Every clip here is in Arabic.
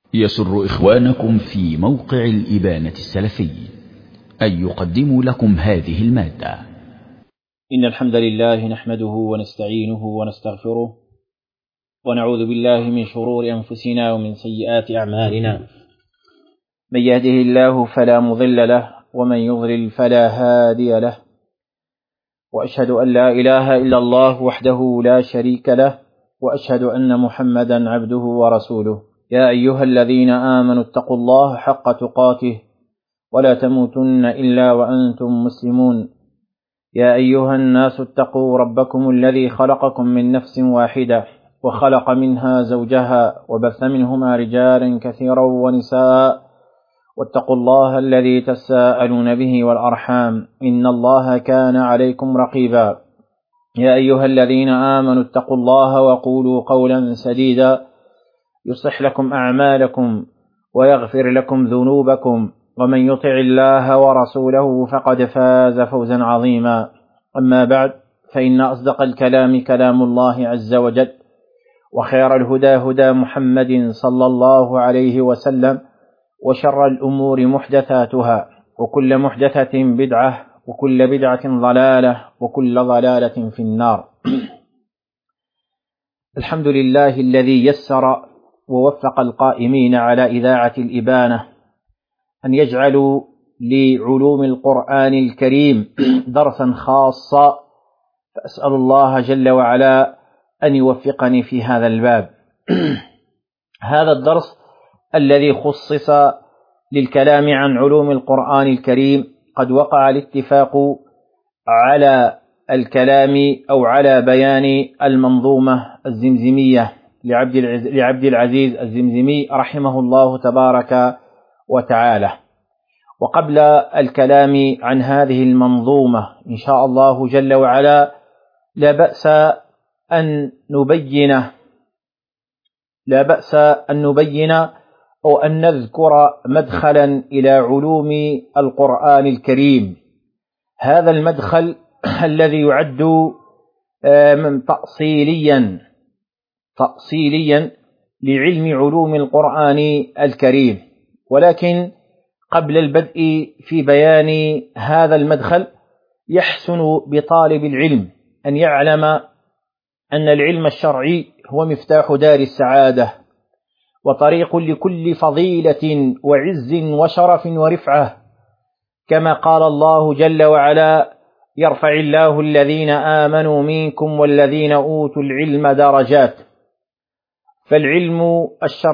يسر إخوانكم في موقع الإبانة السلفي أن يقدموا لكم هذه المادة. إن الحمد لله نحمده ونستعينه ونستغفره ونعوذ بالله من شرور أنفسنا ومن سيئات أعمالنا. من يهده الله فلا مضل له ومن يضلل فلا هادي له، وأشهد أن لا إله إلا الله وحده لا شريك له، وأشهد أن محمدا عبده ورسوله. يا أيها الذين آمنوا اتقوا الله حق تقاته ولا تموتن إلا وأنتم مسلمون. يا أيها الناس اتقوا ربكم الذي خلقكم من نفس واحدة وخلق منها زوجها وبث منهما رجالا كثيرا ونساء، واتقوا الله الذي تساءلون به والأرحام إن الله كان عليكم رقيبا. يا أيها الذين آمنوا اتقوا الله وقولوا قولا سديدا يصلح لكم أعمالكم ويغفر لكم ذنوبكم، ومن يطع الله ورسوله فقد فاز فوزا عظيما. أما بعد، فإن أصدق الكلام كلام الله عز وجل، وخير الهدى هدى محمد صلى الله عليه وسلم، وشر الأمور محدثاتها، وكل محدثة بدعة، وكل بدعة ضلالة، وكل ضلالة في النار. الحمد لله الذي يسر ووفق القائمين على إذاعة الإبانة أن يجعلوا لعلوم القرآن الكريم درسا خاصا، فأسأل الله جل وعلا أن يوفقني في هذا الباب. هذا الدرس الذي خصص للكلام عن علوم القرآن الكريم قد وقع الاتفاق على الكلام أو على بيان المنظومة الزمزمية لعبد العزيز الزمزمي رحمه الله تبارك وتعالى. وقبل الكلام عن هذه المنظومة إن شاء الله جل وعلا لا بأس أن نبين أو أن نذكر مدخلا إلى علوم القرآن الكريم. هذا المدخل الذي يعد تأصيليا لعلم علوم القرآن الكريم. ولكن قبل البدء في بيان هذا المدخل يحسن بطالب العلم أن يعلم أن العلم الشرعي هو مفتاح دار السعادة وطريق لكل فضيلة وعز وشرف ورفعة، كما قال الله جل وعلا: يرفع الله الذين آمنوا منكم والذين أوتوا العلم درجات. فالعلم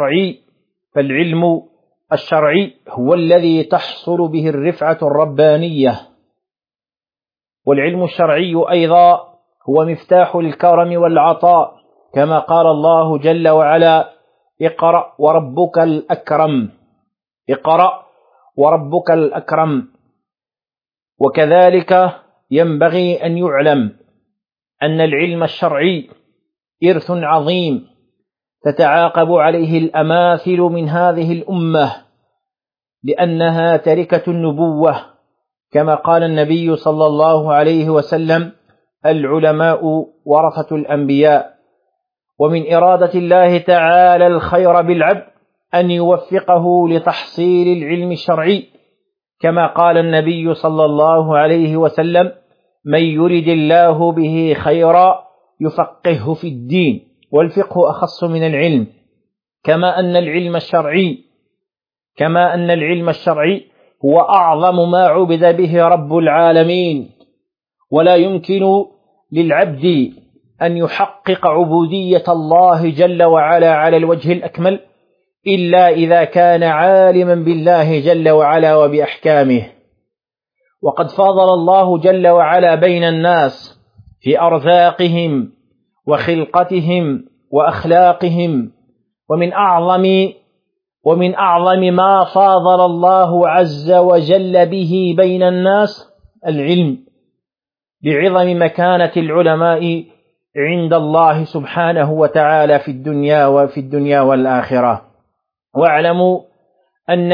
الشرعي هو الذي تحصل به الرفعة الربانية، والعلم الشرعي أيضا هو مفتاح الكرم والعطاء، كما قال الله جل وعلا: اقرأ وربك الأكرم. وكذلك ينبغي أن يعلم أن العلم الشرعي إرث عظيم تتعاقب عليه الأماثل من هذه الأمة، لأنها تركة النبوة، كما قال النبي صلى الله عليه وسلم: العلماء ورثة الأنبياء. ومن إرادة الله تعالى الخير بالعبد أن يوفقه لتحصيل العلم الشرعي، كما قال النبي صلى الله عليه وسلم: من يرد الله به خيرا يفقهه في الدين، والفقه أخص من العلم. كما أن العلم الشرعي هو أعظم ما عبد به رب العالمين، ولا يمكن للعبد أن يحقق عبودية الله جل وعلا على الوجه الأكمل إلا إذا كان عالما بالله جل وعلا وبأحكامه. وقد فاضل الله جل وعلا بين الناس في أرزاقهم وخلقتهم وأخلاقهم، ومن أعظم ما فاضل الله عز وجل به بين الناس العلم، لعظم مكانة العلماء عند الله سبحانه وتعالى في الدنيا والآخرة. واعلموا أن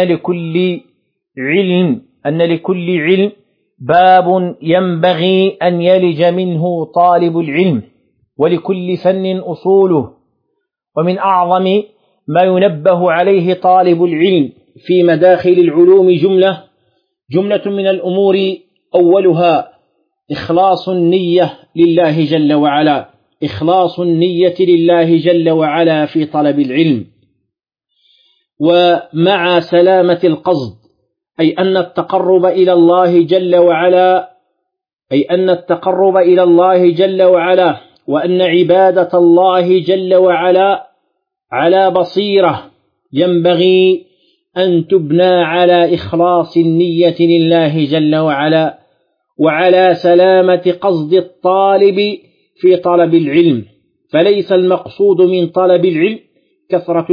لكل علم باب ينبغي أن يلج منه طالب العلم، ولكل فن أصوله. ومن أعظم ما ينبه عليه طالب العلم في مداخل العلوم جملة من الأمور، أولها إخلاص النية لله جل وعلا، إخلاص النية لله جل وعلا في طلب العلم، ومع سلامة القصد، أي أن التقرب إلى الله جل وعلا وأن عبادة الله جل وعلا على بصيرة ينبغي أن تبنى على إخلاص النية لله جل وعلا وعلى سلامة قصد الطالب في طلب العلم. فليس المقصود من طلب العلم كثرة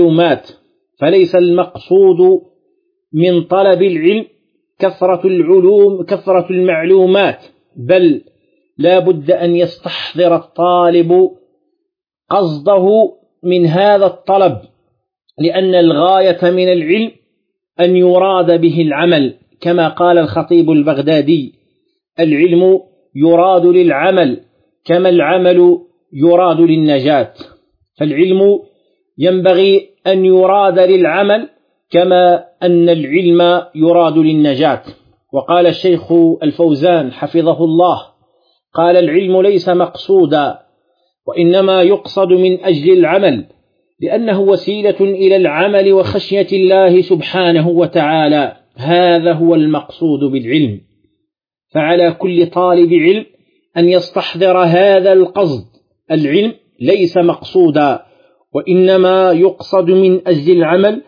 المعلومات، بل لا بد أن يستحضر الطالب قصده من هذا الطلب، لأن الغاية من العلم أن يراد به العمل، كما قال الخطيب البغدادي: العلم يراد للعمل كما العمل يراد للنجاة. فالعلم ينبغي أن يراد للعمل كما أن العلم يراد للنجاة. وقال الشيخ الفوزان حفظه الله: قال: العلم ليس مقصودا، وإنما يقصد من أجل العمل، لأنه وسيلة إلى العمل وخشية الله سبحانه وتعالى، هذا هو المقصود بالعلم. فعلى كل طالب علم أن يستحضر هذا القصد: العلم ليس مقصودا، وإنما يقصد من أجل العمل،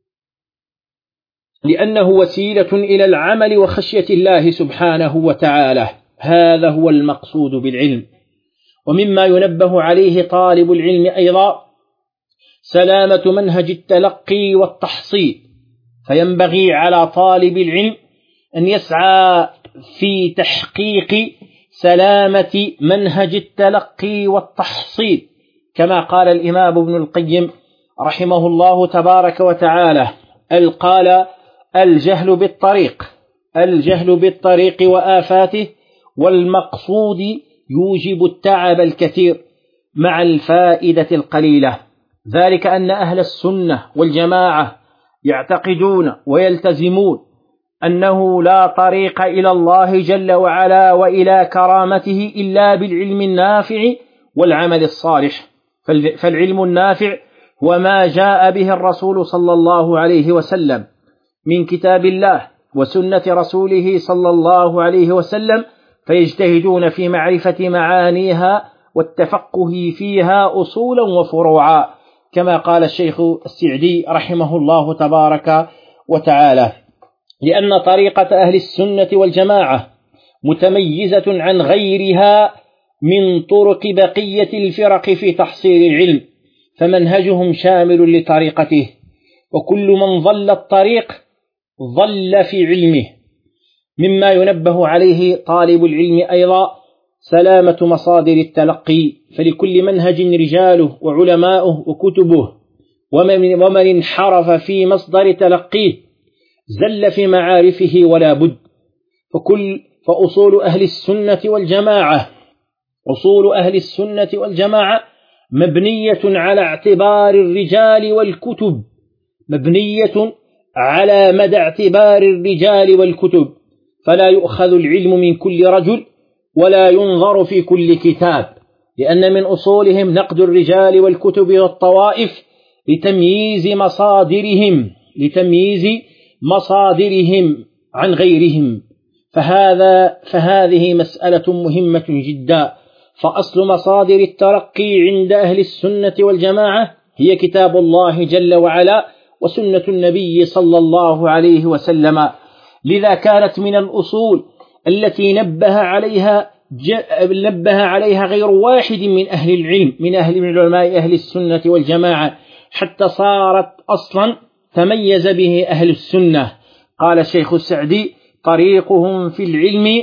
لأنه وسيلة إلى العمل وخشية الله سبحانه وتعالى، هذا هو المقصود بالعلم. ومما ينبه عليه طالب العلم أيضا سلامة منهج التلقي والتحصيل، فينبغي على طالب العلم أن يسعى في تحقيق سلامة منهج التلقي والتحصيل، كما قال الإمام ابن القيم رحمه الله تبارك وتعالى: قال: الجهل بالطريق وآفاته، والمقصود يوجب التعب الكثير مع الفائدة القليلة. ذلك أن أهل السنة والجماعة يعتقدون ويلتزمون أنه لا طريق إلى الله جل وعلا وإلى كرامته إلا بالعلم النافع والعمل الصالح. فالعلم النافع هو ما جاء به الرسول صلى الله عليه وسلم من كتاب الله وسنة رسوله صلى الله عليه وسلم، فيجتهدون في معرفة معانيها والتفقه فيها أصولا وفروعا، كما قال الشيخ السعدي رحمه الله تبارك وتعالى: لأن طريقة أهل السنة والجماعة متميزة عن غيرها من طرق بقية الفرق في تحصيل العلم، فمنهجهم شامل لطريقته، وكل من ضل الطريق ضل في علمه. مما ينبه عليه طالب العلم أيضا سلامة مصادر التلقي، فلكل منهج رجاله وعلماؤه وكتبه، ومن انحرف في مصدر تلقيه زل في معارفه ولا بد. فأصول أهل السنة والجماعة مبنية على اعتبار الرجال والكتب، مبنية على مدى اعتبار الرجال والكتب، فلا يؤخذ العلم من كل رجل ولا ينظر في كل كتاب، لأن من أصولهم نقد الرجال والكتب والطوائف لتمييز مصادرهم عن غيرهم. فهذه مسألة مهمة جدا. فأصل مصادر الترقي عند أهل السنة والجماعة هي كتاب الله جل وعلا وسنة النبي صلى الله عليه وسلم. لذا كانت من الأصول التي نبه عليها غير واحد من أهل العلم، من علماء أهل السنة والجماعة، حتى صارت أصلا تميز به أهل السنة. قال الشيخ السعدي: طريقهم في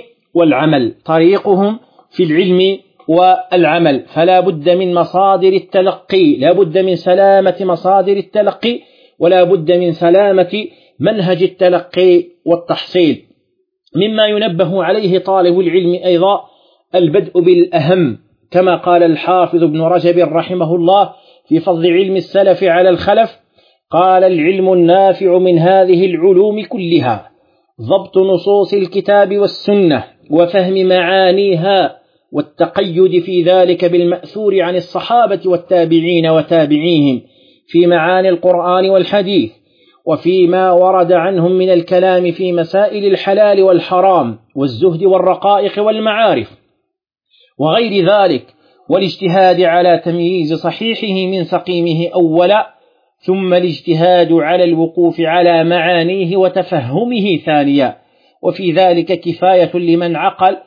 العلم والعمل، فلا بد من مصادر التلقي، لا بد من سلامة مصادر التلقي، ولا بد من سلامة منهج التلقي والتحصيل. مما ينبه عليه طالب العلم أيضا البدء بالأهم، كما قال الحافظ ابن رجب رحمه الله في فضل علم السلف على الخلف. قال: العلم النافع من هذه العلوم كلها ضبط نصوص الكتاب والسنة وفهم معانيها، والتقيد في ذلك بالمأثور عن الصحابة والتابعين وتابعيهم في معاني القرآن والحديث، وفيما ورد عنهم من الكلام في مسائل الحلال والحرام والزهد والرقائق والمعارف وغير ذلك، والاجتهاد على تمييز صحيحه من سقيمه أولا، ثم الاجتهاد على الوقوف على معانيه وتفهمه ثانيا. وفي ذلك كفاية لمن عقل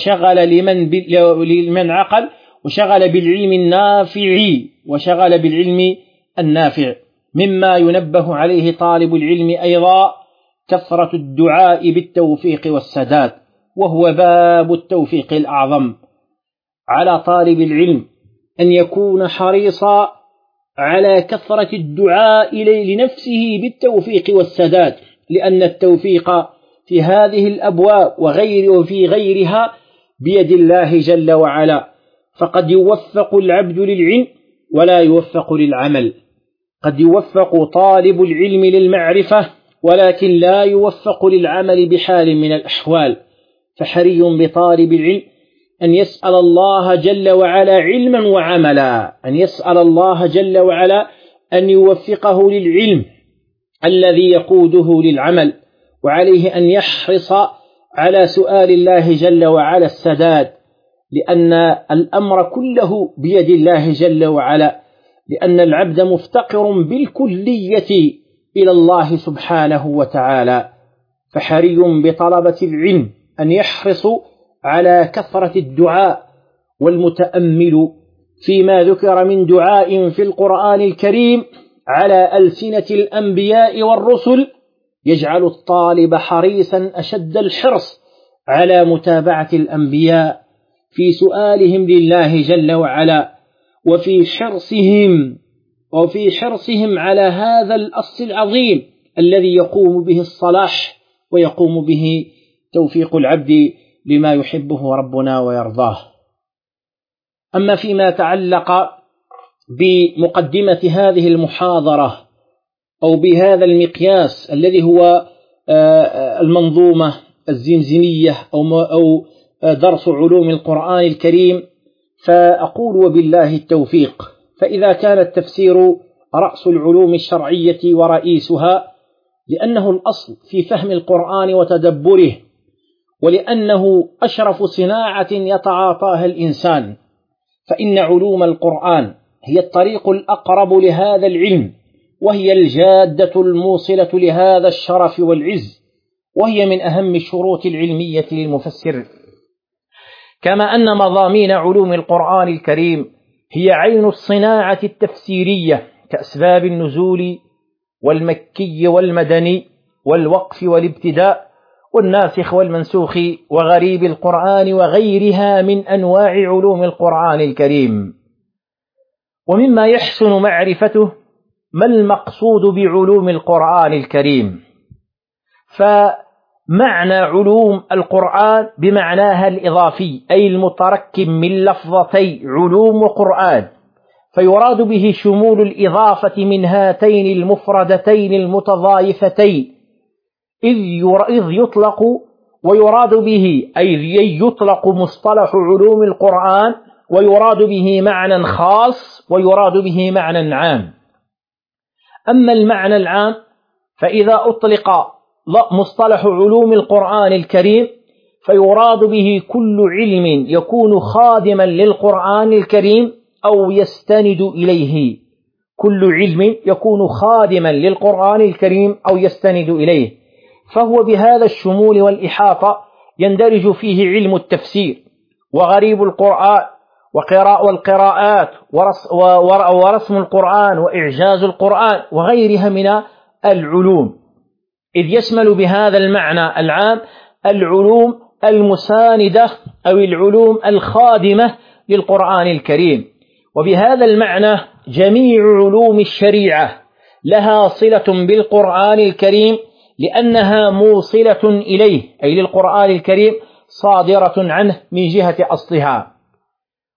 وشغل بالعلم النافع. مما ينبه عليه طالب العلم أيضا كثرة الدعاء بالتوفيق والسداد، وهو باب التوفيق الأعظم. على طالب العلم أن يكون حريصا على كثرة الدعاء لنفسه بالتوفيق والسداد، لأن التوفيق في هذه الأبواب وفي غيرها بيد الله جل وعلا. فقد يوفق العبد للعلم ولا يوفق للعمل، قد يوفق طالب العلم للمعرفة ولكن لا يوفق للعمل بحال من الأحوال. فحري بطالب العلم أن يسأل الله جل وعلا علما وعملا، أن يسأل الله جل وعلا أن يوفقه للعلم الذي يقوده للعمل، وعليه أن يحرص على سؤال الله جل وعلا السداد، لأن الأمر كله بيد الله جل وعلا، لأن العبد مفتقر بالكلية إلى الله سبحانه وتعالى. فحري بطلبة العلم أن يحرصوا على كثرة الدعاء، والمتأمل فيما ذكر من دعاء في القرآن الكريم على ألسنة الأنبياء والرسل يجعل الطالب حريصا أشد الحرص على متابعة الأنبياء في سؤالهم لله جل وعلا، وفي حرصهم على هذا الأصل العظيم الذي يقوم به الصلاح ويقوم به توفيق العبد لما يحبه ربنا ويرضاه. أما فيما تعلق بمقدمة هذه المحاضرة أو بهذا المقياس الذي هو المنظومة الزمزمية أو درس علوم القرآن الكريم، فأقول وبالله التوفيق. فإذا كان التفسير رأس العلوم الشرعية ورئيسها، لأنه الأصل في فهم القرآن وتدبره، ولأنه أشرف صناعة يتعاطاها الإنسان، فإن علوم القرآن هي الطريق الأقرب لهذا العلم، وهي الجادة الموصلة لهذا الشرف والعز، وهي من أهم الشروط العلمية للمفسر. كما أن مضامين علوم القرآن الكريم هي عين الصناعة التفسيرية كأسباب النزول والمكي والمدني والوقف والابتداء والناسخ والمنسوخ وغريب القرآن وغيرها من أنواع علوم القرآن الكريم. ومما يحسن معرفته ما المقصود بعلوم القرآن الكريم. فمعنى علوم القرآن بمعناها الإضافي، أي المتركب من لفظتي علوم وقرآن، فيراد به شمول الإضافة من هاتين المفردتين المتضايفتين، إذ يطلق ويراد به، أي يطلق مصطلح علوم القرآن ويراد به معنى خاص ويراد به معنى عام. أما المعنى العام فإذا أطلق مصطلح علوم القرآن الكريم فيراد به كل علم يكون خادما للقرآن الكريم أو يستند إليه، كل علم يكون خادما للقرآن الكريم أو يستند إليه، فهو بهذا الشمول والإحاطة يندرج فيه علم التفسير وغريب القرآن والقراءات ورسم القرآن وإعجاز القرآن وغيرها من العلوم، إذ يشمل بهذا المعنى العام العلوم المساندة أو العلوم الخادمة للقرآن الكريم. وبهذا المعنى جميع علوم الشريعة لها صلة بالقرآن الكريم، لأنها موصلة إليه، أي للقرآن الكريم، صادرة عنه من جهة أصلها.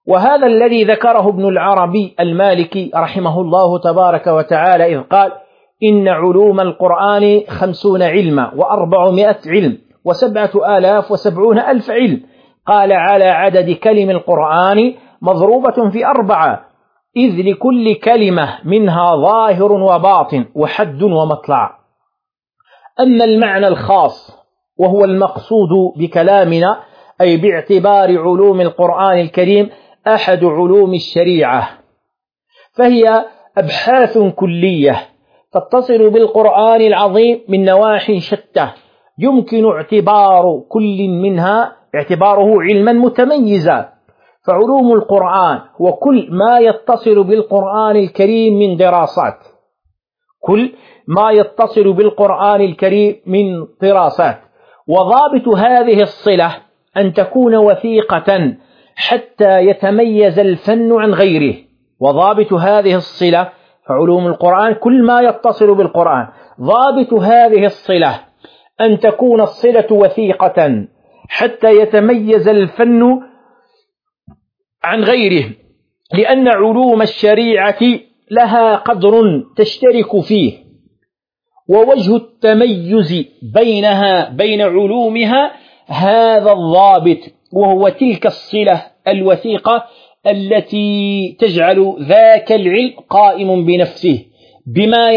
وهذا الذي ذكره ابن العربي المالكي رحمه الله تبارك وتعالى إذ قال: إن علوم القرآن 50 علما و400 علم و7,070 علم. قال: على عدد كلم القرآن مضروبة في 4، إذ لكل كلمة منها ظاهر وباطن وحد ومطلع. أما المعنى الخاص وهو المقصود بكلامنا، أي باعتبار علوم القرآن الكريم أحد علوم الشريعة، فهي أبحاث كلية تتصل بالقرآن العظيم من نواحي شتى، يمكن اعتبار كل منها اعتباره علما متميزا. فعلوم القرآن هو كل ما يتصل بالقرآن الكريم من دراسات، كل ما يتصل بالقرآن الكريم من دراسات. وضابط هذه الصلة أن تكون وثيقة حتى يتميز الفن عن غيره. وضابط هذه الصلة، فعلوم القرآن كل ما يتصل بالقرآن، ضابط هذه الصلة أن تكون الصلة وثيقة حتى يتميز الفن عن غيره، لأن علوم الشريعة لها قدر تشترك فيه، ووجه التميز بينها بين علومها هذا الضابط، وهو تلك الصلة الوثيقة التي تجعل ذاك العلم قائم بنفسه بما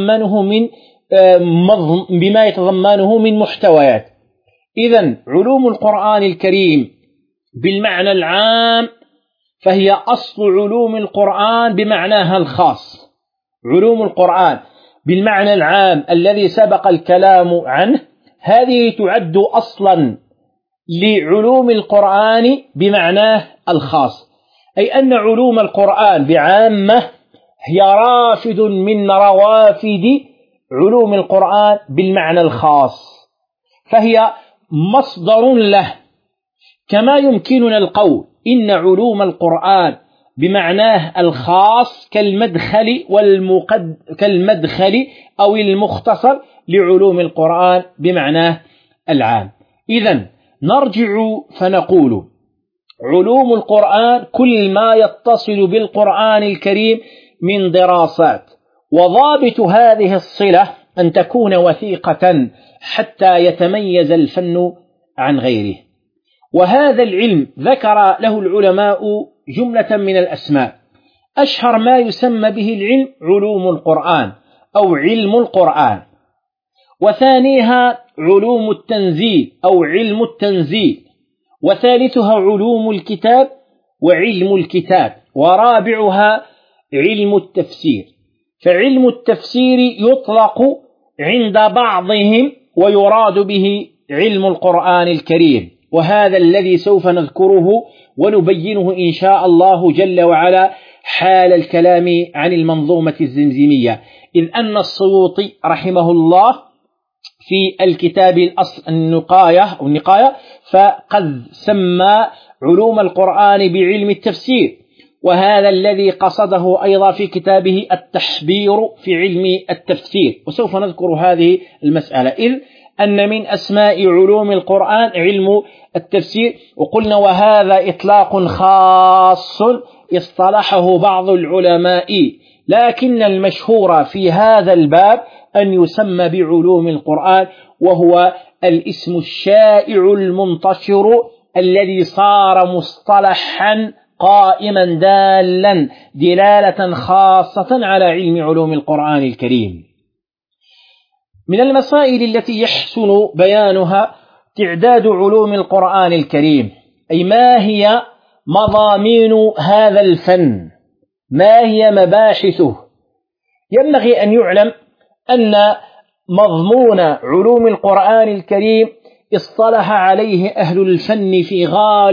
يتضمنه من محتويات. إذن علوم القرآن الكريم بالمعنى العام فهي أصل علوم القرآن بمعناها الخاص. علوم القرآن بالمعنى العام الذي سبق الكلام عنه، هذه تعد أصلا لعلوم القرآن بمعناه الخاص، أي أن علوم القرآن بعامة هي رافد من روافد علوم القرآن بالمعنى الخاص، فهي مصدر له. كما يمكننا القول إن علوم القرآن بمعناه الخاص كالمدخل أو المختصر لعلوم القرآن بمعناه العام. إذن نرجع فنقول: علوم القرآن كل ما يتصل بالقرآن الكريم من دراسات، وضابط هذه الصلة أن تكون وثيقة حتى يتميز الفن عن غيره. وهذا العلم ذكر له العلماء جملة من الأسماء، أشهر ما يسمى به العلم علوم القرآن أو علم القرآن، وثانيها علوم التنزيل أو علم التنزيل، وثالثها علوم الكتاب وعلم الكتاب، ورابعها علم التفسير. فعلم التفسير يطلق عند بعضهم ويراد به علم القرآن الكريم، وهذا الذي سوف نذكره ونبينه إن شاء الله جل وعلا حال الكلام عن المنظومة الزمزمية، إذ أن السيوطي رحمه الله في الكتاب النقاية فقد سمى علوم القرآن بعلم التفسير، وهذا الذي قصده أيضا في كتابه التحبير في علم التفسير، وسوف نذكر هذه المسألة، إذ أن من أسماء علوم القرآن علم التفسير. وقلنا وهذا إطلاق خاص اصطلحه بعض العلماء، لكن المشهور في هذا الباب أن يسمى بعلوم القرآن، وهو الاسم الشائع المنتشر الذي صار مصطلحا قائما دالا دلالة خاصة على علم علوم القرآن الكريم. من المسائل التي يحسن بيانها تعداد علوم القرآن الكريم، أي ما هي مضامين هذا الفن، ما هي مباحثه. ينبغي أن يعلم أن مضمون علوم القرآن الكريم اصطلح عليه أهل الفن في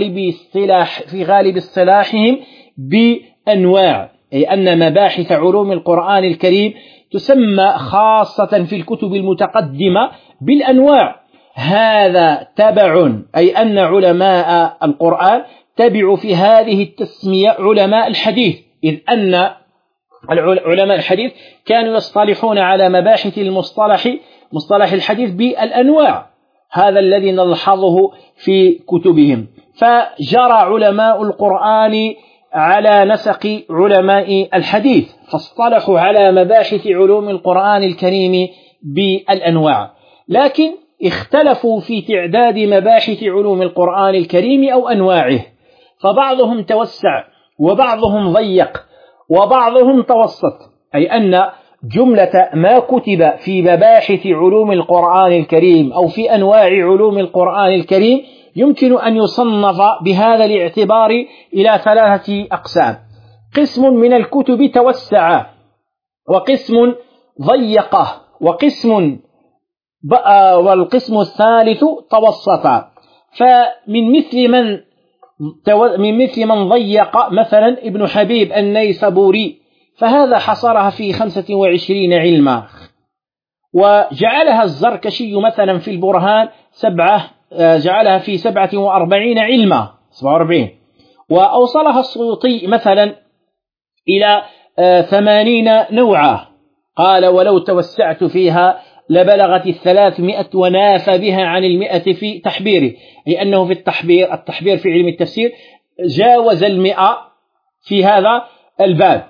غالب اصطلاحهم بأنواع، أي أن مباحث علوم القرآن الكريم تسمى خاصة في الكتب المتقدمة بالأنواع. هذا تبع، أي أن علماء القرآن تبع في هذه التسمية علماء الحديث، إذ أن علماء الحديث كانوا يصطلحون على مباحث مصطلح الحديث بالأنواع. هذا الذي نلحظه في كتبهم. فجرى علماء القرآن على نسق علماء الحديث، فاصطلحوا على مباحث علوم القرآن الكريم بالأنواع، لكن اختلفوا في تعداد مباحث علوم القرآن الكريم أو أنواعه، فبعضهم توسع وبعضهم ضيق وبعضهم توسط، أي أن جملة ما كتب في مباحث علوم القرآن الكريم أو في أنواع علوم القرآن الكريم يمكن أن يصنف بهذا الاعتبار إلى 3 أقسام: قسم من الكتب توسع، وقسم ضيقه، والقسم الثالث توسط. فمن مثل من ضيق مثلا ابن حبيب النيسابوري، فهذا حصرها في 25 علما، وجعلها الزركشي مثلا في البرهان جعلها في 47 علما، 47، وأوصلها السيوطي مثلا إلى 80 نوعا، قال: ولو توسعت فيها لبلغت 300 وناف بها عن 100 في تحبيره، أي أنه في التحبير في علم التفسير جاوز 100 في هذا الباب.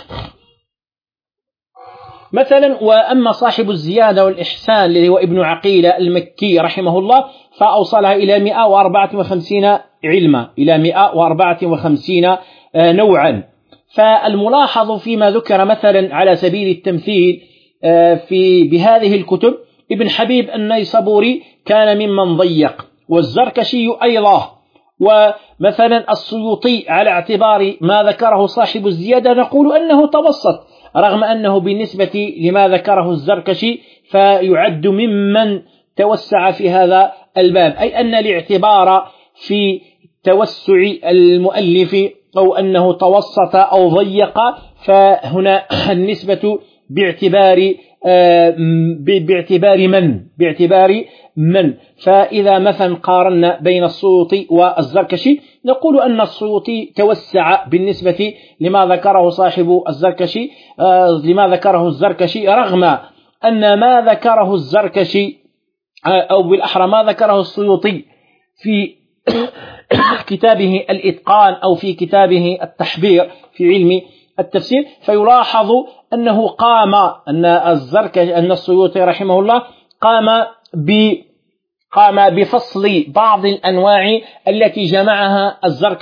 مثلا وأما صاحب الزيادة والإحسان اللي هو ابن عقيل المكي رحمه الله، فأوصلها إلى 154 علما، إلى 154 نوعا. فالملاحظ فيما ذكر مثلا على سبيل التمثيل بهذه الكتب، ابن حبيب النيسابوري كان ممن ضيق، والزركشي أيضا، ومثلا السيوطي على اعتبار ما ذكره صاحب الزيادة نقول أنه توسط، رغم أنه بالنسبة لما ذكره الزركشي فيعد ممن توسع في هذا الباب، أي أن الاعتبار في توسع المؤلف أو أنه توسط أو ضيق، فهنا النسبة باعتبار من. فإذا مثلا قارنا بين السيوطي والزركشي نقول أن السيوطي توسع بالنسبة لما ذكره الزركشي، رغم أن ما ذكره الزركشي أو بالأحرى ما ذكره السيوطي في كتابه الإتقان أو في كتابه التحبير في علم التفسير، فيلاحظ أنه أن السيوطي رحمه الله قام بفصل بعض الأنواع التي جمعها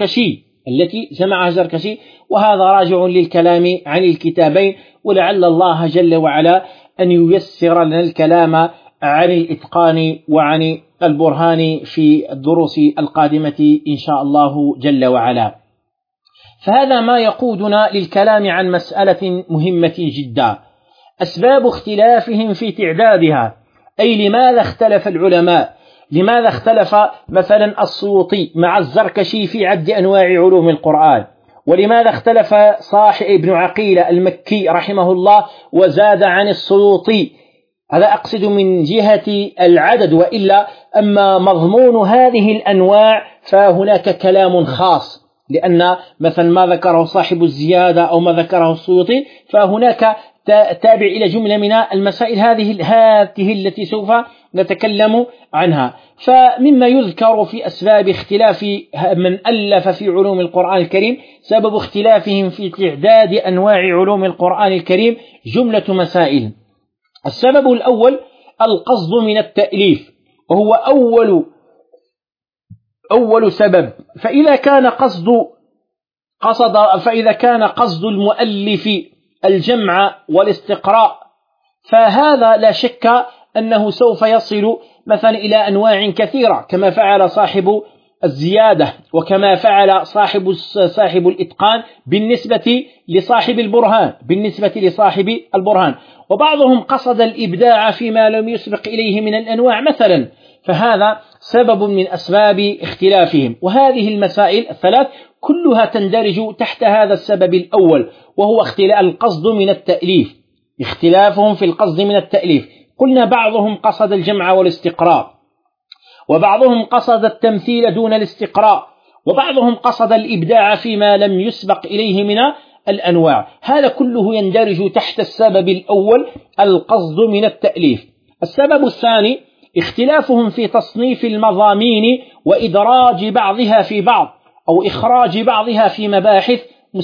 الزركشي، وهذا راجع للكلام عن الكتابين، ولعل الله جل وعلا أن ييسر لنا الكلام عن الإتقان وعن البرهان في الدروس القادمة إن شاء الله جل وعلا. فهذا ما يقودنا للكلام عن مسألة مهمة جدا: أسباب اختلافهم في تعدادها، أي لماذا اختلف العلماء، لماذا اختلف مثلا السيوطي مع الزركشي في عد أنواع علوم القرآن، ولماذا اختلف صاحب ابن عقيل المكي رحمه الله وزاد عن السيوطي. هذا أقصد من جهة العدد، وإلا أما مضمون هذه الأنواع فهناك كلام خاص، لأن مثلا ما ذكره صاحب الزيادة أو ما ذكره السيوطي فهناك تابع إلى جملة من المسائل هذه التي سوف نتكلم عنها. فمما يذكر في أسباب اختلاف من ألف في علوم القرآن الكريم سبب اختلافهم في تعداد أنواع علوم القرآن الكريم جملة مسائل. السبب الأول القصد من التأليف، وهو أول سبب. فإذا كان قصد المؤلف الجمع والاستقراء، فهذا لا شك أنه سوف يصل مثلا إلى أنواع كثيرة، كما فعل صاحب الزيادة، وكما فعل صاحب الإتقان بالنسبة لصاحب البرهان. وبعضهم قصد الإبداع فيما لم يسبق إليه من الأنواع مثلا، فهذا سبب من أسباب اختلافهم. وهذه المسائل الثلاث كلها تندرج تحت هذا السبب الأول، وهو القصد من التأليف، اختلافهم في القصد من التأليف. قلنا بعضهم قصد الجمع والاستقراء، وبعضهم قصد التمثيل دون الاستقراء، وبعضهم قصد الإبداع فيما لم يسبق إليه من الأنواع. هذا كله يندرج تحت السبب الأول القصد من التأليف. السبب الثاني اختلافهم في تصنيف المضامين وإدراج بعضها في بعض أو إخراج بعضها في مباحث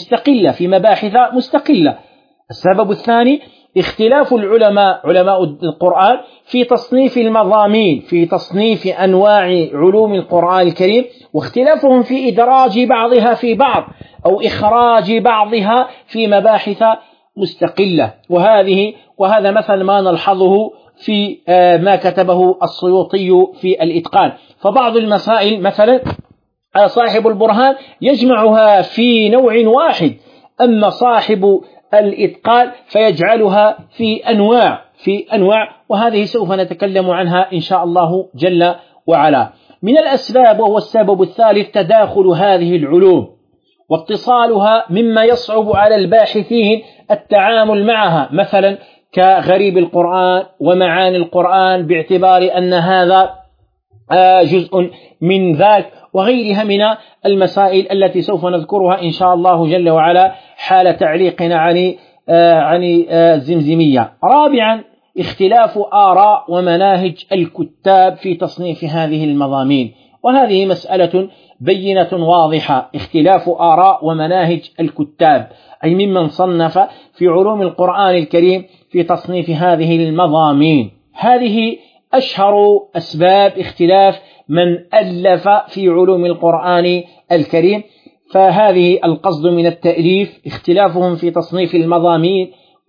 مستقلة. السبب الثاني اختلاف علماء القرآن في تصنيف المضامين، في تصنيف أنواع علوم القرآن الكريم، واختلافهم في إدراج بعضها في بعض أو إخراج بعضها في مباحث مستقلة. وهذا مثل ما نلحظه في ما كتبه السيوطي في الإتقان. فبعض المسائل مثلا صاحب البرهان يجمعها في نوع واحد، أما صاحب الإتقان فيجعلها في أنواع، وهذه سوف نتكلم عنها إن شاء الله جل وعلا. من الأسباب، وهو السبب الثالث، تداخل هذه العلوم واتصالها مما يصعب على الباحثين التعامل معها، مثلا كغريب القرآن ومعاني القرآن باعتبار أن هذا جزء من ذاك، وغيرها من المسائل التي سوف نذكرها إن شاء الله جل وعلا حال تعليقنا عن الزمزمية. رابعا اختلاف آراء ومناهج الكتاب في تصنيف هذه المضامين، وهذه مسألة بينة واضحة. اختلاف آراء ومناهج الكتاب أي ممن صنف في علوم القرآن الكريم في تصنيف هذه المضامين. هذه أشهر أسباب اختلاف من ألف في علوم القرآن الكريم. فهذه القصد من التأليف اختلافهم في تصنيف المضامين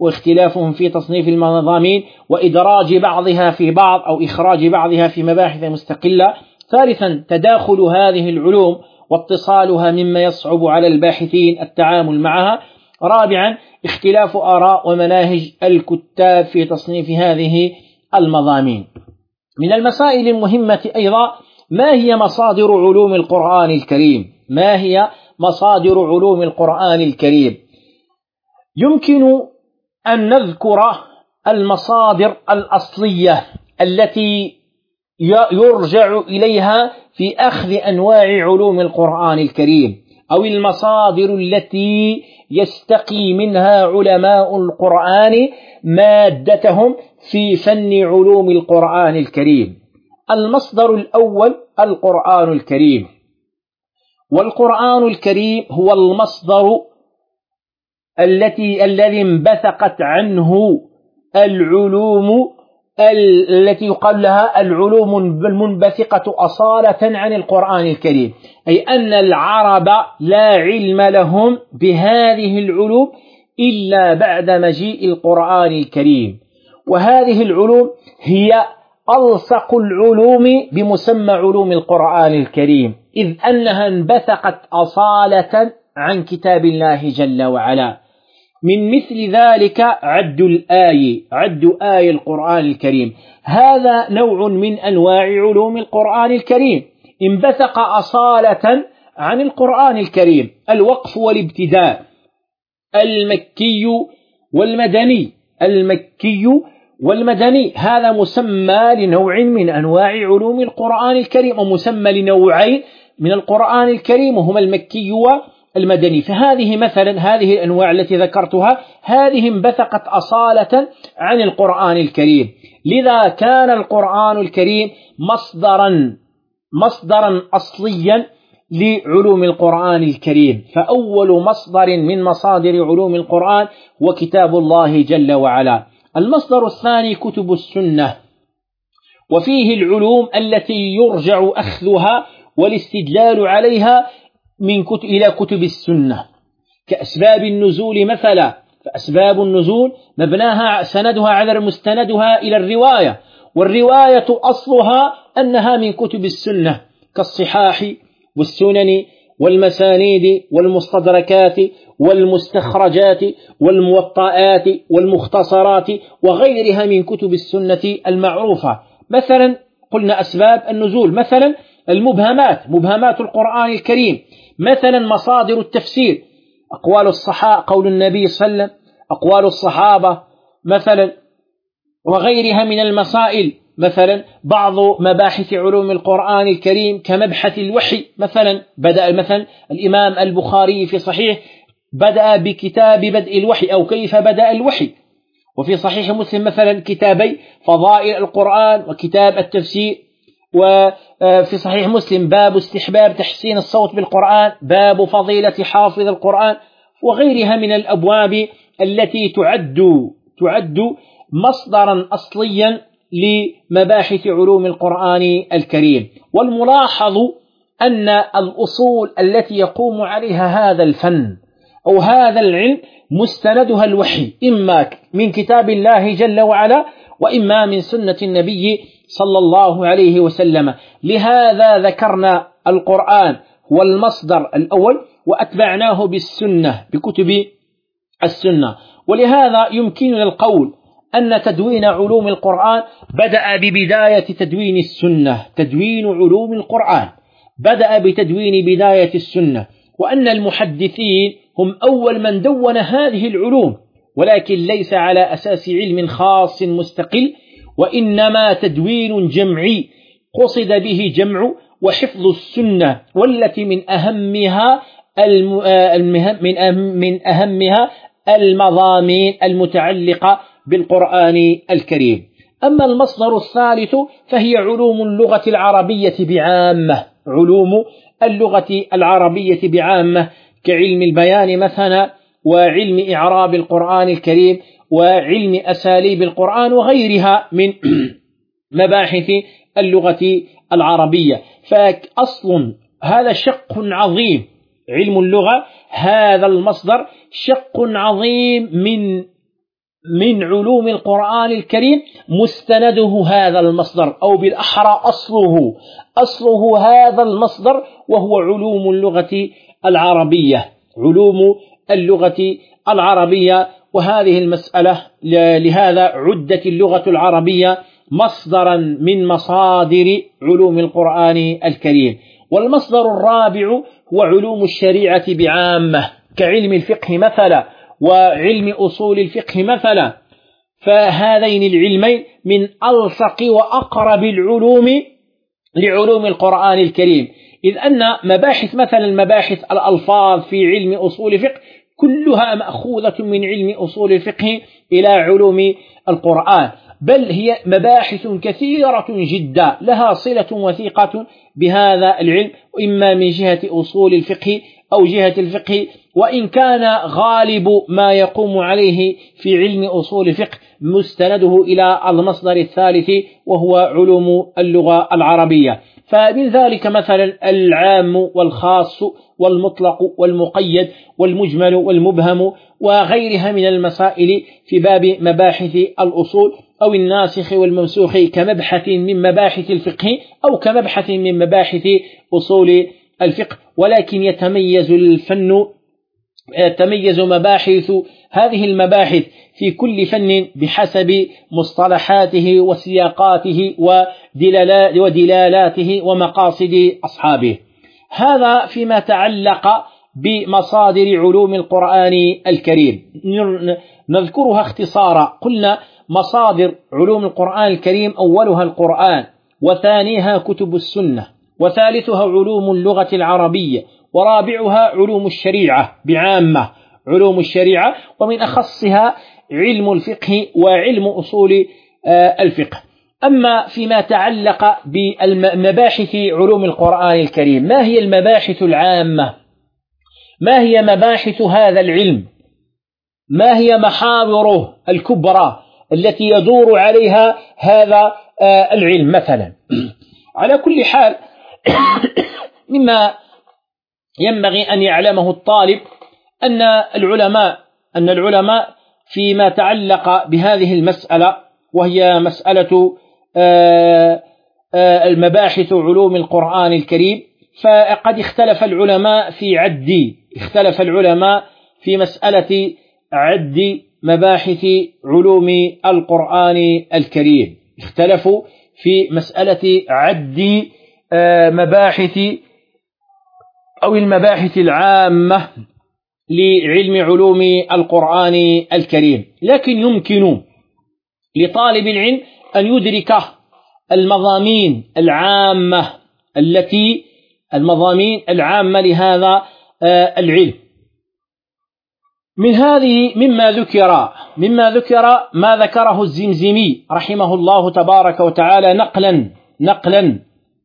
وإدراج بعضها في بعض أو إخراج بعضها في مباحث مستقلة. ثالثا تداخل هذه العلوم واتصالها مما يصعب على الباحثين التعامل معها. رابعا اختلاف آراء ومناهج الكتاب في تصنيف هذه المضامين. من المسائل المهمة أيضا ما هي مصادر علوم القرآن الكريم؟ يمكن أن نذكر المصادر الأصلية التي يرجع إليها في أخذ أنواع علوم القرآن الكريم، أو المصادر التي يستقي منها علماء القرآن مادتهم في فن علوم القرآن الكريم. المصدر الأول القرآن الكريم، والقرآن الكريم هو المصدر الذي انبثقت عنه العلوم التي يقال لها العلوم المنبثقة أصالة عن القرآن الكريم، أي أن العرب لا علم لهم بهذه العلوم إلا بعد مجيء القرآن الكريم. وهذه العلوم هي ألصق العلوم بمسمى علوم القرآن الكريم، إذ أنها انبثقت أصالة عن كتاب الله جل وعلا. من مثل ذلك عد آي القرآن الكريم، هذا نوع من أنواع علوم القرآن الكريم انبثق أصالة عن القرآن الكريم. الوقف والابتداء، المكي والمدني هذا مسمى لنوع من أنواع علوم القرآن الكريم، ومسمى لنوعين من القرآن الكريم وهما المكي والمدني. فهذه مثلا هذه الأنواع التي ذكرتها هذه انبثقت أصالة عن القرآن الكريم، لذا كان القرآن الكريم مصدرا أصليا لعلوم القرآن الكريم. فأول مصدر من مصادر علوم القرآن هو كتاب الله جل وعلا. المصدر الثاني كتب السنة، وفيه العلوم التي يرجع أخذها والاستدلال عليها إلى كتب السنة، كأسباب النزول مثلا. فأسباب النزول مبناها سندها على مستندها إلى الرواية، والرواية أصلها أنها من كتب السنة، كالصحاح والسنن والمسانيد والمستدركات والمستخرجات والموطئات والمختصرات وغيرها من كتب السنة المعروفة. مثلا قلنا أسباب النزول، مثلا مبهمات القرآن الكريم، مثلا مصادر التفسير، أقوال الصحابة، قول النبي صلى الله عليه وسلم، أقوال الصحابة مثلا، وغيرها من المسائل. مثلا بعض مباحث علوم القرآن الكريم كمبحث الوحي، مثلا بدأ مثلا الإمام البخاري في صحيح بدأ بكتاب بدء الوحي أو كيف بدأ الوحي، وفي صحيح مسلم مثلا كتابي فضائل القرآن وكتاب التفسير. وفي صحيح مسلم باب استحباب تحسين الصوت بالقرآن، باب فضيلة حافظ القرآن، وغيرها من الأبواب التي تعد مصدرا أصليا لمباحث علوم القرآن الكريم. والملاحظ أن الأصول التي يقوم عليها هذا الفن أو هذا العلم مستندها الوحي، إما من كتاب الله جل وعلا وإما من سنة النبي صلى الله عليه وسلم. لهذا ذكرنا القرآن هو المصدر الأول وأتبعناه بالسنة بكتب السنة. ولهذا يمكننا القول أن تدوين علوم القرآن بدأ ببداية تدوين السنة. تدوين علوم القرآن بدأ بتدوين بداية السنة، وأن المحدثين هم أول من دون هذه العلوم، ولكن ليس على أساس علم خاص مستقل، وإنما تدوين جمعي قصد به جمع وحفظ السنة، والتي من أهمها المضامين المتعلقة بالقرآن الكريم. أما المصدر الثالث فهي علوم اللغة العربية بعامة، علوم اللغة العربية بعامة كعلم البيان مثلا، وعلم إعراب القرآن الكريم، وعلم أساليب القرآن، وغيرها من مباحث اللغة العربية. فأصل هذا شق عظيم، علم اللغة هذا المصدر شق عظيم من علوم القرآن الكريم، مستنده هذا المصدر، أو بالأحرى أصله هذا المصدر، وهو علوم اللغة العربية، علوم اللغة العربية. وهذه المسألة لهذا عدت اللغة العربية مصدرا من مصادر علوم القرآن الكريم. والمصدر الرابع هو علوم الشريعة بعامة كعلم الفقه مثلا وعلم أصول الفقه مثلا. فهذين العلمين من ألصق وأقرب العلوم لعلوم القرآن الكريم، إذ أن مباحث مثلا مباحث الألفاظ في علم أصول الفقه كلها مأخوذة من علم أصول الفقه إلى علوم القرآن، بل هي مباحث كثيرة جدا لها صلة وثيقة بهذا العلم، إما من جهة أصول الفقه أو جهة الفقه، وإن كان غالب ما يقوم عليه في علم أصول الفقه مستنده إلى المصدر الثالث وهو علوم اللغة العربية. فمن ذلك مثلا العام والخاص والمطلق والمقيد والمجمل والمبهم وغيرها من المسائل في باب مباحث الأصول، أو الناسخ والمنسوخ كمبحث من مباحث الفقه أو كمبحث من مباحث أصول الفقه. ولكن تميز مباحث هذه المباحث في كل فن بحسب مصطلحاته وسياقاته ودلالاته ومقاصد أصحابه. هذا فيما تعلق بمصادر علوم القرآن الكريم. نذكرها اختصارا. قلنا مصادر علوم القرآن الكريم أولها القرآن، وثانيها كتب السنة، وثالثها علوم اللغة العربية، ورابعها علوم الشريعة بعامة، علوم الشريعة، ومن أخصها علم الفقه وعلم أصول الفقه. أما فيما تعلق بمباحث علوم القرآن الكريم، ما هي المباحث العامة؟ ما هي مباحث هذا العلم؟ ما هي محاوره الكبرى التي يدور عليها هذا العلم مثلا؟ على كل حال مما ينبغي أن يعلمه الطالب أن العلماء فيما تعلق بهذه المسألة، وهي مسألة المباحث علوم القرآن الكريم، فقد اختلف العلماء في مسألة عد مباحث علوم القرآن الكريم. اختلفوا في مسألة عد مباحث أو المباحث العامة لعلم علوم القرآن الكريم، لكن يمكن لطالب العلم أن يدرك المضامين العامة لهذا العلم. مما ذكر ما ذكره الزمزمي رحمه الله تبارك وتعالى نقلا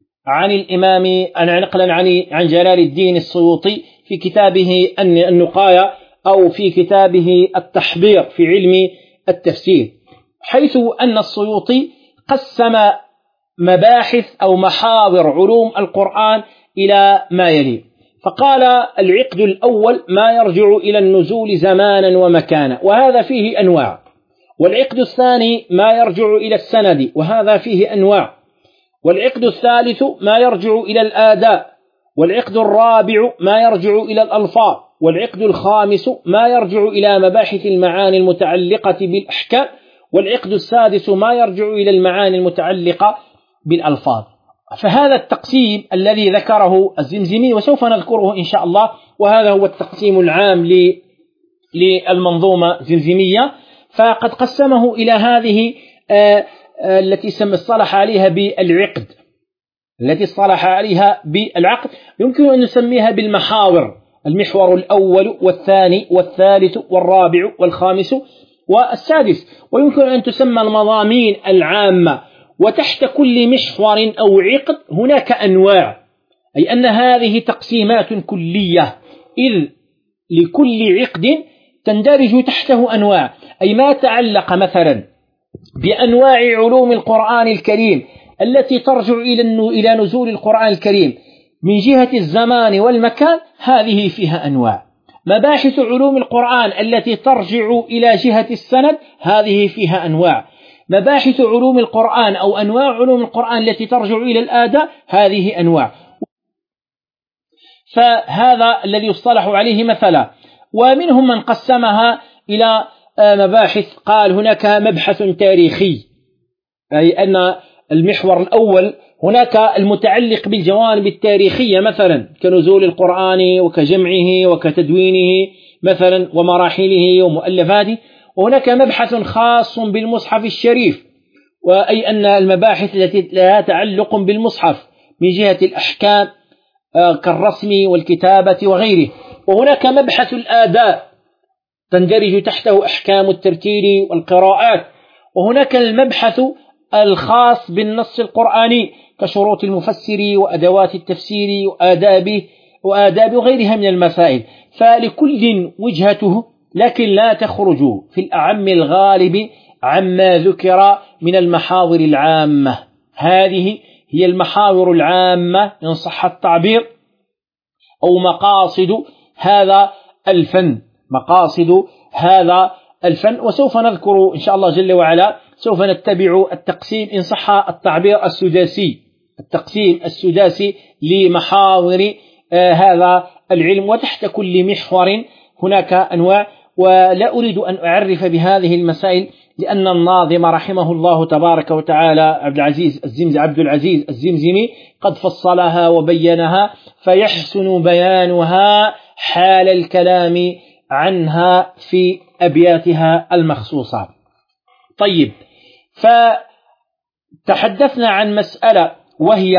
عن جلال الدين السيوطي في كتابه النقاية أو في كتابه التحبير في علم التفسير، حيث أن السيوطي قسم مباحث أو محاور علوم القرآن إلى ما يلي. فقال: العقد الأول ما يرجع إلى النزول زمانا ومكانا، وهذا فيه أنواع. والعقد الثاني ما يرجع إلى السند، وهذا فيه أنواع. والعقد الثالث ما يرجع إلى الآداء. والعقد الرابع ما يرجع إلى الألفاظ. والعقد الخامس ما يرجع إلى مباحث المعاني المتعلقة بالأحكام. والعقد السادس ما يرجع إلى المعاني المتعلقة بالألفاظ. فهذا التقسيم الذي ذكره الزمزمي، وسوف نذكره إن شاء الله، وهذا هو التقسيم العام للمنظومة الزمزمية. فقد قسمه إلى هذه التي اصطلح عليها بالعقد، يمكن أن نسميها بالمحاور: المحور الأول والثاني والثالث والرابع والخامس والسادس. ويمكن أن تسمى المضامين العامة. وتحت كل محور أو عقد هناك أنواع، أي أن هذه تقسيمات كلية، إذ لكل عقد تندرج تحته أنواع، أي ما تعلق مثلا بأنواع علوم القرآن الكريم التي ترجع إلى نزول القرآن الكريم من جهة الزمان والمكان، هذه فيها أنواع. مباحث علوم القرآن التي ترجع إلى جهة السند، هذه فيها أنواع. مباحث علوم القرآن أو أنواع علوم القرآن التي ترجع إلى الآداء، هذه أنواع. فهذا الذي يصطلح عليه مثلا. ومنهم من قسمها إلى مباحث، قال هناك مبحث تاريخي، أي أن المحور الأول هناك المتعلق بالجوانب التاريخية مثلا كنزول القرآن وكجمعه وكتدوينه مثلا ومراحله ومؤلفاته. وهناك مبحث خاص بالمصحف الشريف، وأي أن المباحث التي لها تعلق بالمصحف من جهة الأحكام كالرسم والكتابة وغيره. وهناك مبحث الآداء تندرج تحته أحكام الترتيل والقراءات. وهناك المبحث الخاص بالنص القرآني كشروط المفسر وأدوات التفسير وآداب وغيرها من المسائل. فلكل وجهته، لكن لا تخرج في الأعم الغالب عما ذكر من المحاور العامة. هذه هي المحاور العامة إن صح التعبير، أو مقاصد هذا الفن. وسوف نذكر إن شاء الله جل وعلا، سوف نتبع التقسيم إن صح التعبير التقسيم السداسي لمحاور هذا العلم. وتحت كل محور هناك أنواع. ولا أريد أن أعرف بهذه المسائل، لأن الناظم رحمه الله تبارك وتعالى عبد العزيز الزمزمي قد فصلها وبينها، فيحسن بيانها حال الكلام عنها في أبياتها المخصوصة. طيب، فتحدثنا عن مسألة وهي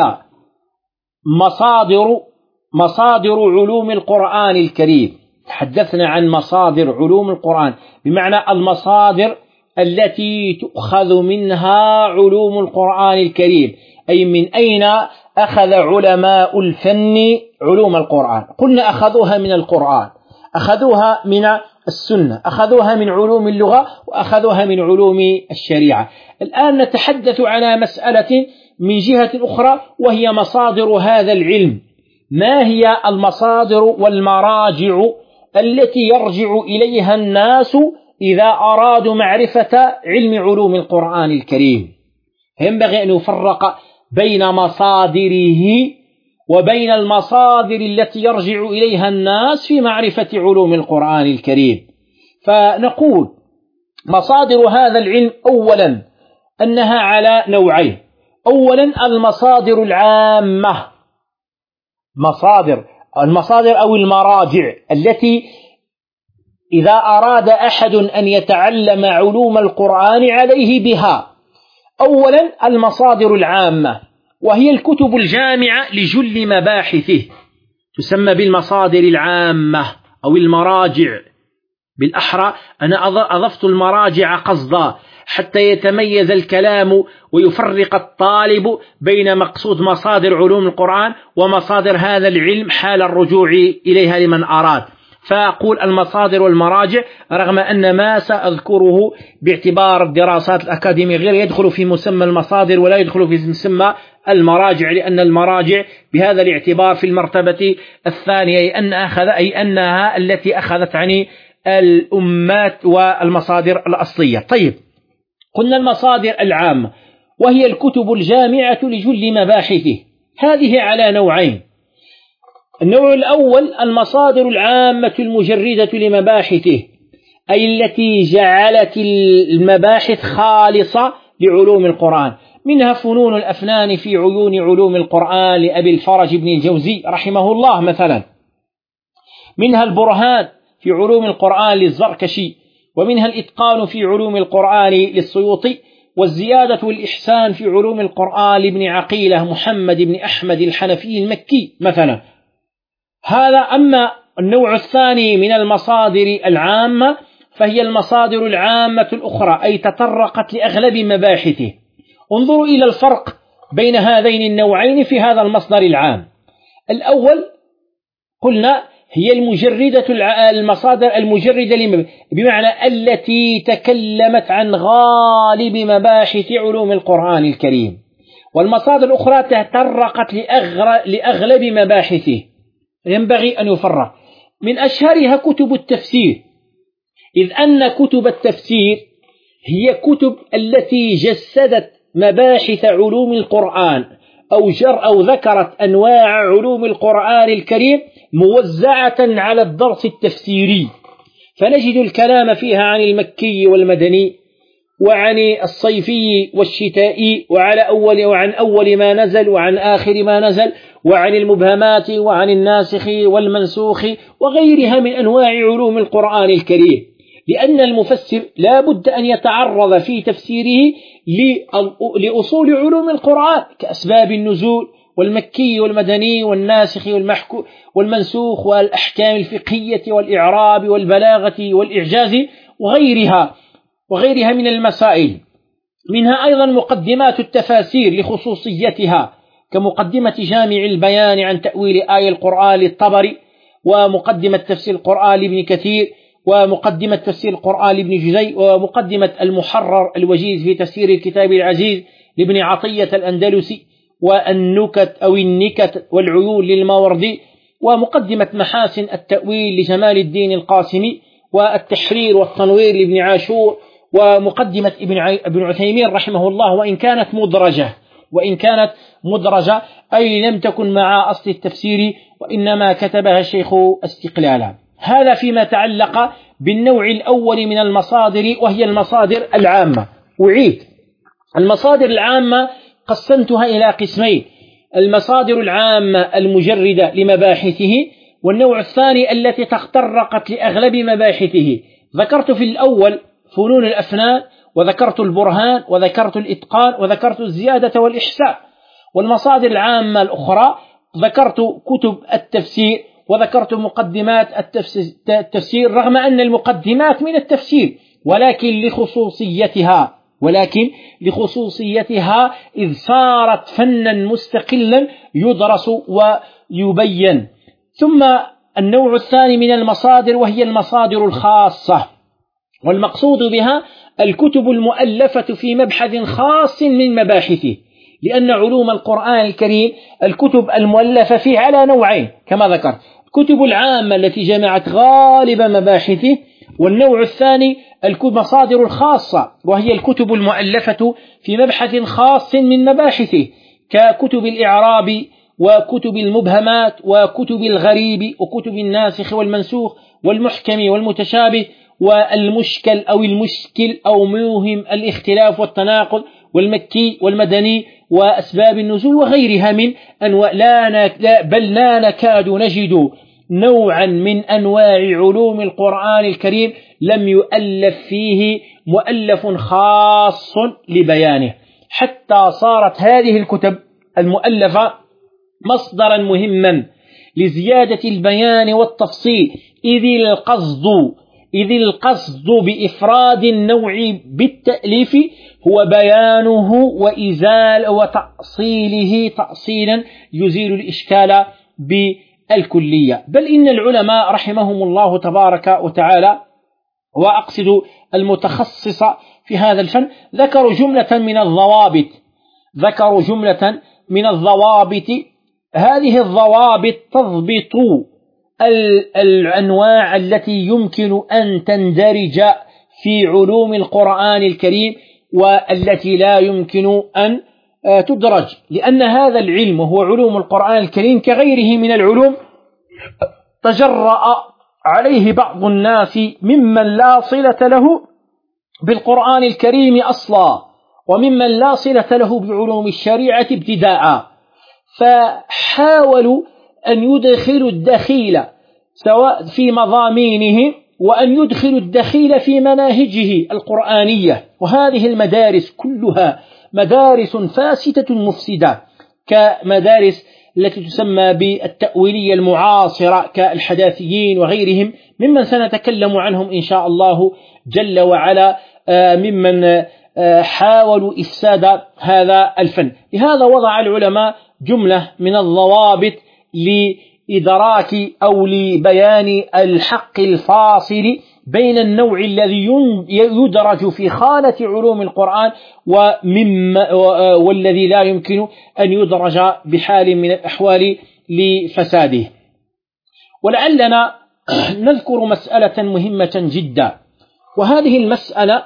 مصادر علوم القرآن الكريم. تحدثنا عن مصادر علوم القرآن، بمعنى المصادر التي تؤخذ منها علوم القرآن الكريم، أي من أين أخذ علماء الفن علوم القرآن. قلنا أخذوها من القرآن، أخذوها من السنة، أخذوها من علوم اللغة، وأخذوها من علوم الشريعة. الآن نتحدث على مسألة من جهة أخرى، وهي مصادر هذا العلم. ما هي المصادر والمراجع التي يرجع إليها الناس إذا أرادوا معرفة علم علوم القرآن الكريم؟ ينبغي أن نفرق بين مصادره وبين المصادر التي يرجع إليها الناس في معرفة علوم القرآن الكريم. فنقول مصادر هذا العلم أولا أنها على نوعين. أولا المصادر العامة، المصادر أو المراجع التي إذا أراد أحد أن يتعلم علوم القرآن عليه بها. أولا المصادر العامة، وهي الكتب الجامعة لجل مباحثه، تسمى بالمصادر العامة أو المراجع. بالأحرى أنا أضفت المراجع قصدا حتى يتميز الكلام ويفرق الطالب بين مقصود مصادر علوم القرآن ومصادر هذا العلم حال الرجوع إليها لمن أراد. فأقول المصادر والمراجع رغم أن ما سأذكره باعتبار الدراسات الأكاديمية غير يدخل في مسمى المصادر ولا يدخل في مسمى المراجع، لأن المراجع بهذا الاعتبار في المرتبة الثانية أي أنها التي أخذت عن الأمات والمصادر الأصلية. طيب، قلنا المصادر العامة وهي الكتب الجامعة لجل مباحثه، هذه على نوعين. النوع الأول المصادر العامة المجردة لمباحثه، أي التي جعلت المباحث خالصة لعلوم القرآن، منها فنون الأفنان في عيون علوم القرآن لأبي الفرج بن الجوزي رحمه الله مثلا، منها البرهان في علوم القرآن للزركشي، ومنها الإتقان في علوم القرآن للسيوطي، والزيادة والإحسان في علوم القرآن لابن عقيلة محمد بن أحمد الحنفي المكي مثلا. هذا. أما النوع الثاني من المصادر العامة فهي المصادر العامة الأخرى، أي تطرقت لأغلب مباحثه. انظروا إلى الفرق بين هذين النوعين في هذا المصدر العام. الأول قلنا هي المصادر المجردة بمعنى التي تكلمت عن غالب مباحث علوم القرآن الكريم، والمصادر الأخرى تطرقت لأغلب مباحثه. ينبغي أن يفرق. من أشهرها كتب التفسير، إذ أن كتب التفسير هي كتب التي جسدت مباحث علوم القرآن أو ذكرت أنواع علوم القرآن الكريم موزعة على الدرس التفسيري، فنجد الكلام فيها عن المكي والمدني وعن الصيفي والشتائي وعن أول ما نزل وعن آخر ما نزل وعن المبهمات وعن الناسخ والمنسوخ وغيرها من أنواع علوم القرآن الكريم، لأن المفسر لا بد أن يتعرض في تفسيره لأصول علوم القرآن كأسباب النزول والمكي والمدني والناسخ والمنسوخ والأحكام الفقهية والإعراب والبلاغة والإعجاز وغيرها من المسائل. منها أيضا مقدمات التفاسير لخصوصيتها كمقدمة جامع البيان عن تأويل آية القرآن للطبري، ومقدمة تفسير القرآن لابن كثير، ومقدمة تفسير القرآن لابن جزي، ومقدمة المحرر الوجيز في تفسير الكتاب العزيز لابن عطية الأندلسي، النكت والعيون للماوردي، ومقدمة محاسن التأويل لجمال الدين القاسمي، والتحرير والتنوير لابن عاشور، ومقدمة ابن عثيمين رحمه الله وإن كانت مدرجة أي لم تكن مع أصل التفسير وإنما كتبها الشيخ استقلالا. هذا فيما تعلق بالنوع الأول من المصادر وهي المصادر العامة. أعيد المصادر العامة قسمتها إلى قسمين: المصادر العامة المجردة لمباحثه، والنوع الثاني التي تطرقت لأغلب مباحثه. ذكرت في الأول فنون الأفنان، وذكرت البرهان، وذكرت الإتقان، وذكرت الزيادة والإحسان. والمصادر العامة الأخرى ذكرت كتب التفسير، وذكرت مقدمات التفسير رغم أن المقدمات من التفسير، ولكن لخصوصيتها إذ صارت فنا مستقلا يدرس ويبين. ثم النوع الثاني من المصادر وهي المصادر الخاصة، والمقصود بها الكتب المؤلفة في مبحث خاص من مباحثه، لأن علوم القرآن الكريم الكتب المؤلفة فيه على نوعين كما ذكرت: الكتب العامة التي جمعت غالب مباحثه، والنوع الثاني المصادر الخاصة وهي الكتب المؤلفة في مبحث خاص من مباحثه ككتب الإعراب وكتب المبهمات وكتب الغريب وكتب الناسخ والمنسوخ والمحكم والمتشابه والمشكل أو موهم الاختلاف والتناقض والمكي والمدني وأسباب النزول وغيرها من أنواع بل لا نكاد نجد نوعا من أنواع علوم القرآن الكريم لم يؤلف فيه مؤلف خاص لبيانه، حتى صارت هذه الكتب المؤلفة مصدرا مهما لزيادة البيان والتفصيل، إذ القصد إذ القصد بإفراد النوع بالتأليف هو بيانه وتأصيله تأصيلا يزيل الإشكال بالكلية. بل إن العلماء رحمهم الله تبارك وتعالى، وأقصد المتخصص في هذا الفن، ذكروا جملة من الضوابط. هذه الضوابط تضبط الأنواع التي يمكن أن تندرج في علوم القرآن الكريم والتي لا يمكن أن تدرج، لأن هذا العلم وهو علوم القرآن الكريم كغيره من العلوم تجرأ عليه بعض الناس ممن لا صلة له بالقرآن الكريم أصلا، وممن لا صلة له بعلوم الشريعة ابتداء، فحاولوا أن يدخلوا الدخيل سواء في مضامينه وأن يدخلوا الدخيل في مناهجه القرآنية. وهذه المدارس كلها مدارس فاسدة مفسدة، كمدارس التي تسمى بالتأويلية المعاصرة كالحداثيين وغيرهم، ممن سنتكلم عنهم إن شاء الله جل وعلا، ممن حاولوا إفساد هذا الفن. لهذا وضع العلماء جملة من الضوابط لإدراك أو لبيان الحق الفاصل بين النوع الذي يدرج في خانة علوم القرآن والذي لا يمكن أن يدرج بحال من الأحوال لفساده. ولعلنا نذكر مسألة مهمة جدا، وهذه المسألة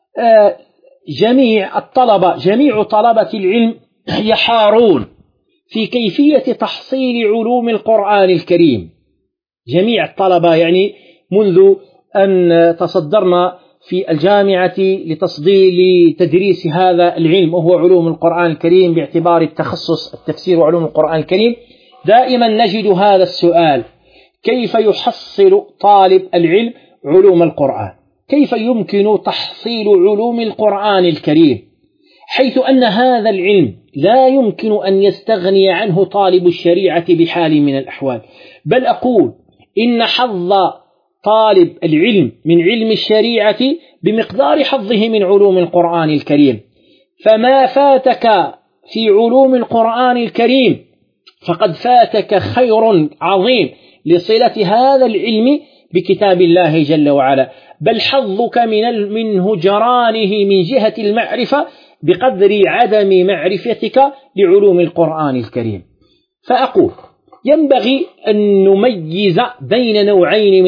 جميع طلبة العلم يحارون في كيفية تحصيل علوم القرآن الكريم. جميع الطلبة، يعني منذ أن تصدرنا في الجامعة لتدريس هذا العلم وهو علوم القرآن الكريم باعتبار التخصص التفسير وعلوم القرآن الكريم، دائما نجد هذا السؤال: كيف يحصل طالب العلم علوم القرآن؟ كيف يمكن تحصيل علوم القرآن الكريم؟ حيث أن هذا العلم لا يمكن أن يستغني عنه طالب الشريعة بحال من الأحوال، بل أقول إن حظ طالب العلم من علم الشريعة بمقدار حظه من علوم القرآن الكريم. فما فاتك في علوم القرآن الكريم فقد فاتك خير عظيم لصلة هذا العلم بكتاب الله جل وعلا، بل حظك من هجرانه من جهة المعرفة بقدر عدم معرفتك لعلوم القرآن الكريم. فأقول ينبغي أن نميز بين نوعين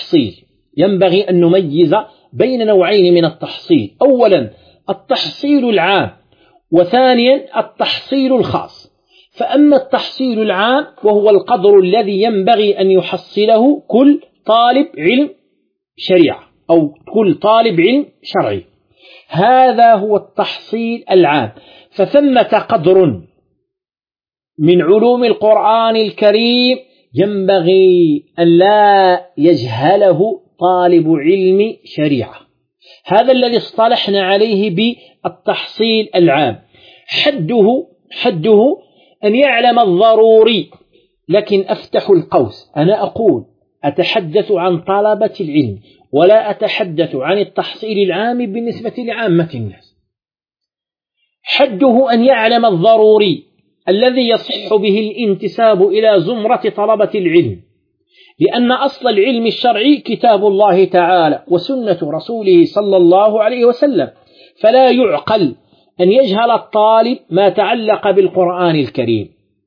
من التحصيل، أولا التحصيل العام، وثانيا التحصيل الخاص. فأما التحصيل العام وهو القدر الذي ينبغي أن يحصله كل طالب علم شريعة أو كل طالب علم شرعي، هذا هو التحصيل العام. فثمة قدر من علوم القرآن الكريم ينبغي أن لا يجهله طالب علم شريعة. هذا الذي اصطلحنا عليه بالتحصيل العام. حده أن يعلم الضروري، لكن أفتح القوس، أنا أقول أتحدث عن طلبة العلم ولا أتحدث عن التحصيل العام بالنسبة لعامة الناس. حده أن يعلم الضروري الذي يصح به الانتساب إلى زمرة طلبة العلم، لأن أصل العلم الشرعي كتاب الله تعالى وسنة رسوله صلى الله عليه وسلم، فلا يعقل أن يجهل الطالب ما تعلق بالقرآن الكريم.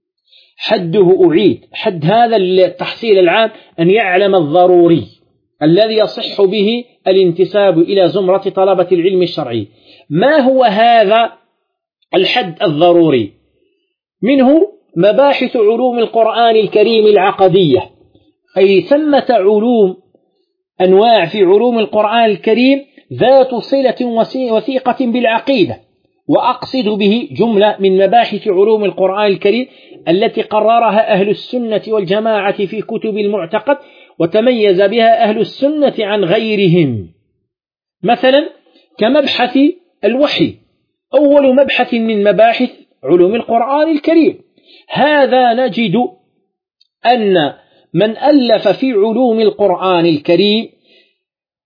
حد هذا التحصيل العام أن يعلم الضروري الذي يصح به الانتساب إلى زمرة طلبة العلم الشرعي. ما هو هذا الحد الضروري؟ منه مباحث علوم القرآن الكريم العقدية، أي ثمة أنواع في علوم القرآن الكريم ذات صلة وثيقة بالعقيدة، وأقصد به جملة من مباحث علوم القرآن الكريم التي قررها أهل السنة والجماعة في كتب المعتقد، وتميز بها أهل السنة عن غيرهم. مثلا كمبحث الوحي، أول مبحث من مباحث علوم القرآن الكريم. هذا نجد أن من ألف في علوم القرآن الكريم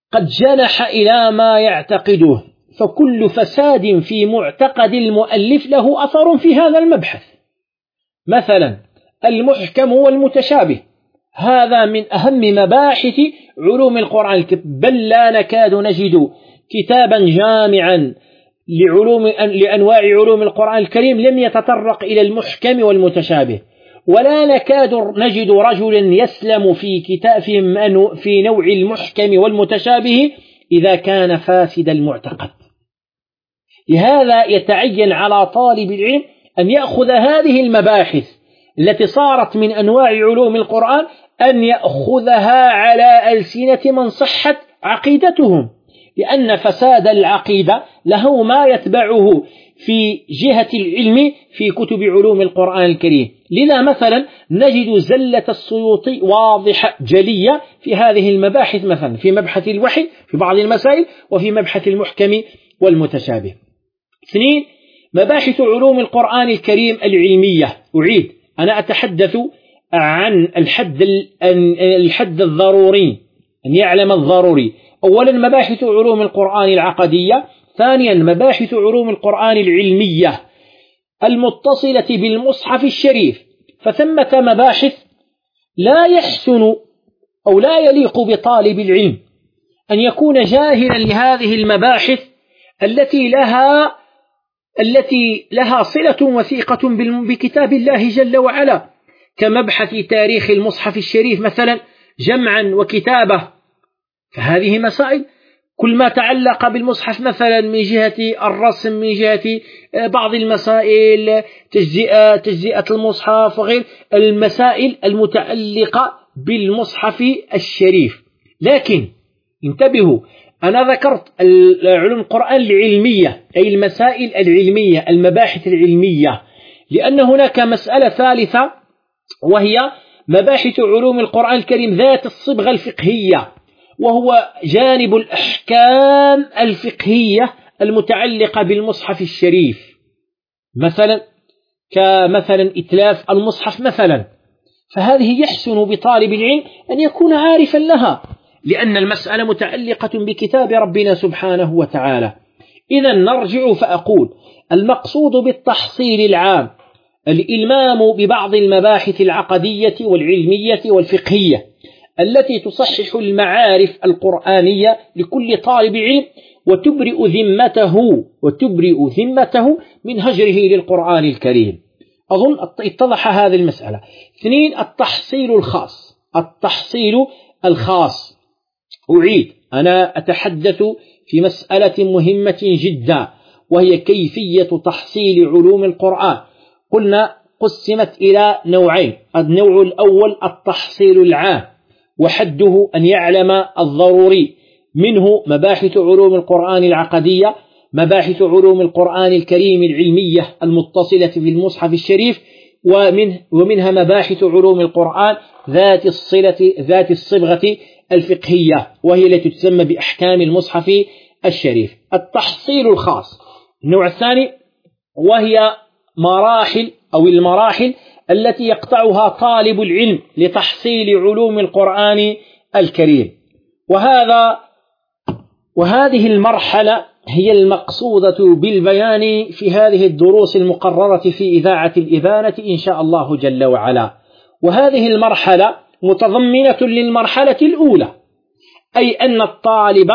قد جنح إلى ما يعتقده، فكل فساد في معتقد المؤلف له أثر في هذا المبحث. مثلا المحكم والمتشابه، هذا من أهم مباحث علوم القرآن الكريم، بل لا نكاد نجد كتابا جامعا لأنواع علوم القرآن الكريم لم يتطرق إلى المحكم والمتشابه، ولا نكاد نجد رجلا يسلم في نوع المحكم والمتشابه إذا كان فاسد المعتقد. لهذا يتعين على طالب العلم أن يأخذ هذه المباحث التي صارت من أنواع علوم القرآن، أن يأخذها على ألسنة من صحت عقيدتهم، لأن فساد العقيدة له ما يتبعه في جهة العلم في كتب علوم القرآن الكريم. لذا مثلا نجد زلة السيوطي واضحة جلية في هذه المباحث، مثلا في مبحث الوحي في بعض المسائل، وفي مبحث المحكم والمتشابه. 2. مباحث علوم القرآن الكريم العلمية. أعيد، أنا أتحدث عن الحد الضروري، أن يعلم الضروري. أولا مباحث علوم القرآن العقدية. ثانيا مباحث علوم القرآن العلمية المتصلة بالمصحف الشريف. فثمة مباحث لا يحسن أو لا يليق بطالب العلم أن يكون جاهلا لهذه المباحث التي لها صلة وثيقة بكتاب الله جل وعلا، كمبحث تاريخ المصحف الشريف مثلا جمعا وكتابة. فهذه مسائل كل ما تعلق بالمصحف مثلا من جهة الرسم، من جهة بعض المسائل تجزئة المصحف وغير المسائل المتعلقة بالمصحف الشريف. لكن انتبهوا، أنا ذكرت علوم القرآن العلمية، أي المسائل العلمية، المباحث العلمية، لأن هناك مسألة ثالثة وهي مباحث علوم القرآن الكريم ذات الصبغة الفقهية، وهو جانب الأحكام الفقهية المتعلقة بالمصحف الشريف، مثلا كمثلا إتلاف المصحف مثلا. فهذه يحسن بطالب العلم أن يكون عارفا لها، لأن المسألة متعلقة بكتاب ربنا سبحانه وتعالى. إذا نرجع فأقول المقصود بالتحصيل العام الإلمام ببعض المباحث العقدية والعلمية والفقهية التي تصحح المعارف القرآنية لكل طالب علم وتبرئ ذمته من هجره للقرآن الكريم. أظن اتضح هذه المسألة. 2. التحصيل الخاص. أعيد، أنا أتحدث في مسألة مهمة جدا، وهي كيفية تحصيل علوم القرآن. قلنا قسمت إلى نوعين. النوع الأول التحصيل العام، وحده أن يعلم الضروري، منه مباحث علوم القرآن العقدية، مباحث علوم القرآن الكريم العلمية المتصلة بالمصحف الشريف، ومنها مباحث علوم القرآن ذات الصبغة الفقهية، وهي التي تسمى بأحكام المصحف الشريف. التحصيل الخاص النوع الثاني، وهي المراحل التي يقطعها طالب العلم لتحصيل علوم القرآن الكريم. وهذه المرحلة هي المقصودة بالبيان في هذه الدروس المقررة في إذاعة الإبانة إن شاء الله جل وعلا. وهذه المرحلة متضمنة للمرحلة الأولى، أي أن الطالب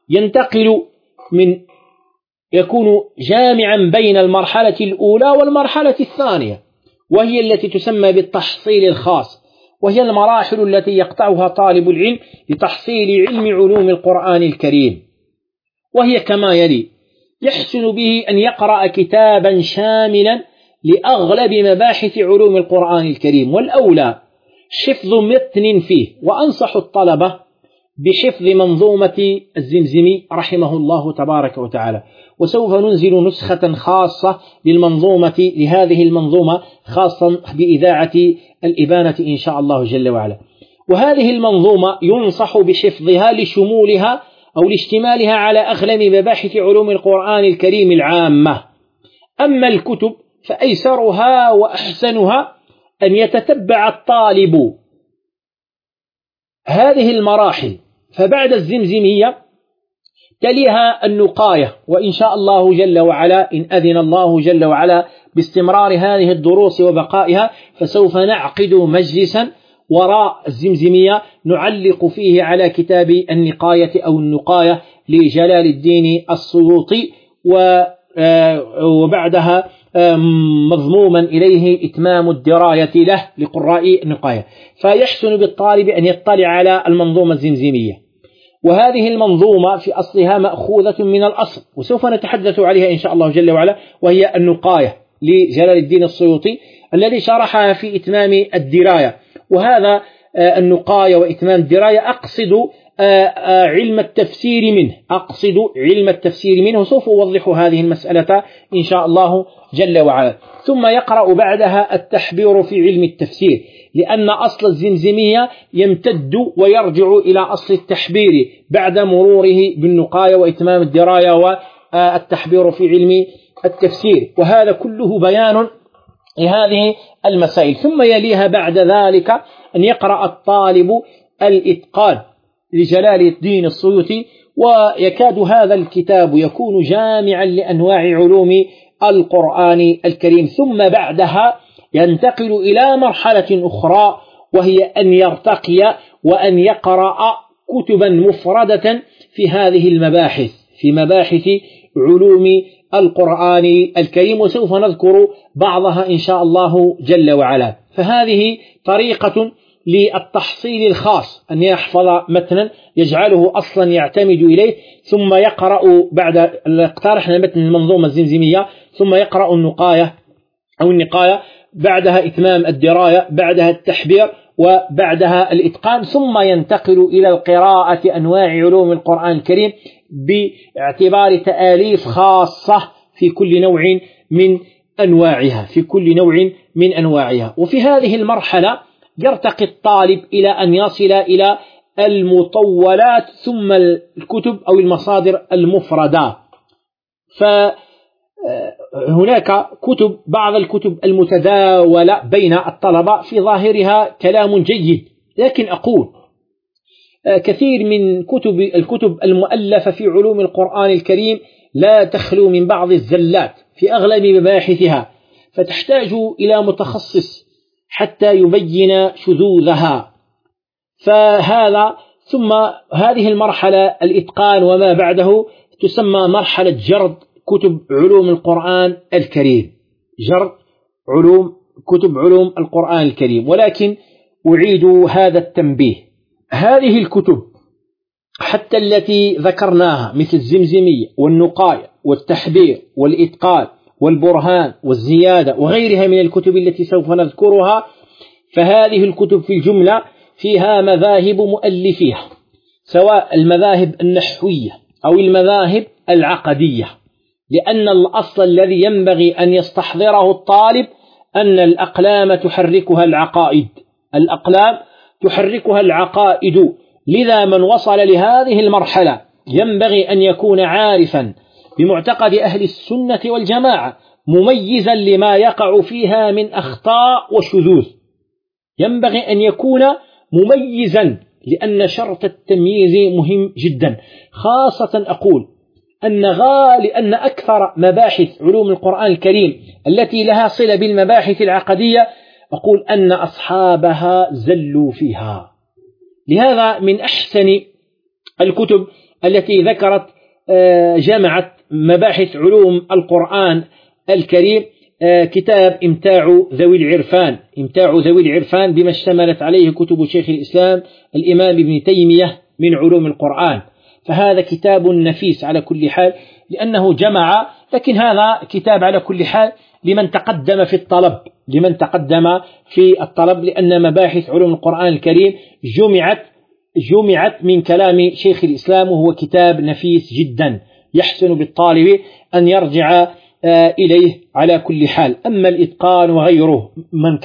يكون جامعا بين المرحلة الأولى والمرحلة الثانية، وهي التي تسمى بالتحصيل الخاص، وهي المراحل التي يقطعها طالب العلم لتحصيل علم علوم القرآن الكريم، وهي كما يلي: يحسن به أن يقرأ كتابا شاملا لأغلب مباحث علوم القرآن الكريم، والأولى حفظ متن فيه. وأنصح الطلبة بحفظ منظومة الزمزمي رحمه الله تبارك وتعالى، وسوف ننزل نسخة خاصة لهذه المنظومة خاصة بإذاعة الإبانة إن شاء الله جل وعلا. وهذه المنظومة ينصح بحفظها لشمولها أو لاشتمالها على أغلب مباحث علوم القرآن الكريم العامة. أما الكتب فأيسرها وأحسنها أن يتتبع الطالب هذه المراحل فبعد الزمزمية تليها النقاية، وإن شاء الله جل وعلا إن أذن الله جل وعلا باستمرار هذه الدروس وبقائها فسوف نعقد مجلسا وراء الزمزمية نعلق فيه على كتاب النقاية أو النقاية لجلال الدين السيوطي، وبعدها مضموما إليه إتمام الدراية له لقراء النقاية. فيحسن بالطالب أن يطلع على المنظومة الزمزمية، وهذه المنظومة في أصلها مأخوذة من الأصل وسوف نتحدث عليها إن شاء الله جل وعلا، وهي النقاية لجلال الدين السيوطي الذي شرحها في إتمام الدراية. وهذا النقاية وإتمام الدراية أقصد علم التفسير منه، وسوف أوضح هذه المسألة إن شاء الله جل وعلا. ثم يقرأ بعدها التحبير في علم التفسير، لأن أصل الزمزمية يمتد ويرجع إلى أصل التحبير بعد مروره بالنقاية وإتمام الدراية والتحبير في علم التفسير، وهذا كله بيان لهذه المسائل. ثم يليها بعد ذلك أن يقرأ الطالب الإتقان لجلال الدين السيوطي، ويكاد هذا الكتاب يكون جامعا لأنواع علوم القرآن الكريم. ثم بعدها ينتقل إلى مرحلة أخرى، وهي أن يرتقي وأن يقرأ كتبا مفردة في هذه المباحث، في مباحث علوم القرآن الكريم، وسوف نذكر بعضها إن شاء الله جل وعلا. فهذه طريقة للتحصيل الخاص، أن يحفظ متنا يجعله أصلا يعتمد إليه، ثم يقرأ بعد اقترحنا متن المنظومة الزمزمية، ثم يقرأ النقاية أو النقاية، بعدها إتمام الدراية، بعدها التحبير، وبعدها الإتقان، ثم ينتقل إلى القراءة أنواع علوم القرآن الكريم باعتبار تآليف خاصة في كل نوع من أنواعها. وفي هذه المرحلة يرتقي الطالب إلى أن يصل إلى المطولات ثم الكتب أو المصادر المفردة. فهناك بعض الكتب المتداولة بين الطلبة في ظاهرها كلام جيد، لكن أقول كثير من الكتب المؤلفة في علوم القرآن الكريم لا تخلو من بعض الزلات في أغلب مباحثها، فتحتاج إلى متخصص حتى يبين شذوذها. ثم هذه المرحلة الإتقان وما بعده تسمى مرحلة جرد كتب علوم القرآن الكريم، جرد كتب علوم القرآن الكريم. ولكن أعيد هذا التنبيه، هذه الكتب حتى التي ذكرناها مثل الزمزمية والنقاية والتحبير والإتقان والبرهان والزيادة وغيرها من الكتب التي سوف نذكرها، فهذه الكتب في الجملة فيها مذاهب مؤلفيها، سواء المذاهب النحوية أو المذاهب العقدية، لأن الأصل الذي ينبغي أن يستحضره الطالب أن الأقلام تحركها العقائد. لذا من وصل لهذه المرحلة ينبغي أن يكون عارفا بمعتقد أهل السنة والجماعة، مميزا لما يقع فيها من أخطاء وشذوذ، ينبغي أن يكون مميزا، لأن شرط التمييز مهم جدا. خاصة أقول أن أكثر مباحث علوم القرآن الكريم التي لها صلة بالمباحث العقدية أقول أن أصحابها زلوا فيها. لهذا من أحسن الكتب التي ذكرت جمعت مباحث علوم القرآن الكريم كتاب إمتاع ذوي العرفان بما اشتملت عليه كتب شيخ الإسلام الإمام ابن تيمية من علوم القرآن. فهذا كتاب نفيس على كل حال، لأنه جمع، لكن هذا كتاب على كل حال لمن تقدم في الطلب، لأن مباحث علوم القرآن الكريم جمعت من كلام شيخ الإسلام، وهو كتاب نفيس جدا يحسن بالطالب أن يرجع إليه على كل حال. أما الإتقان وغيره من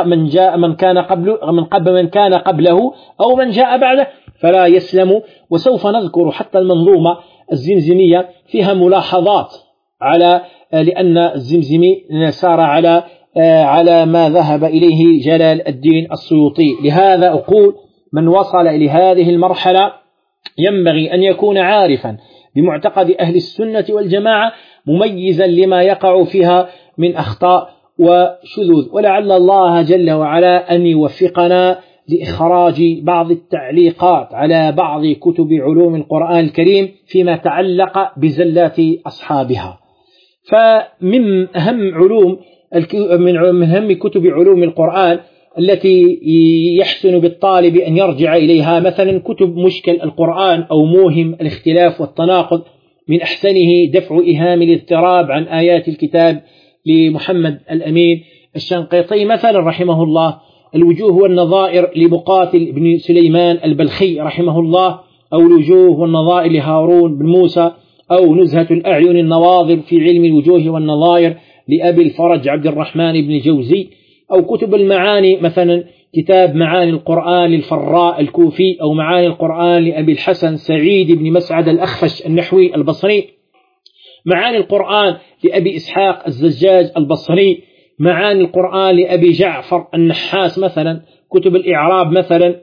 كان قبله أو من جاء بعده فلا يسلم. وسوف نذكر حتى المنظومة الزمزمية فيها ملاحظات لأن الزمزمي سار على ما ذهب إليه جلال الدين السيوطي. لهذا أقول من وصل لهذه المرحلة ينبغي أن يكون عارفا بمعتقد أهل السنة والجماعة مميزا لما يقع فيها من أخطاء وشذوذ، ولعل الله جل وعلا أن يوفقنا لإخراج بعض التعليقات على بعض كتب علوم القرآن الكريم فيما تعلق بزلات أصحابها. فمن أهم كتب علوم القرآن التي يحسن بالطالب أن يرجع إليها مثلا كتب مشكل القرآن أو موهم الاختلاف والتناقض، من أحسنه دفع إيهام الاضطراب عن آيات الكتاب لمحمد الأمين الشنقيطي مثلا رحمه الله، الوجوه والنظائر لمقاتل بن سليمان البلخي رحمه الله، أو الوجوه والنظائر لهارون بن موسى، أو نزهة الأعين النواظر في علم الوجوه والنظائر لأبي الفرج عبد الرحمن بن جوزي، أو كتب المعاني مثلا كتاب معاني القرآن للفراء الكوفي، أو معاني القرآن لأبي الحسن سعيد بن مسعد الأخفش النحوي البصري، معاني القرآن لأبي إسحاق الزجاج البصري، معاني القرآن لأبي جعفر النحاس مثلا، كتب الإعراب مثلا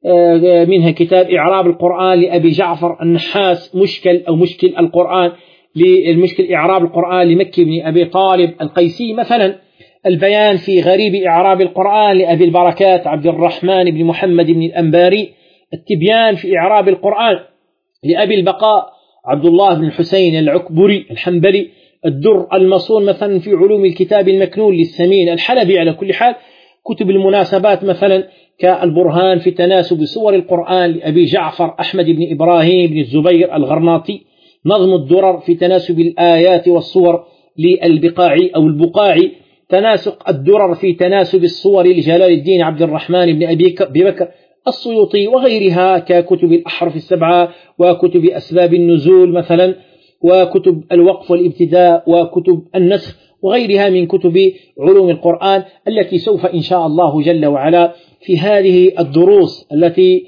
منها كتاب إعراب القرآن لأبي جعفر النحاس، مشكل القرآن للمشكل إعراب القرآن لمكي بن أبي طالب القيسي مثلا، البيان في غريب إعراب القرآن لأبي البركات عبد الرحمن بن محمد بن الأنباري، التبيان في إعراب القرآن لأبي البقاء عبد الله بن الحسين العكبري الحنبلي، الدر المصون مثلا في علوم الكتاب المكنون للسمين الحلبي. على كل حال كتب المناسبات مثلا كالبرهان في تناسب سور القرآن لأبي جعفر أحمد بن إبراهيم بن الزبير الغرناطي، نظم الدرر في تناسب الآيات والصور للبقاعي أو البقاعي، تناسق الدرر في تناسب الصور لجلال الدين عبد الرحمن بن أبي بكر السيوطي، وغيرها ككتب الأحرف السبعة وكتب أسباب النزول مثلا، وكتب الوقف والابتداء وكتب النسخ وغيرها من كتب علوم القرآن، التي سوف إن شاء الله جل وعلا في هذه الدروس التي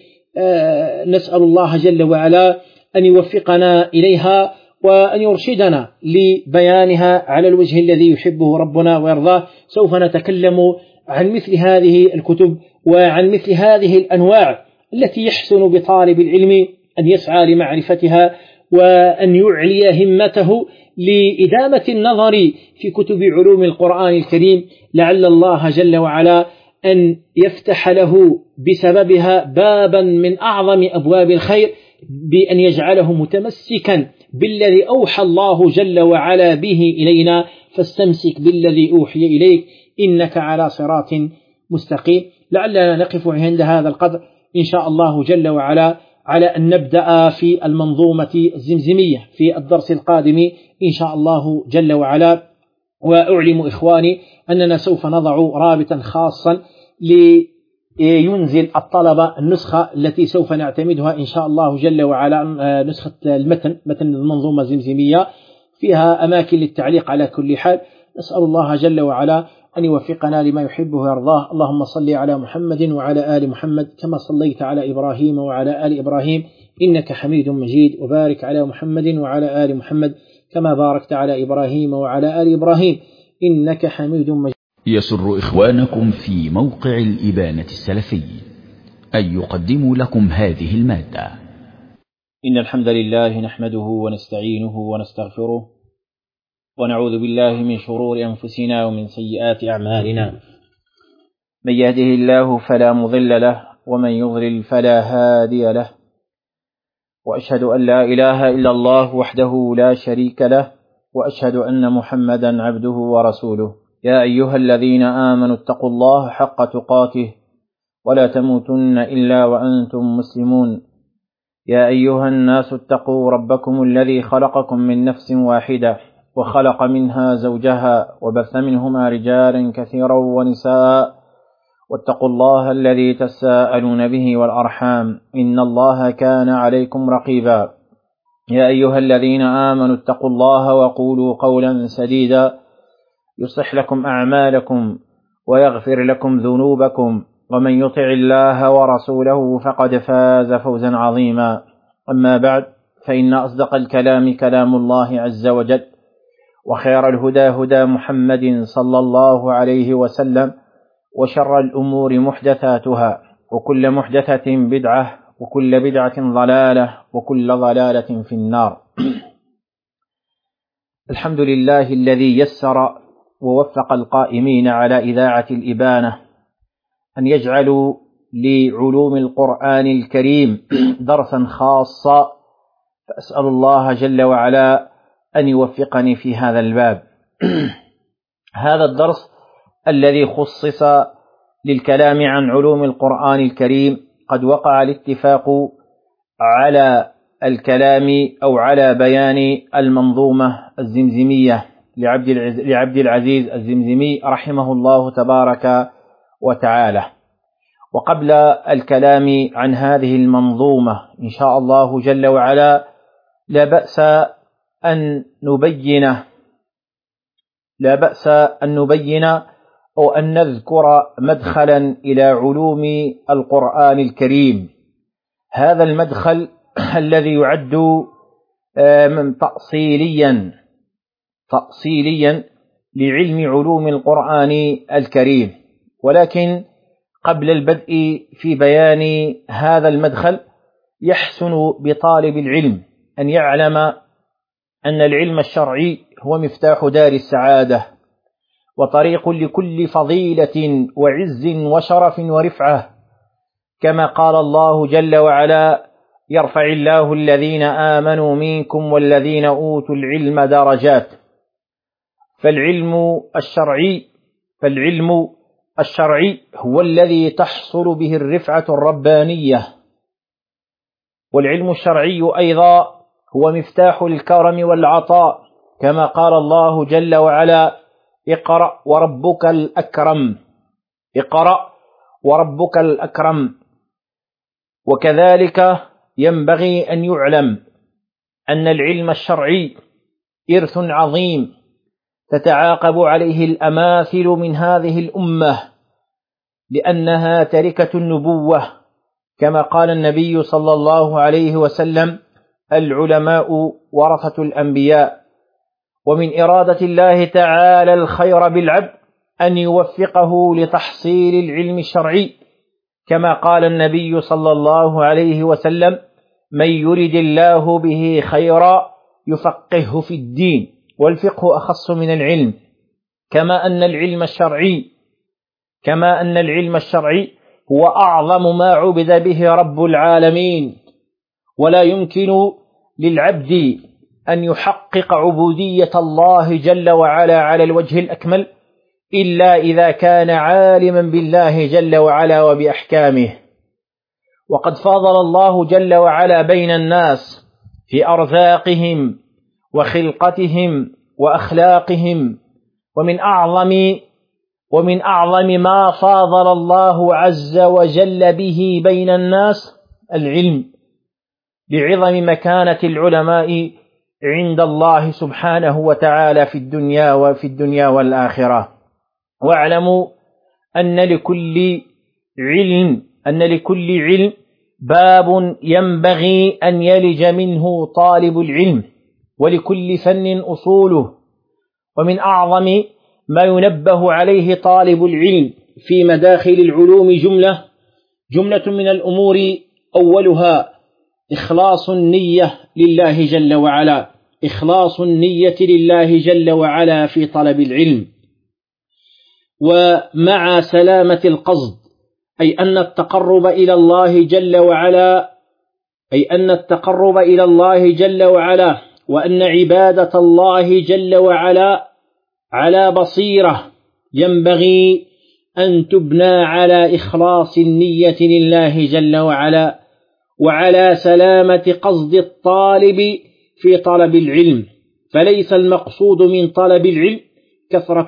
نسأل الله جل وعلا أن يوفقنا إليها وأن يرشدنا لبيانها على الوجه الذي يحبه ربنا ويرضاه، سوف نتكلم عن مثل هذه الكتب وعن مثل هذه الأنواع التي يحسن بطالب العلم أن يسعى لمعرفتها وأن يعلي همته لإدامة النظر في كتب علوم القرآن الكريم، لعل الله جل وعلا أن يفتح له بسببها بابا من أعظم أبواب الخير، بأن يجعله متمسكا بالذي أوحى الله جل وعلا به إلينا، فاستمسك بالذي أوحي إليك إنك على صراط مستقيم. لعلنا نقف عند هذا القدر إن شاء الله جل وعلا، على أن نبدأ في المنظومة الزمزمية في الدرس القادم إن شاء الله جل وعلا. وأعلم إخواني أننا سوف نضع رابطا خاصا لينزل الطلبة النسخة التي سوف نعتمدها إن شاء الله جل وعلا، نسخة متن المنظومة الزمزمية، فيها أماكن للتعليق. على كل حال نسأل الله جل وعلا أن يوفقنا لما يحبه ويرضاه. اللهم صل على محمد وعلى آل محمد كما صليت على إبراهيم وعلى آل إبراهيم إنك حميد مجيد، وبارك على محمد وعلى آل محمد كما باركت على إبراهيم وعلى آل إبراهيم إنك حميد مجيد. يسر إخوانكم في موقع الإبانة السلفي أن يقدموا لكم هذه المادة. إن الحمد لله نحمده ونستعينه ونستغفره ونعوذ بالله من شرور أنفسنا ومن سيئات أعمالنا، من يهده الله فلا مضل له ومن يضلل فلا هادي له، وأشهد أن لا إله إلا الله وحده لا شريك له، وأشهد أن محمدا عبده ورسوله. يا أيها الذين آمنوا اتقوا الله حق تقاته ولا تموتن إلا وأنتم مسلمون. يا أيها الناس اتقوا ربكم الذي خلقكم من نفس واحدة وخلق منها زوجها وبث منهما رجالا كثيرا ونساء، واتقوا الله الذي تساءلون به والأرحام إن الله كان عليكم رقيبا. يا أيها الذين آمنوا اتقوا الله وقولوا قولا سديدا يصلح لكم أعمالكم ويغفر لكم ذنوبكم، ومن يطع الله ورسوله فقد فاز فوزا عظيما. أما بعد، فإن أصدق الكلام كلام الله عز وجل، وخير الهدى هدى محمد صلى الله عليه وسلم، وشر الأمور محدثاتها، وكل محدثة بدعة، وكل بدعة ضلالة وكل ضلالة في النار. الحمد لله الذي يسر ووفق القائمين على إذاعة الإبانة أن يجعلوا لعلوم القرآن الكريم درسا خاصا، فأسأل الله جل وعلا أن يوفقني في هذا الباب. هذا الدرس الذي خصص للكلام عن علوم القرآن الكريم قد وقع الاتفاق على الكلام أو على بيان المنظومة الزمزمية لعبد العزيز الزمزمي رحمه الله تبارك وتعالى. وقبل الكلام عن هذه المنظومة إن شاء الله جل وعلا لا بأس أن نبين أو أن نذكر مدخلا إلى علوم القرآن الكريم. هذا المدخل الذي يعد تأصيليا لعلم علوم القرآن الكريم. ولكن قبل البدء في بيان هذا المدخل يحسن بطالب العلم أن يعلم أن العلم الشرعي هو مفتاح دار السعادة وطريق لكل فضيلة وعز وشرف ورفعة، كما قال الله جل وعلا: يرفع الله الذين آمنوا منكم والذين أوتوا العلم درجات. فالعلم الشرعي هو الذي تحصل به الرفعة الربانية، والعلم الشرعي أيضا هو مفتاح الكرم والعطاء، كما قال الله جل وعلا: اقرأ وربك الأكرم. وكذلك ينبغي أن يعلم أن العلم الشرعي إرث عظيم تتعاقب عليه الأماثل من هذه الأمة، لأنها تركة النبوة، كما قال النبي صلى الله عليه وسلم: العلماء ورثة الأنبياء. ومن إرادة الله تعالى الخير بالعبد أن يوفقه لتحصيل العلم الشرعي، كما قال النبي صلى الله عليه وسلم: من يرد الله به خيرا يفقهه في الدين، والفقه أخص من العلم. كما أن العلم الشرعي هو أعظم ما عبد به رب العالمين، ولا يمكن للعبد أن يحقق عبودية الله جل وعلا على الوجه الأكمل إلا إذا كان عالما بالله جل وعلا وبأحكامه. وقد فاضل الله جل وعلا بين الناس في أرزاقهم وخلقتهم وأخلاقهم، ومن أعظم ما فاضل الله عز وجل به بين الناس العلم، لعظم مكانة العلماء عند الله سبحانه وتعالى في الدنيا والآخرة. واعلموا أن لكل علم باب ينبغي أن يلج منه طالب العلم، ولكل فن أصوله. ومن أعظم ما ينبه عليه طالب العلم في مداخل العلوم جملة من الأمور، أولها إخلاص النية لله جل وعلا في طلب العلم، ومع سلامة القصد، أي أن التقرب إلى الله جل وعلا وأن عبادة الله جل وعلا على بصيرة ينبغي أن تبنى على إخلاص النية لله جل وعلا، وعلى سلامة قصد الطالب في طلب العلم. فليس المقصود من طلب العلم كثرة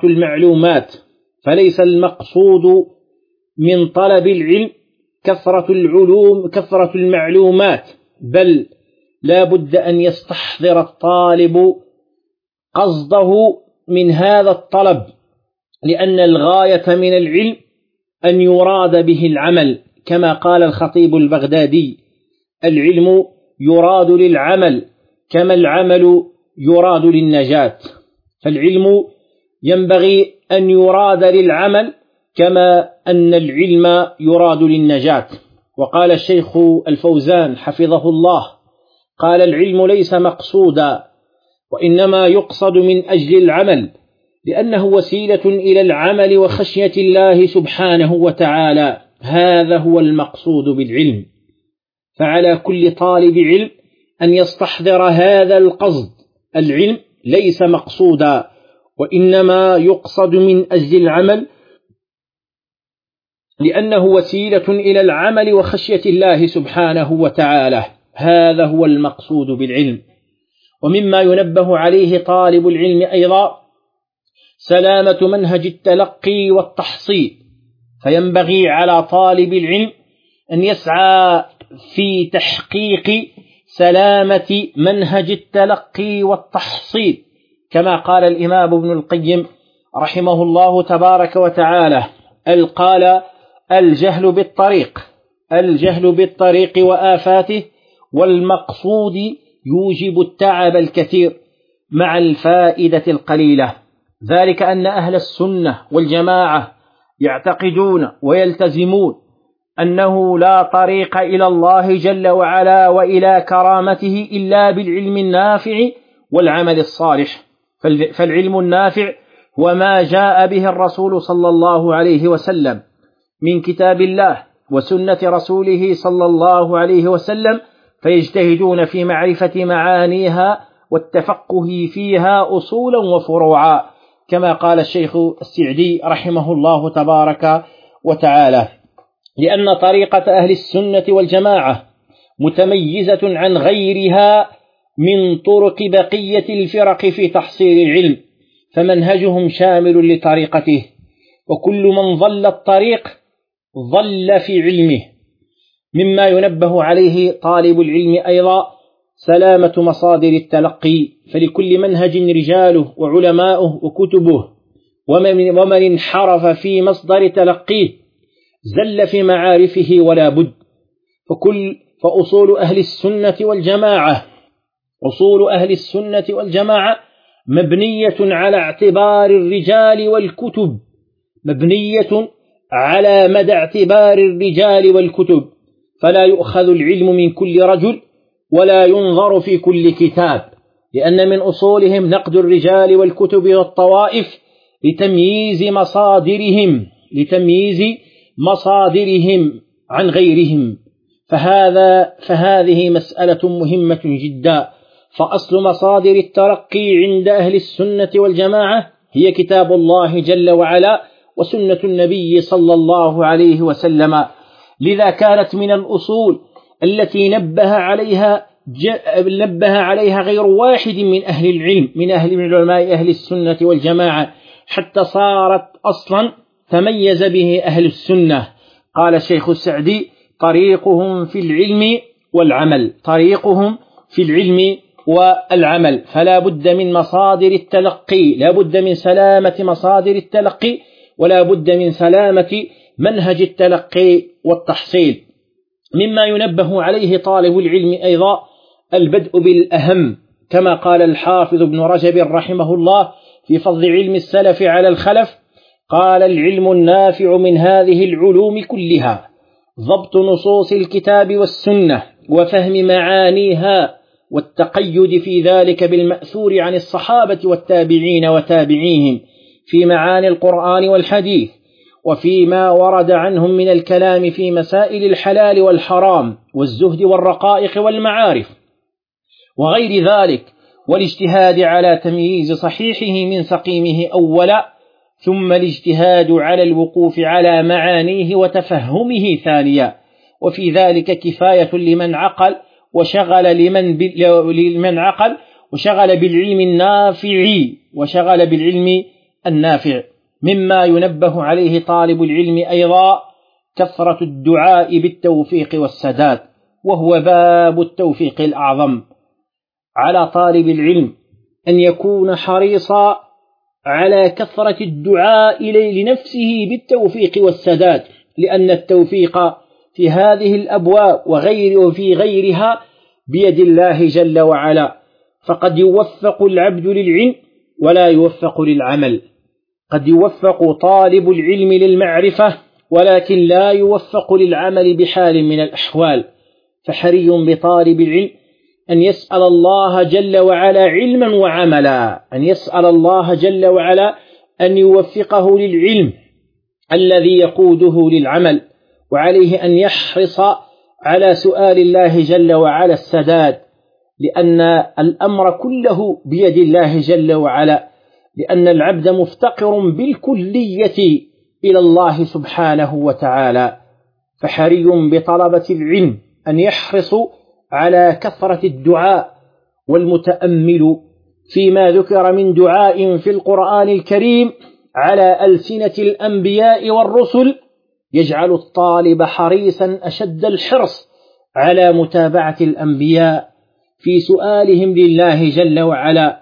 المعلومات، بل لا بد أن يستحضر الطالب قصده من هذا الطلب، لأن الغاية من العلم أن يراد به العمل، كما قال الخطيب البغدادي: العلم يراد للعمل كما العمل يراد للنجاة. فالعلم ينبغي أن يراد للعمل كما أن العلم يراد للنجاة. وقال الشيخ الفوزان حفظه الله: قال: العلم ليس مقصودا، وإنما يقصد من أجل العمل، لأنه وسيلة إلى العمل وخشية الله سبحانه وتعالى، هذا هو المقصود بالعلم. فعلى كل طالب علم أن يستحضر هذا القصد، العلم ليس مقصودا، وإنما يقصد من أجل العمل، لأنه وسيلة إلى العمل وخشية الله سبحانه وتعالى، هذا هو المقصود بالعلم. ومما ينبه عليه طالب العلم أيضا سلامة منهج التلقي والتحصيل، فينبغي على طالب العلم أن يسعى في تحقيق سلامة منهج التلقي والتحصيل، كما قال الإمام ابن القيم رحمه الله تبارك وتعالى: قال: الجهل بالطريق وآفاته، والمقصود يوجب التعب الكثير مع الفائدة القليلة. ذلك أن أهل السنة والجماعة يعتقدون ويلتزمون أنه لا طريق إلى الله جل وعلا وإلى كرامته إلا بالعلم النافع والعمل الصالح. فالعلم النافع وما جاء به الرسول صلى الله عليه وسلم من كتاب الله وسنة رسوله صلى الله عليه وسلم، فيجتهدون في معرفة معانيها والتفقه فيها أصولا وفروعا، كما قال الشيخ السعدي رحمه الله تبارك وتعالى: لأن طريقة أهل السنة والجماعة متميزة عن غيرها من طرق بقية الفرق في تحصيل العلم، فمنهجهم شامل لطريقته، وكل من ضل الطريق ضل في علمه. مما ينبه عليه طالب العلم أيضا سلامة مصادر التلقي، فلكل منهج رجاله وعلماؤه وكتبه، ومن انحرف في مصدر تلقيه زل في معارفه ولا بد. فأصول أهل السنة والجماعة مبنية على اعتبار الرجال والكتب، مبنية على مدى اعتبار الرجال والكتب، فلا يؤخذ العلم من كل رجل ولا ينظر في كل كتاب، لأن من أصولهم نقد الرجال والكتب والطوائف لتمييز مصادرهم عن غيرهم. فهذه مسألة مهمة جدا. فأصل مصادر التلقي عند أهل السنة والجماعة هي كتاب الله جل وعلا وسنة النبي صلى الله عليه وسلم. لذا كانت من الأصول التي نبه عليها غير واحد من أهل العلم، من علماء أهل السنة والجماعة، حتى صارت أصلا تميز به أهل السنة. قال الشيخ السعدي: طريقهم في العلم والعمل، فلا بد من مصادر التلقي، لا بد من سلامة مصادر التلقي، ولا بد من سلامة منهج التلقي والتحصيل. مما ينبه عليه طالب العلم أيضا البدء بالأهم، كما قال الحافظ ابن رجب رحمه الله في فضل علم السلف على الخلف: قال: العلم النافع من هذه العلوم كلها ضبط نصوص الكتاب والسنة وفهم معانيها، والتقيد في ذلك بالمأثور عن الصحابة والتابعين وتابعيهم في معاني القرآن والحديث، وفيما ورد عنهم من الكلام في مسائل الحلال والحرام والزهد والرقائق والمعارف وغير ذلك، والاجتهاد على تمييز صحيحه من سقيمه أولا، ثم الاجتهاد على الوقوف على معانيه وتفهمه ثانيا. وفي ذلك كفاية لمن عقل وشغل بالعلم النافع. مما ينبه عليه طالب العلم أيضا كثرة الدعاء بالتوفيق والسداد، وهو باب التوفيق الأعظم. على طالب العلم أن يكون حريصا على كثرة الدعاء لنفسه بالتوفيق والسداد، لأن التوفيق في هذه الأبواب وفي غيرها بيد الله جل وعلا، فقد يوفق العبد للعلم ولا يوفق للعمل، قد يوفق طالب العلم للمعرفة ولكن لا يوفق للعمل بحال من الأحوال، فحري بطالب العلم أن يسأل الله جل وعلا علما وعملا، أن يسأل الله جل وعلا أن يوفقه للعلم الذي يقوده للعمل، وعليه أن يحرص على سؤال الله جل وعلا السداد، لأن الأمر كله بيد الله جل وعلا، لأن العبد مفتقر بالكلية إلى الله سبحانه وتعالى. فحري بطلبة العلم أن يحرصوا على كثرة الدعاء، والمتأمل فيما ذكر من دعاء في القرآن الكريم على ألسنة الأنبياء والرسل يجعل الطالب حريصا أشد الحرص على متابعة الأنبياء في سؤالهم لله جل وعلا،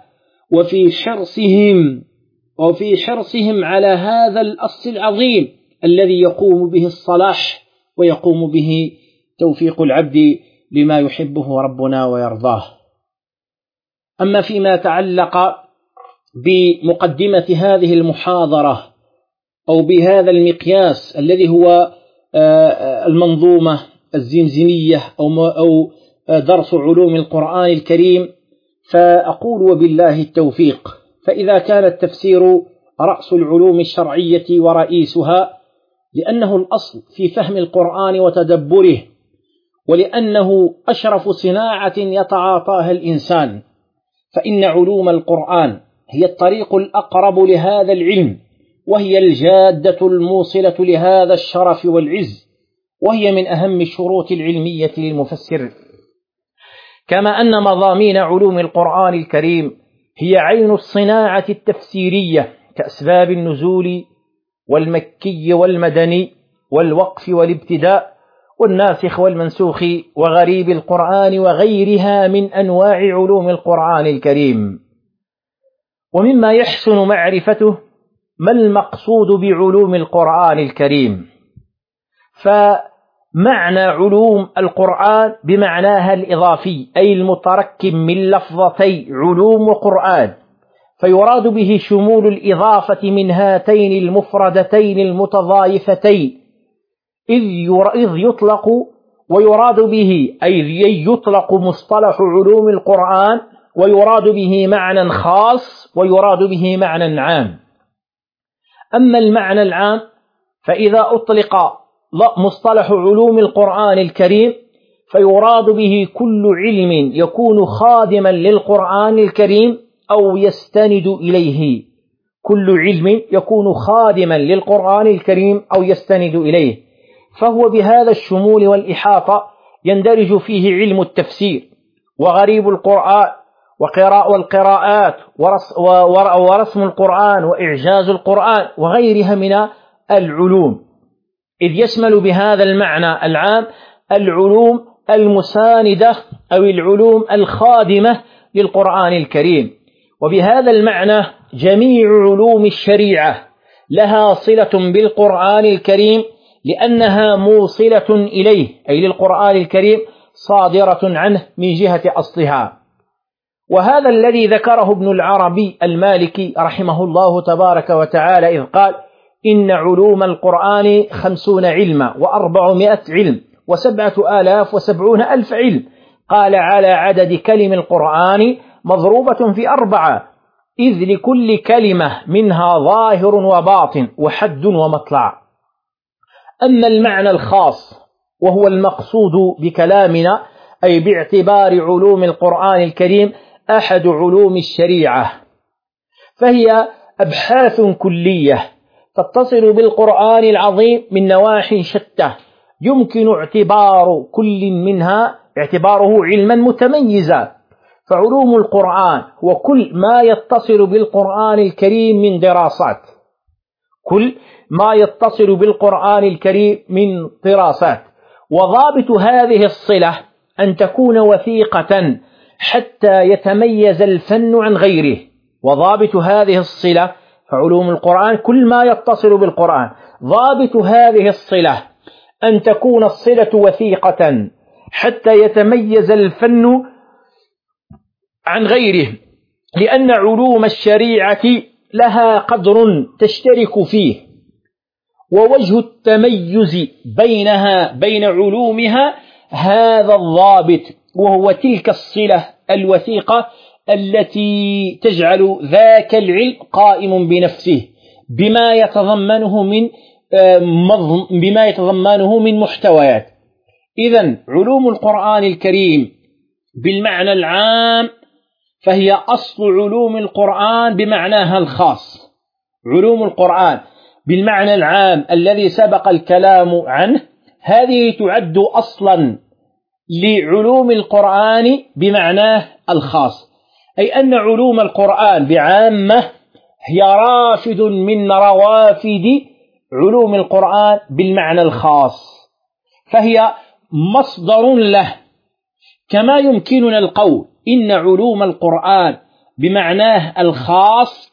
وفي حرصهم على هذا الأصل العظيم الذي يقوم به الصلاح ويقوم به توفيق العبد لما يحبه ربنا ويرضاه. أما فيما تعلق بمقدمة هذه المحاضرة أو بهذا المقياس الذي هو المنظومة الزمزمية أو درس علوم القرآن الكريم، فأقول وبالله التوفيق. فإذا كان التفسير رأس العلوم الشرعية ورئيسها، لأنه الأصل في فهم القرآن وتدبره، ولأنه أشرف صناعة يتعاطاها الإنسان، فإن علوم القرآن هي الطريق الأقرب لهذا العلم، وهي الجادة الموصلة لهذا الشرف والعز، وهي من أهم الشروط العلمية للمفسر. كما أن مضامين علوم القرآن الكريم هي عين الصناعة التفسيرية كأسباب النزول والمكي والمدني والوقف والابتداء والناسخ والمنسوخ وغريب القرآن وغيرها من أنواع علوم القرآن الكريم. ومما يحسن معرفته ما المقصود بعلوم القرآن الكريم. فمعنى علوم القرآن بمعناها الإضافي، أي المتركب من لفظتي علوم وقرآن، فيراد به شمول الإضافة من هاتين المفردتين المتضايفتين، إذ يطلق ويراد به، أي يطلق مصطلح علوم القرآن ويراد به معنى خاص ويراد به معنى عام. أما المعنى العام فإذا أطلق مصطلح علوم القرآن الكريم فيراد به كل علم يكون خادما للقرآن الكريم أو يستند إليه، كل علم يكون خادما للقرآن الكريم أو يستند إليه، فهو بهذا الشمول والإحاطة يندرج فيه علم التفسير وغريب القرآن والقراءات ورسم القرآن وإعجاز القرآن وغيرها من العلوم، إذ يشمل بهذا المعنى العام العلوم المساندة أو العلوم الخادمة للقرآن الكريم. وبهذا المعنى جميع علوم الشريعة لها صلة بالقرآن الكريم، لأنها موصلة إليه، أي للقرآن الكريم، صادرة عنه من جهة أصلها. وهذا الذي ذكره ابن العربي المالكي رحمه الله تبارك وتعالى إذ قال: إن علوم القرآن 50 علما و400 علم و7,070 علم، قال: على عدد كلم القرآن مضروبة في 4، إذ لكل كلمة منها ظاهر وباطن وحد ومطلع. أما المعنى الخاص وهو المقصود بكلامنا، أي باعتبار علوم القرآن الكريم أحد علوم الشريعة، فهي أبحاث كلية تتصل بالقرآن العظيم من نواحي شتى، يمكن اعتبار كل منها اعتباره علما متميزا. فعلوم القرآن هو كل ما يتصل بالقرآن الكريم من دراسات، كل ما يتصل بالقرآن الكريم من دراسات، وضابط هذه الصلة أن تكون وثيقة حتى يتميز الفن عن غيره. وضابط هذه الصلة، فعلوم القرآن كل ما يتصل بالقرآن، ضابط هذه الصلة أن تكون الصلة وثيقة حتى يتميز الفن عن غيره، لأن علوم الشريعة لها قدر تشترك فيه، ووجه التميز بين علومها هذا الضابط، وهو تلك الصلة الوثيقة التي تجعل ذاك العلم قائم بنفسه بما يتضمنه من محتويات. إذن علوم القرآن الكريم بالمعنى العام فهي أصل علوم القرآن بمعناها الخاص. علوم القرآن بالمعنى العام الذي سبق الكلام عنه هذه تعد أصلا لعلوم القرآن بمعناه الخاص، أي أن علوم القرآن بعامة هي رافد من روافد علوم القرآن بالمعنى الخاص، فهي مصدر له. كما يمكننا القول إن علوم القرآن بمعناه الخاص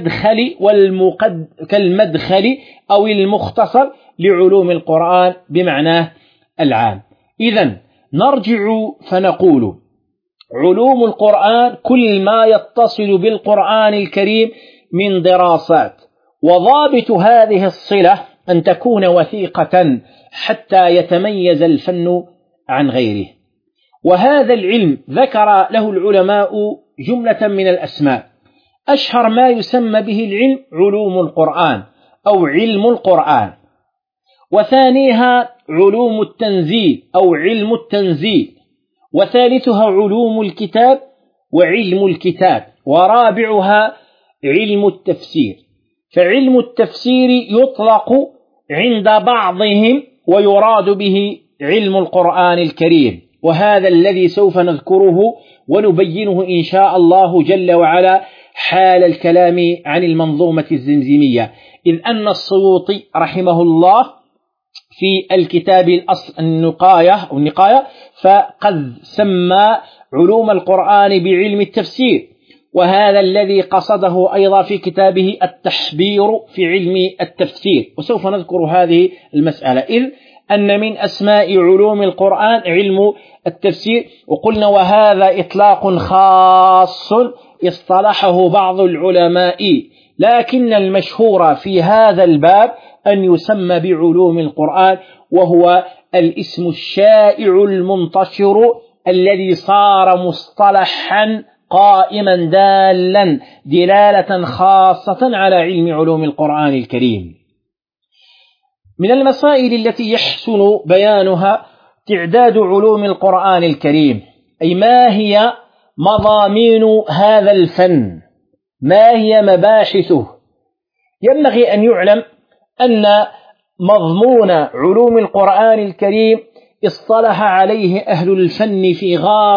كالمدخل أو المختصر لعلوم القرآن بمعناه العام. إذن نرجع فنقول علوم القرآن كل ما يتصل بالقرآن الكريم من دراسات، وضابط هذه الصلة أن تكون وثيقة حتى يتميز الفن عن غيره. وهذا العلم ذكر له العلماء جملة من الأسماء، أشهر ما يسمى به العلم علوم القرآن أو علم القرآن، وثانيها علوم التنزيل أو علم التنزيل، وثالثها علوم الكتاب وعلم الكتاب، ورابعها علم التفسير. فعلم التفسير يطلق عند بعضهم ويراد به علم القرآن الكريم، وهذا الذي سوف نذكره ونبينه إن شاء الله جل وعلا حال الكلام عن المنظومة الزمزمية، إذ أن السيوطي رحمه الله في الكتاب النقاية فقد سمى علوم القرآن بعلم التفسير، وهذا الذي قصده أيضا في كتابه التحبير في علم التفسير، وسوف نذكر هذه المسألة، إذ أن من أسماء علوم القرآن علم التفسير. وقلنا وهذا إطلاق خاص اصطلحه بعض العلماء، لكن المشهور في هذا الباب أن يسمى بعلوم القرآن، وهو الاسم الشائع المنتشر الذي صار مصطلحا قائما دالا دلالة خاصة على علم علوم القرآن الكريم. من المسائل التي يحسن بيانها تعداد علوم القرآن الكريم، أي ما هي مضامين هذا الفن، ما هي مباحثه. ينبغي أن يعلم أن مضمون علوم القرآن الكريم اصطلح عليه أهل الفن في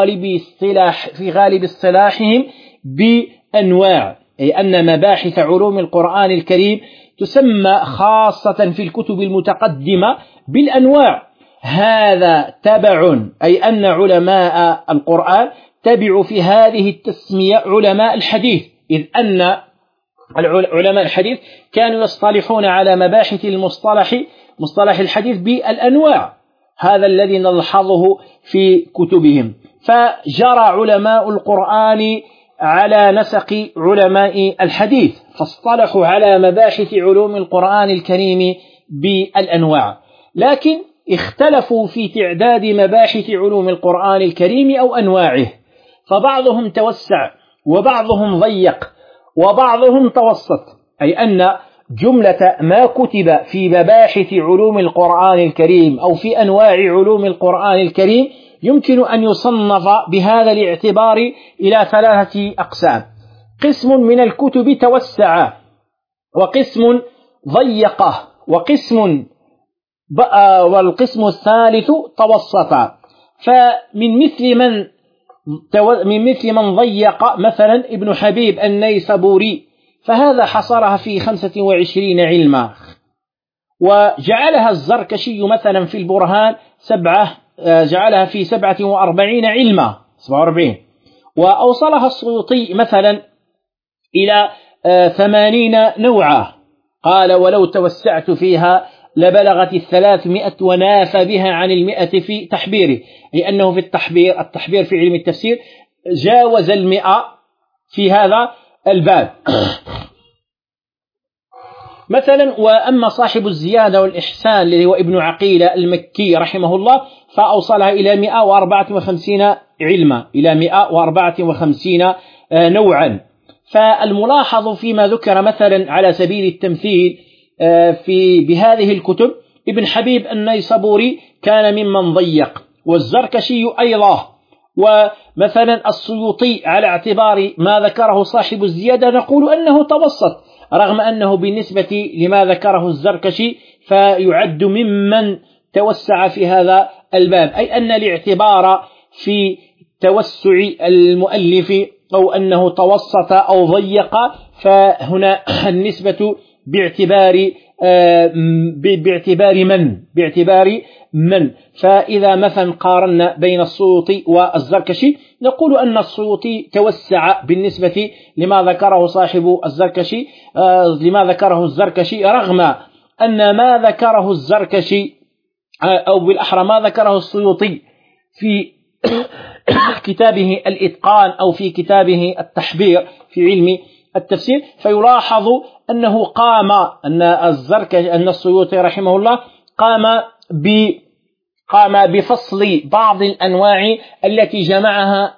غالب اصطلاحهم بأنواع، أي أن مباحث علوم القرآن الكريم تسمى خاصة في الكتب المتقدمة بالأنواع. هذا تبع، أي أن علماء القرآن تبع في هذه التسمية علماء الحديث، إذ أن علماء الحديث كانوا يصطلحون على مباحث مصطلح الحديث بالأنواع، هذا الذي نلحظه في كتبهم. فجرى علماء القرآن على نسق علماء الحديث، فاصطلحوا على مباحث علوم القرآن الكريم بالأنواع، لكن اختلفوا في تعداد مباحث علوم القرآن الكريم أو أنواعه، فبعضهم توسع وبعضهم ضيق وبعضهم توسط، أي أن جملة ما كتب في مباحث علوم القرآن الكريم أو في أنواع علوم القرآن الكريم يمكن أن يصنف بهذا الاعتبار إلى 3 أقسام: قسم من الكتب توسع، وقسم ضيقه، والقسم الثالث توسط. فمن مثل من ضيق مثلا ابن حبيب النيسابوري، فهذا حصرها في 25 علما، وجعلها الزركشي مثلا في البرهان جعلها في 47 علما، 47، وأوصلها السيوطي مثلا إلى 80 نوعا، قال ولو توسعت فيها لبلغت 300 وناف بها عن 100 في تحبيره، أي أنه في التحبير في علم التفسير جاوز 100 في هذا الباب. مثلا وأما صاحب الزيادة والإحسان الذي هو ابن عقيل المكي رحمه الله فأوصلها إلى 154 علما، إلى 154 نوعا. فالملاحظ فيما ذكر مثلا على سبيل التمثيل بهذه الكتب، ابن حبيب النيسابوري كان ممن ضيق، والزركشي أيضا، ومثلا السيوطي على اعتبار ما ذكره صاحب الزيادة نقول أنه توسط، رغم أنه بالنسبة لما ذكره الزركشي فيعد ممن توسع في هذا الباب، أي أن الاعتبار في توسع المؤلف أو أنه توسط أو ضيق، فهنا النسبة باعتبار من. فإذا مثلا قارنا بين السيوطي والزركشي نقول أن السيوطي توسع بالنسبة لما ذكره صاحب الزركشي، رغم أن ما ذكره الزركشي أو بالأحرى ما ذكره السيوطي في كتابه الإتقان أو في كتابه التحبير في علم التفسير، فيلاحظ أنه أن السيوطي رحمه الله قام بفصل بعض الأنواع التي جمعها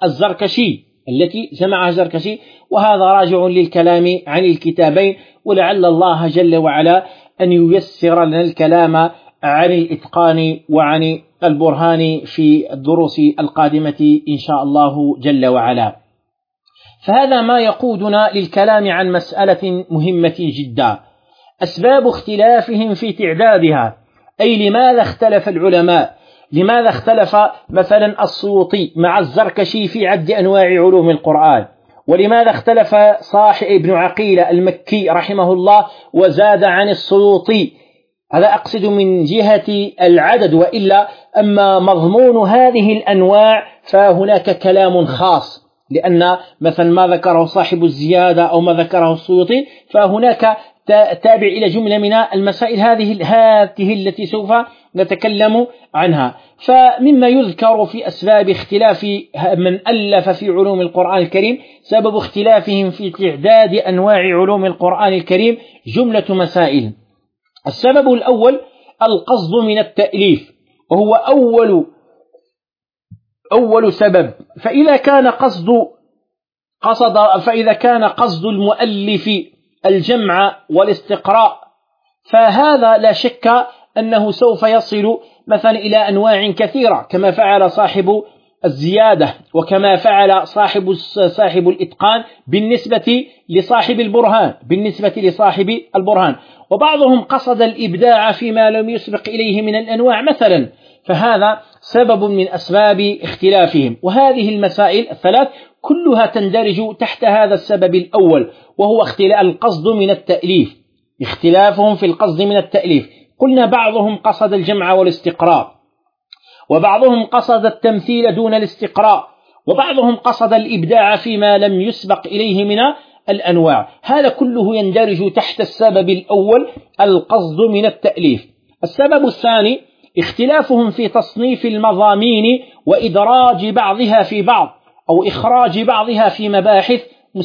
الزركشي، وهذا راجع للكلام عن الكتابين، ولعل الله جل وعلا أن ييسر لنا الكلام عن الإتقان وعن البرهان في الدروس القادمة إن شاء الله جل وعلا. فهذا ما يقودنا للكلام عن مسألة مهمة جدا، أسباب اختلافهم في تعدادها، أي لماذا اختلف العلماء، لماذا اختلف مثلا السيوطي مع الزركشي في عد أنواع علوم القرآن، ولماذا اختلف صاحب ابن عقيل المكي رحمه الله وزاد عن السيوطي، هذا أقصد من جهة العدد، وإلا أما مضمون هذه الأنواع فهناك كلام خاص، لأن مثلا ما ذكره صاحب الزيادة أو ما ذكره السيوطي فهناك تابع إلى جملة من المسائل هذه التي سوف نتكلم عنها. فمما يذكر في أسباب اختلاف من ألف في علوم القرآن الكريم سبب اختلافهم في تعداد أنواع علوم القرآن الكريم جملة مسائل. السبب الأول القصد من التأليف، وهو أول سبب. فإذا كان قصد المؤلف الجمع والاستقراء فهذا لا شك أنه سوف يصل مثلا إلى أنواع كثيرة، كما فعل صاحب الزيادة، وكما فعل صاحب الإتقان بالنسبة لصاحب البرهان. وبعضهم قصد الإبداع فيما لم يسبق إليه من الأنواع مثلا، فهذا سبب من أسباب اختلافهم. وهذه المسائل الثلاث كلها تندرج تحت هذا السبب الأول، وهو القصد من التأليف، اختلافهم في القصد من التأليف. قلنا بعضهم قصد الجمع والاستقراء، وبعضهم قصد التمثيل دون الاستقراء، وبعضهم قصد الإبداع فيما لم يسبق إليه من الأنواع. هذا كله يندرج تحت السبب الأول القصد من التأليف. السبب الثاني اختلافهم في تصنيف المضامين وإدراج بعضها في بعض، أو إخراج بعضها في مباحث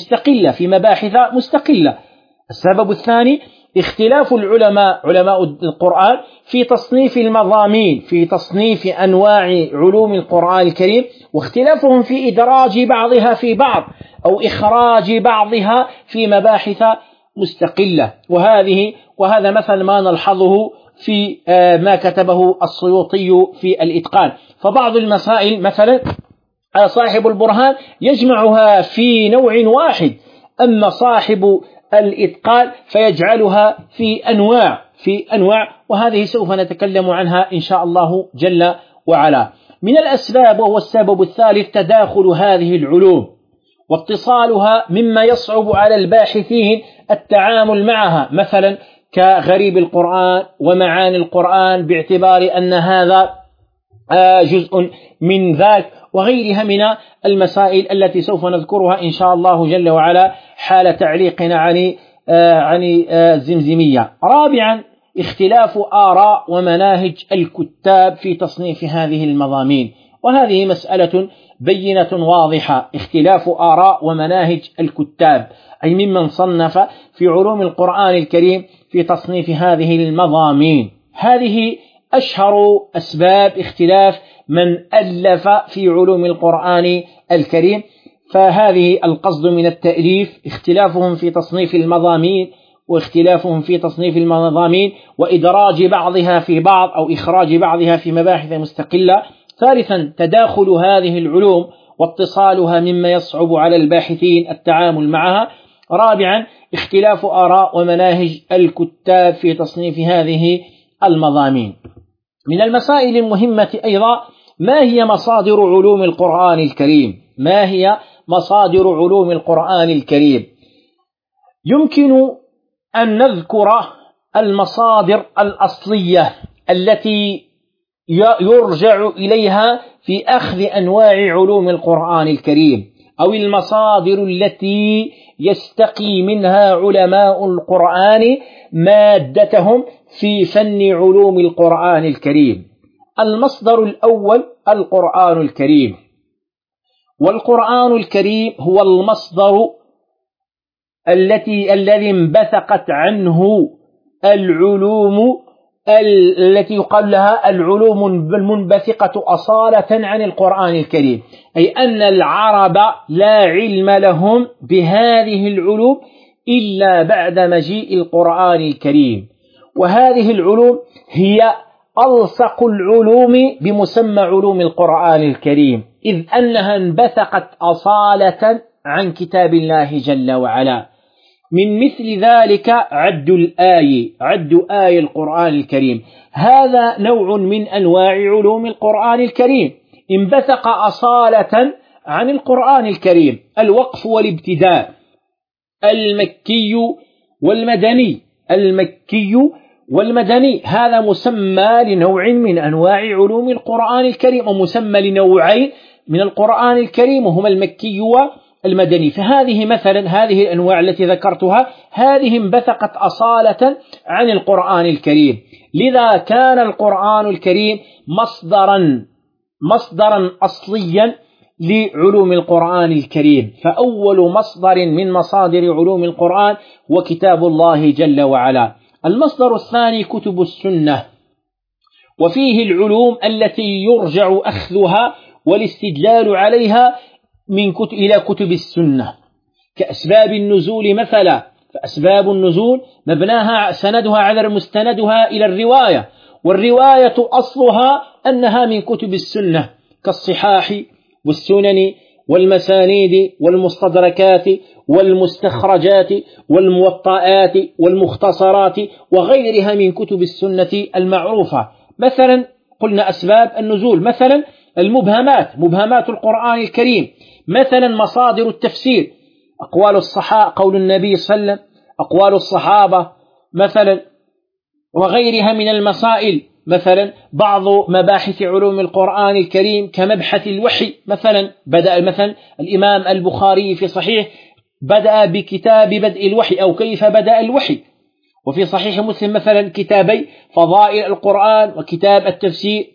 مستقلة. السبب الثاني اختلاف علماء القرآن في تصنيف المضامين، في تصنيف أنواع علوم القرآن الكريم، واختلافهم في إدراج بعضها في بعض أو إخراج بعضها في مباحث مستقلة. وهذا مثل ما نلحظه في ما كتبه السيوطي في الإتقان. فبعض المسائل مثلا صاحب البرهان يجمعها في نوع واحد، أما صاحب الإتقان فيجعلها في أنواع، وهذه سوف نتكلم عنها إن شاء الله جل وعلا. من الأسباب، وهو السبب الثالث، تداخل هذه العلوم واتصالها مما يصعب على الباحثين التعامل معها، مثلا كغريب القرآن ومعاني القرآن باعتبار أن هذا جزء من ذاك، وغيرها من المسائل التي سوف نذكرها إن شاء الله جل وعلا حال تعليقنا عن الزمزمية. رابعا اختلاف آراء ومناهج الكتاب في تصنيف هذه المضامين، وهذه مسألة بينة واضحة. اختلاف آراء ومناهج الكتاب أي ممن صنف في علوم القرآن الكريم في تصنيف هذه المضامين. هذه أشهر أسباب اختلاف من ألف في علوم القرآن الكريم. فهذه القصد من التأليف اختلافهم في تصنيف المضامين، واختلافهم في تصنيف المضامين وإدراج بعضها في بعض أو إخراج بعضها في مباحث مستقلة. ثالثا تداخل هذه العلوم واتصالها مما يصعب على الباحثين التعامل معها. رابعا اختلاف آراء ومناهج الكتاب في تصنيف هذه المضامين. من المسائل المهمة أيضا ما هي مصادر علوم القرآن الكريم؟ ما هي مصادر علوم القرآن الكريم؟ يمكن أن نذكر المصادر الأصلية التي يرجع إليها في أخذ أنواع علوم القرآن الكريم، أو المصادر التي يستقي منها علماء القرآن مادتهم في فن علوم القرآن الكريم. المصدر الأول القرآن الكريم، والقرآن الكريم هو المصدر الذي انبثقت عنه العلوم التي يقال لها العلوم المنبثقة أصالة عن القرآن الكريم، أي أن العرب لا علم لهم بهذه العلوم إلا بعد مجيء القرآن الكريم. وهذه العلوم هي ألصق العلوم بمسمى علوم القرآن الكريم، إذ أنها انبثقت أصالة عن كتاب الله جل وعلا. من مثل ذلك عد آي القرآن الكريم، هذا نوع من أنواع علوم القرآن الكريم انبثق أصالة عن القرآن الكريم. الوقف والابتداء، المكي والمدني هذا مسمى لنوع من أنواع علوم القرآن الكريم، ومسمى لنوعين من القرآن الكريم وهما المكي والمدني. فهذه مثلا هذه الأنواع التي ذكرتها هذه انبثقت أصالة عن القرآن الكريم. لذا كان القرآن الكريم مصدرا أصليا لعلوم القرآن الكريم. فأول مصدر من مصادر علوم القرآن هو كتاب الله جل وعلا. المصدر الثاني كتب السنة، وفيه العلوم التي يرجع أخذها والاستدلال عليها إلى كتب السنة، كأسباب النزول مثلا. فأسباب النزول مبناها سندها على مستندها إلى الرواية، والرواية أصلها أنها من كتب السنة كالصحاح والسنن والمسانيد والمستدركات والمستخرجات والموطئات والمختصرات وغيرها من كتب السنة المعروفة. مثلا قلنا أسباب النزول، مثلا مبهمات القرآن الكريم، مثلا مصادر التفسير، قول النبي صلى الله عليه وسلم، أقوال الصحابة مثلا، وغيرها من المسائل. مثلا بعض مباحث علوم القرآن الكريم كمبحث الوحي، مثلا بدأ مثلا الإمام البخاري في صحيح بدأ بكتاب بدء الوحي أو كيف بدأ الوحي. وفي صحيح مسلم مثلا كتابي فضائل القرآن وكتاب التفسير.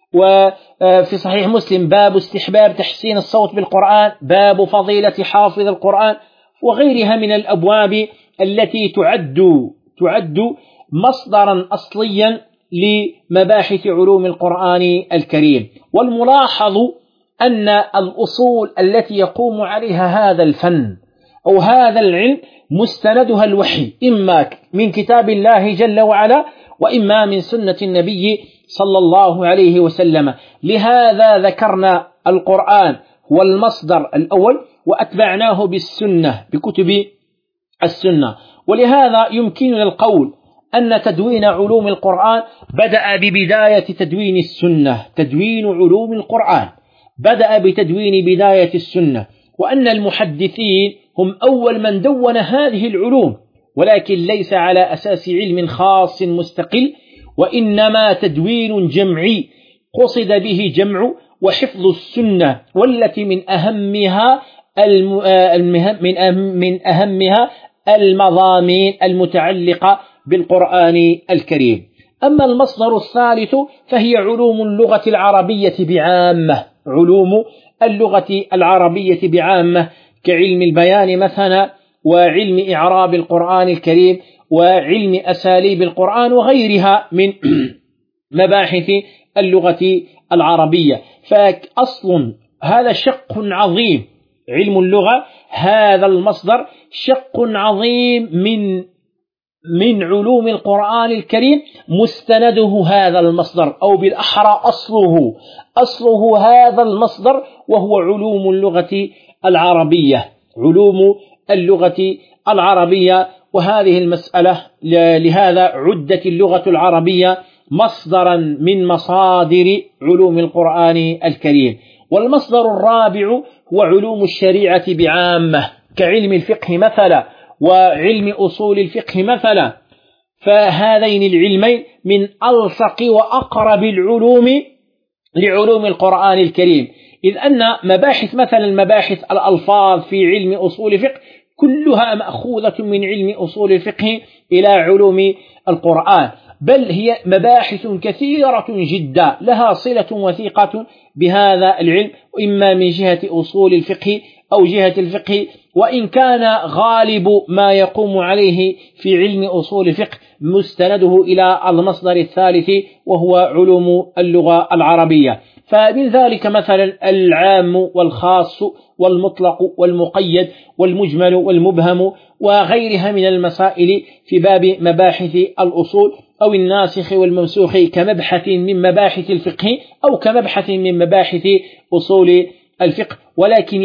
وفي صحيح مسلم باب استحباب تحسين الصوت بالقرآن، باب فضيلة حافظ القرآن، وغيرها من الأبواب التي تعد مصدرا أصليا لمباحث علوم القرآن الكريم. والملاحظ أن الأصول التي يقوم عليها هذا الفن أو هذا العلم مستندها الوحي، إما من كتاب الله جل وعلا وإما من سنة النبي صلى الله عليه وسلم. لهذا ذكرنا القرآن هو المصدر الأول وأتبعناه بالسنة بكتب السنة. ولهذا يمكننا القول أن تدوين علوم القرآن بدأ ببداية تدوين السنة. تدوين علوم القرآن بدأ بتدوين بداية السنة، وأن المحدثين هم أول من دون هذه العلوم، ولكن ليس على أساس علم خاص مستقل، وإنما تدوين جمعي قصد به جمع وحفظ السنة، والتي من أهمها المضامين المتعلقة بالقرآن الكريم. أما المصدر الثالث فهي علوم اللغة العربية بعامة، علوم اللغة العربية بعامة كعلم البيان مثلا، وعلم إعراب القرآن الكريم، وعلم أساليب القرآن وغيرها من مباحث اللغة العربية. فأصل هذا شق عظيم، علم اللغة هذا المصدر شق عظيم من علوم القرآن الكريم، مستنده هذا المصدر، أو بالأحرى أصله هذا المصدر، وهو علوم اللغة العربية، علوم اللغة العربية. وهذه المسألة لهذا عدت اللغة العربية مصدرا من مصادر علوم القرآن الكريم. والمصدر الرابع هو علوم الشريعة بعامة، كعلم الفقه مثلا وعلم أصول الفقه مثلا. فهذين العلمين من ألصق وأقرب العلوم لعلوم القرآن الكريم، إذ أن مباحث الألفاظ في علم أصول الفقه كلها مأخوذة من علم أصول الفقه إلى علوم القرآن، بل هي مباحث كثيرة جدا لها صلة وثيقة بهذا العلم، إما من جهة أصول الفقه أو جهة الفقه، وإن كان غالب ما يقوم عليه في علم أصول الفقه مستنده إلى المصدر الثالث وهو علوم اللغة العربية. فمن ذلك مثلا العام والخاص والمطلق والمقيد والمجمل والمبهم وغيرها من المسائل في باب مباحث الأصول، أو الناسخ والمنسوخ كمبحث من مباحث الفقه أو كمبحث من مباحث أصول الفقه. ولكن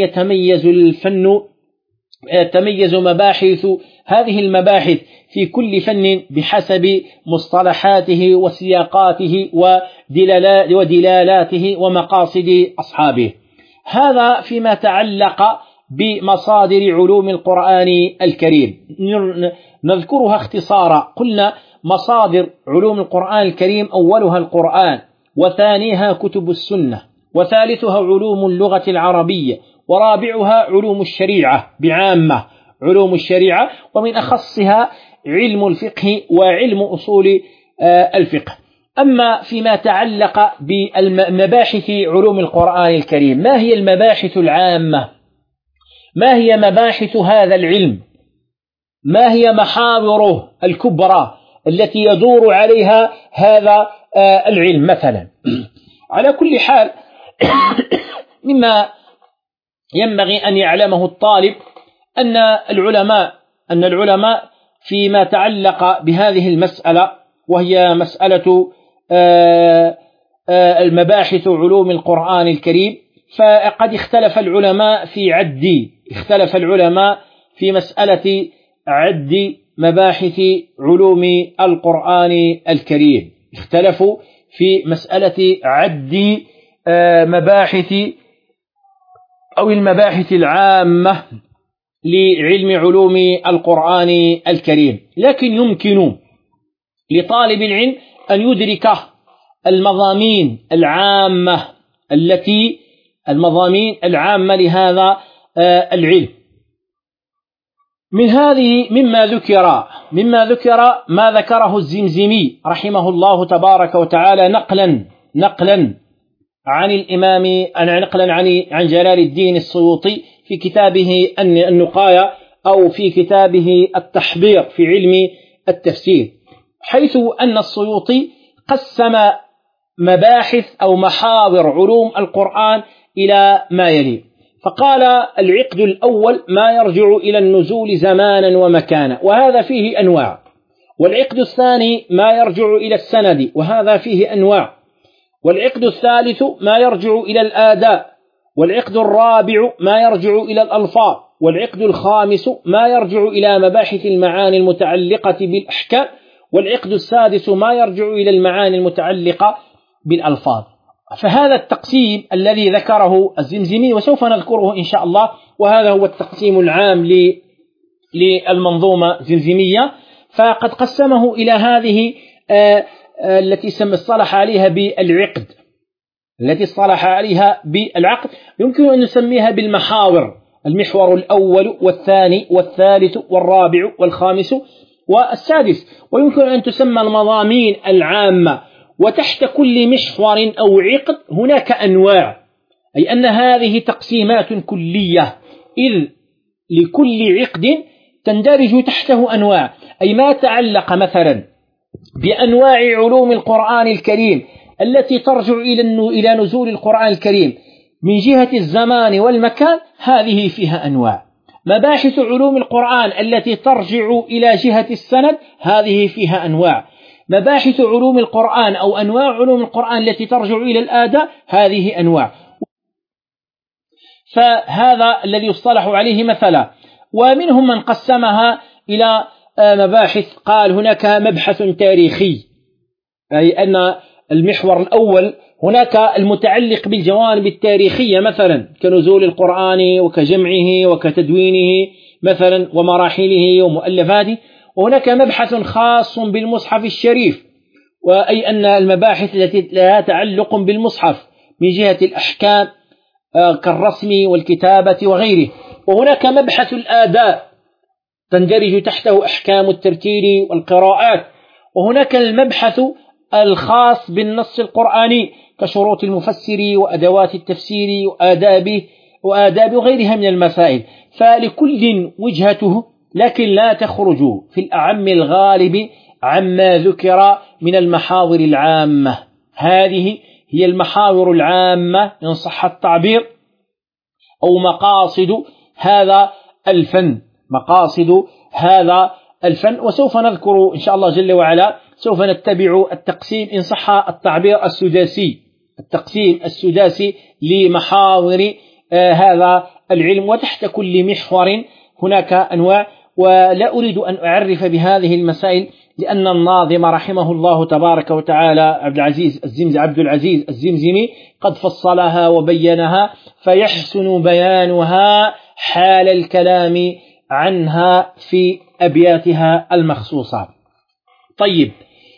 تميز مباحث هذه المباحث في كل فن بحسب مصطلحاته وسياقاته ودلالاته ومقاصد أصحابه. هذا فيما تعلق بمصادر علوم القرآن الكريم. نذكرها اختصارا. قلنا مصادر علوم القرآن الكريم أولها القرآن، وثانيها كتب السنة، وثالثها علوم اللغة العربية، ورابعها علوم الشريعة بعامة، علوم الشريعة، ومن أخصها علم الفقه وعلم أصول الفقه. أما فيما تعلق بمباحث علوم القرآن الكريم، ما هي المباحث العامة؟ ما هي مباحث هذا العلم؟ ما هي محاوره الكبرى التي يدور عليها هذا العلم مثلا؟ على كل حال مما ينبغي أن يعلمه الطالب أن العلماء فيما تعلق بهذه المسألة، وهي مسألة المباحث علوم القرآن الكريم، فقد اختلف العلماء في مسألة عد مباحث علوم القرآن الكريم. اختلفوا في مسألة عد مباحث أو المباحث العامة لعلم علوم القرآن الكريم، لكن يمكن لطالب العلم أن يدرك المضامين العامة لهذا العلم. مما ذكر ما ذكره الزمزمي رحمه الله تبارك وتعالى نقلا عن جلال الدين السيوطي في كتابه النقاية، أو في كتابه التحبير في علم التفسير، حيث أن السيوطي قسم مباحث أو محاور علوم القرآن إلى ما يلي. فقال: العقد الأول ما يرجع إلى النزول زمانا ومكانا، وهذا فيه أنواع. والعقد الثاني ما يرجع إلى السند، وهذا فيه أنواع. والعقد الثالث ما يرجع إلى الآداء. والعقد الرابع ما يرجع إلى الألفاظ. والعقد الخامس ما يرجع إلى مباحث المعاني المتعلقة بالأحكام. والعقد السادس ما يرجع إلى المعاني المتعلقة بالألفاظ. فهذا التقسيم الذي ذكره الزمزمي، وسوف نذكره إن شاء الله، وهذا هو التقسيم العام للمنظومة الزمزمية. فقد قسمه إلى هذه التي اصطلح عليها بالعقد، يمكن أن نسميها بالمحاور: المحور الأول والثاني والثالث والرابع والخامس والسادس. ويمكن أن تسمى المضامين العامة. وتحت كل محور أو عقد هناك أنواع، أي أن هذه تقسيمات كلية، إذ لكل عقد تندرج تحته أنواع، أي ما تعلق مثلا بأنواع علوم القرآن الكريم التي ترجع إلى نزول القرآن الكريم من جهة الزمان والمكان، هذه فيها أنواع. مباحث علوم القرآن التي ترجع إلى جهة السند، هذه فيها أنواع. مباحث علوم القرآن أو أنواع علوم القرآن التي ترجع إلى الآداء، هذه أنواع. فهذا الذي يصطلح عليه مثلا. ومنهم من قسمها إلى مباحث، قال هناك مبحث تاريخي، أي أن المحور الأول هناك المتعلق بالجوانب التاريخية مثلا كنزول القرآن وكجمعه وكتدوينه مثلا ومراحله ومؤلفاته. وهناك مبحث خاص بالمصحف الشريف، وأي أن المباحث التي لها تعلق بالمصحف من جهة الأحكام كالرسم والكتابة وغيره. وهناك مبحث الآداء تندرج تحته أحكام الترتيل والقراءات. وهناك المبحث الخاص بالنص القرآني كشروط المفسر وأدوات التفسير وآداب وغيرها من المسائل. فلكل وجهته، لكن لا تخرج في الأعم الغالب عما ذكر من المحاور العامة. هذه هي المحاور العامة إن صح التعبير، أو مقاصد هذا الفن، مقاصد هذا الفن. وسوف نذكر إن شاء الله جل وعلا، سوف نتبع التقسيم إن صح التعبير السداسي، التقسيم السداسي لمحاور هذا العلم. وتحت كل محور هناك أنواع. ولا أريد أن أعرف بهذه المسائل لأن الناظم رحمه الله تبارك وتعالى عبد العزيز الزمزمي قد فصلها وبينها، فيحسن بيانها حال الكلام عنها في أبياتها المخصوصة. طيب،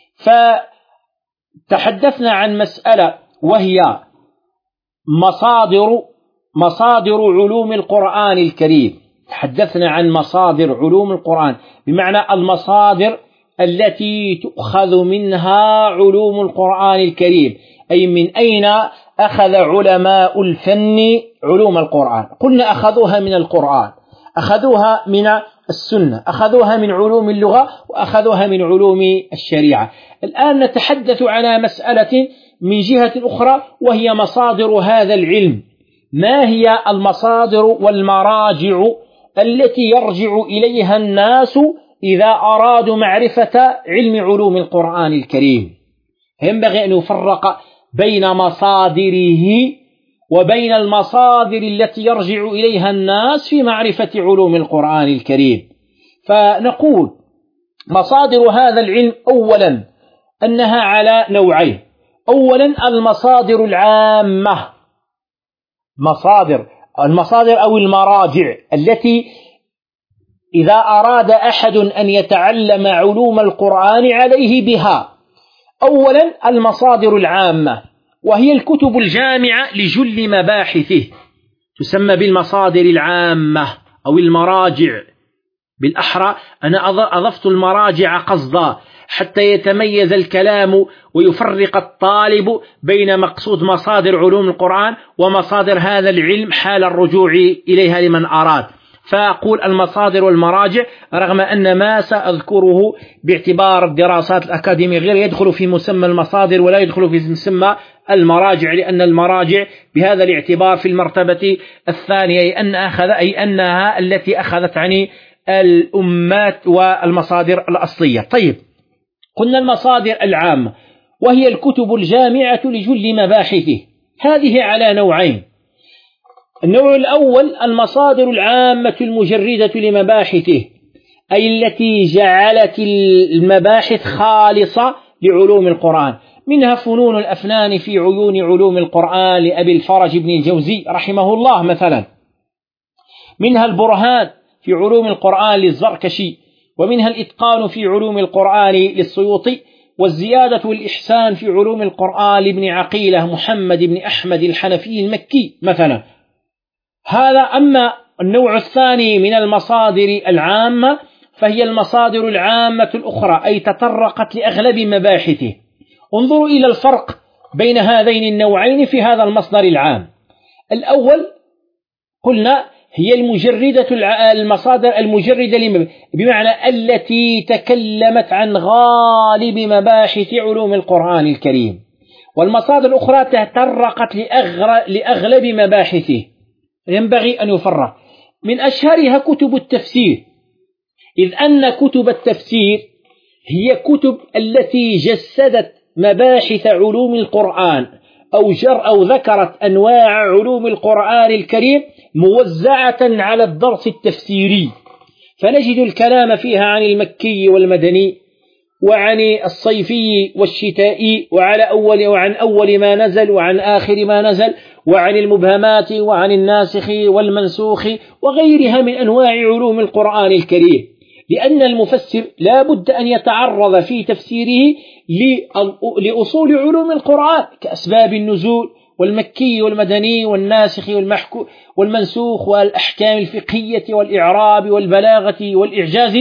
فتحدثنا عن مسألة وهي مصادر علوم القرآن الكريم. تحدثنا عن مصادر علوم القرآن بمعنى المصادر التي تؤخذ منها علوم القرآن الكريم، أي من أين أخذ علماء الفن علوم القرآن. قلنا أخذوها من القرآن، أخذوها من السنة، أخذوها من علوم اللغة، وأخذوها من علوم الشريعة. الآن نتحدث عن مسألة من جهة أخرى وهي مصادر هذا العلم. ما هي المصادر والمراجع التي يرجع إليها الناس إذا أرادوا معرفة علم علوم القرآن الكريم؟ ينبغي أن يفرق بين مصادره وبين المصادر التي يرجع إليها الناس في معرفة علوم القرآن الكريم. فنقول مصادر هذا العلم أولا أنها على نوعين. أولا المصادر العامة، المصادر أو المراجع التي إذا أراد أحد أن يتعلم علوم القرآن عليه بها. أولا المصادر العامة، وهي الكتب الجامعة لجل مباحثه، تسمى بالمصادر العامة أو المراجع. بالأحرى أنا أضفت المراجع قصدا حتى يتميز الكلام ويفرق الطالب بين مقصود مصادر علوم القرآن ومصادر هذا العلم حال الرجوع إليها لمن أراد. فأقول المصادر والمراجع، رغم أن ما سأذكره باعتبار الدراسات الأكاديمية غير يدخل في مسمى المصادر ولا يدخل في مسمى المراجع، لأن المراجع بهذا الاعتبار في المرتبة الثانية، أي أنها التي أخذت عن الأمات والمصادر الأصلية. طيب، قلنا المصادر العامة وهي الكتب الجامعة لجل مباحثه. هذه على نوعين. النوع الأول المصادر العامة المجردة لمباحثه، أي التي جعلت المباحث خالصة لعلوم القرآن. منها فنون الأفنان في عيون علوم القرآن لأبي الفرج بن الجوزي رحمه الله مثلا، منها البرهان في علوم القرآن للزركشي، ومنها الإتقان في علوم القرآن للسيوطي، والزيادة والإحسان في علوم القرآن لابن عقيلة محمد بن أحمد الحنفي المكي مثلا. هذا. أما النوع الثاني من المصادر العامة فهي المصادر العامة الأخرى، أي تطرقت لأغلب مباحثه. انظروا إلى الفرق بين هذين النوعين في هذا المصدر العام. الأول قلنا هي المصادر المجردة بمعنى التي تكلمت عن غالب مباحث علوم القرآن الكريم، والمصادر الأخرى تطرقت لأغلب مباحثه. ينبغي أن يفرق. من أشهرها كتب التفسير، إذ أن كتب التفسير هي كتب التي جسدت مباحث علوم القرآن أو ذكرت أنواع علوم القرآن الكريم موزعة على الدرس التفسيري، فنجد الكلام فيها عن المكي والمدني، وعن الصيفي والشتائي، وعن أول ما نزل وعن آخر ما نزل، وعن المبهمات وعن الناسخ والمنسوخ وغيرها من أنواع علوم القرآن الكريم، لأن المفسر لا بد أن يتعرض في تفسيره لأصول علوم القرآن كأسباب النزول والمكي والمدني والناسخ والمنسوخ والأحكام الفقهية والإعراب والبلاغة والإعجاز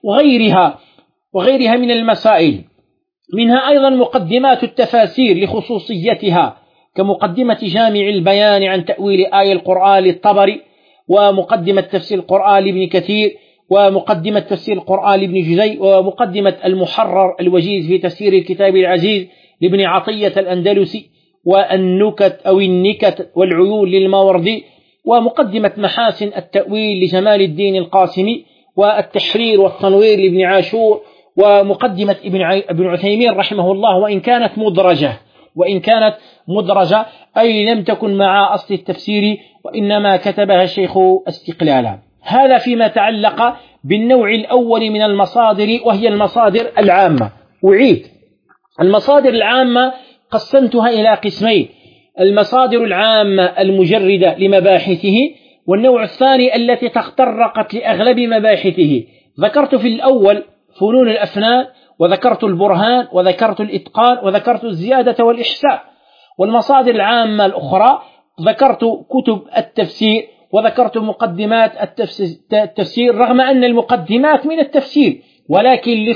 وغيرها من المسائل. منها أيضا مقدمات التفاسير لخصوصيتها، كمقدمة جامع البيان عن تأويل آية القرآن للطبري، ومقدمة تفسير القرآن لابن كثير، ومقدمة تفسير القرآن لابن جزي، ومقدمة المحرر الوجيز في تفسير الكتاب العزيز لابن عطية الأندلسي، النكت والعيون للماوردي، ومقدمة محاسن التأويل لجمال الدين القاسمي، والتحرير والتنوير لابن عاشور، ومقدمة ابن عثيمين رحمه الله، وإن كانت مدرجة أي لم تكن مع أصل التفسير، وإنما كتبها الشيخ استقلالا. هذا فيما تعلق بالنوع الأول من المصادر، وهي المصادر العامة. المصادر العامة قسمتها إلى قسمين: المصادر العامة المجردة لمباحثه، والنوع الثاني التي تطرقت لأغلب مباحثه. ذكرت في الأول فنون الأفنان، وذكرت البرهان، وذكرت الإتقان، وذكرت الزيادة والإحساء. والمصادر العامة الأخرى ذكرت كتب التفسير، وذكرت مقدمات التفسير، رغم أن المقدمات من التفسير، ولكن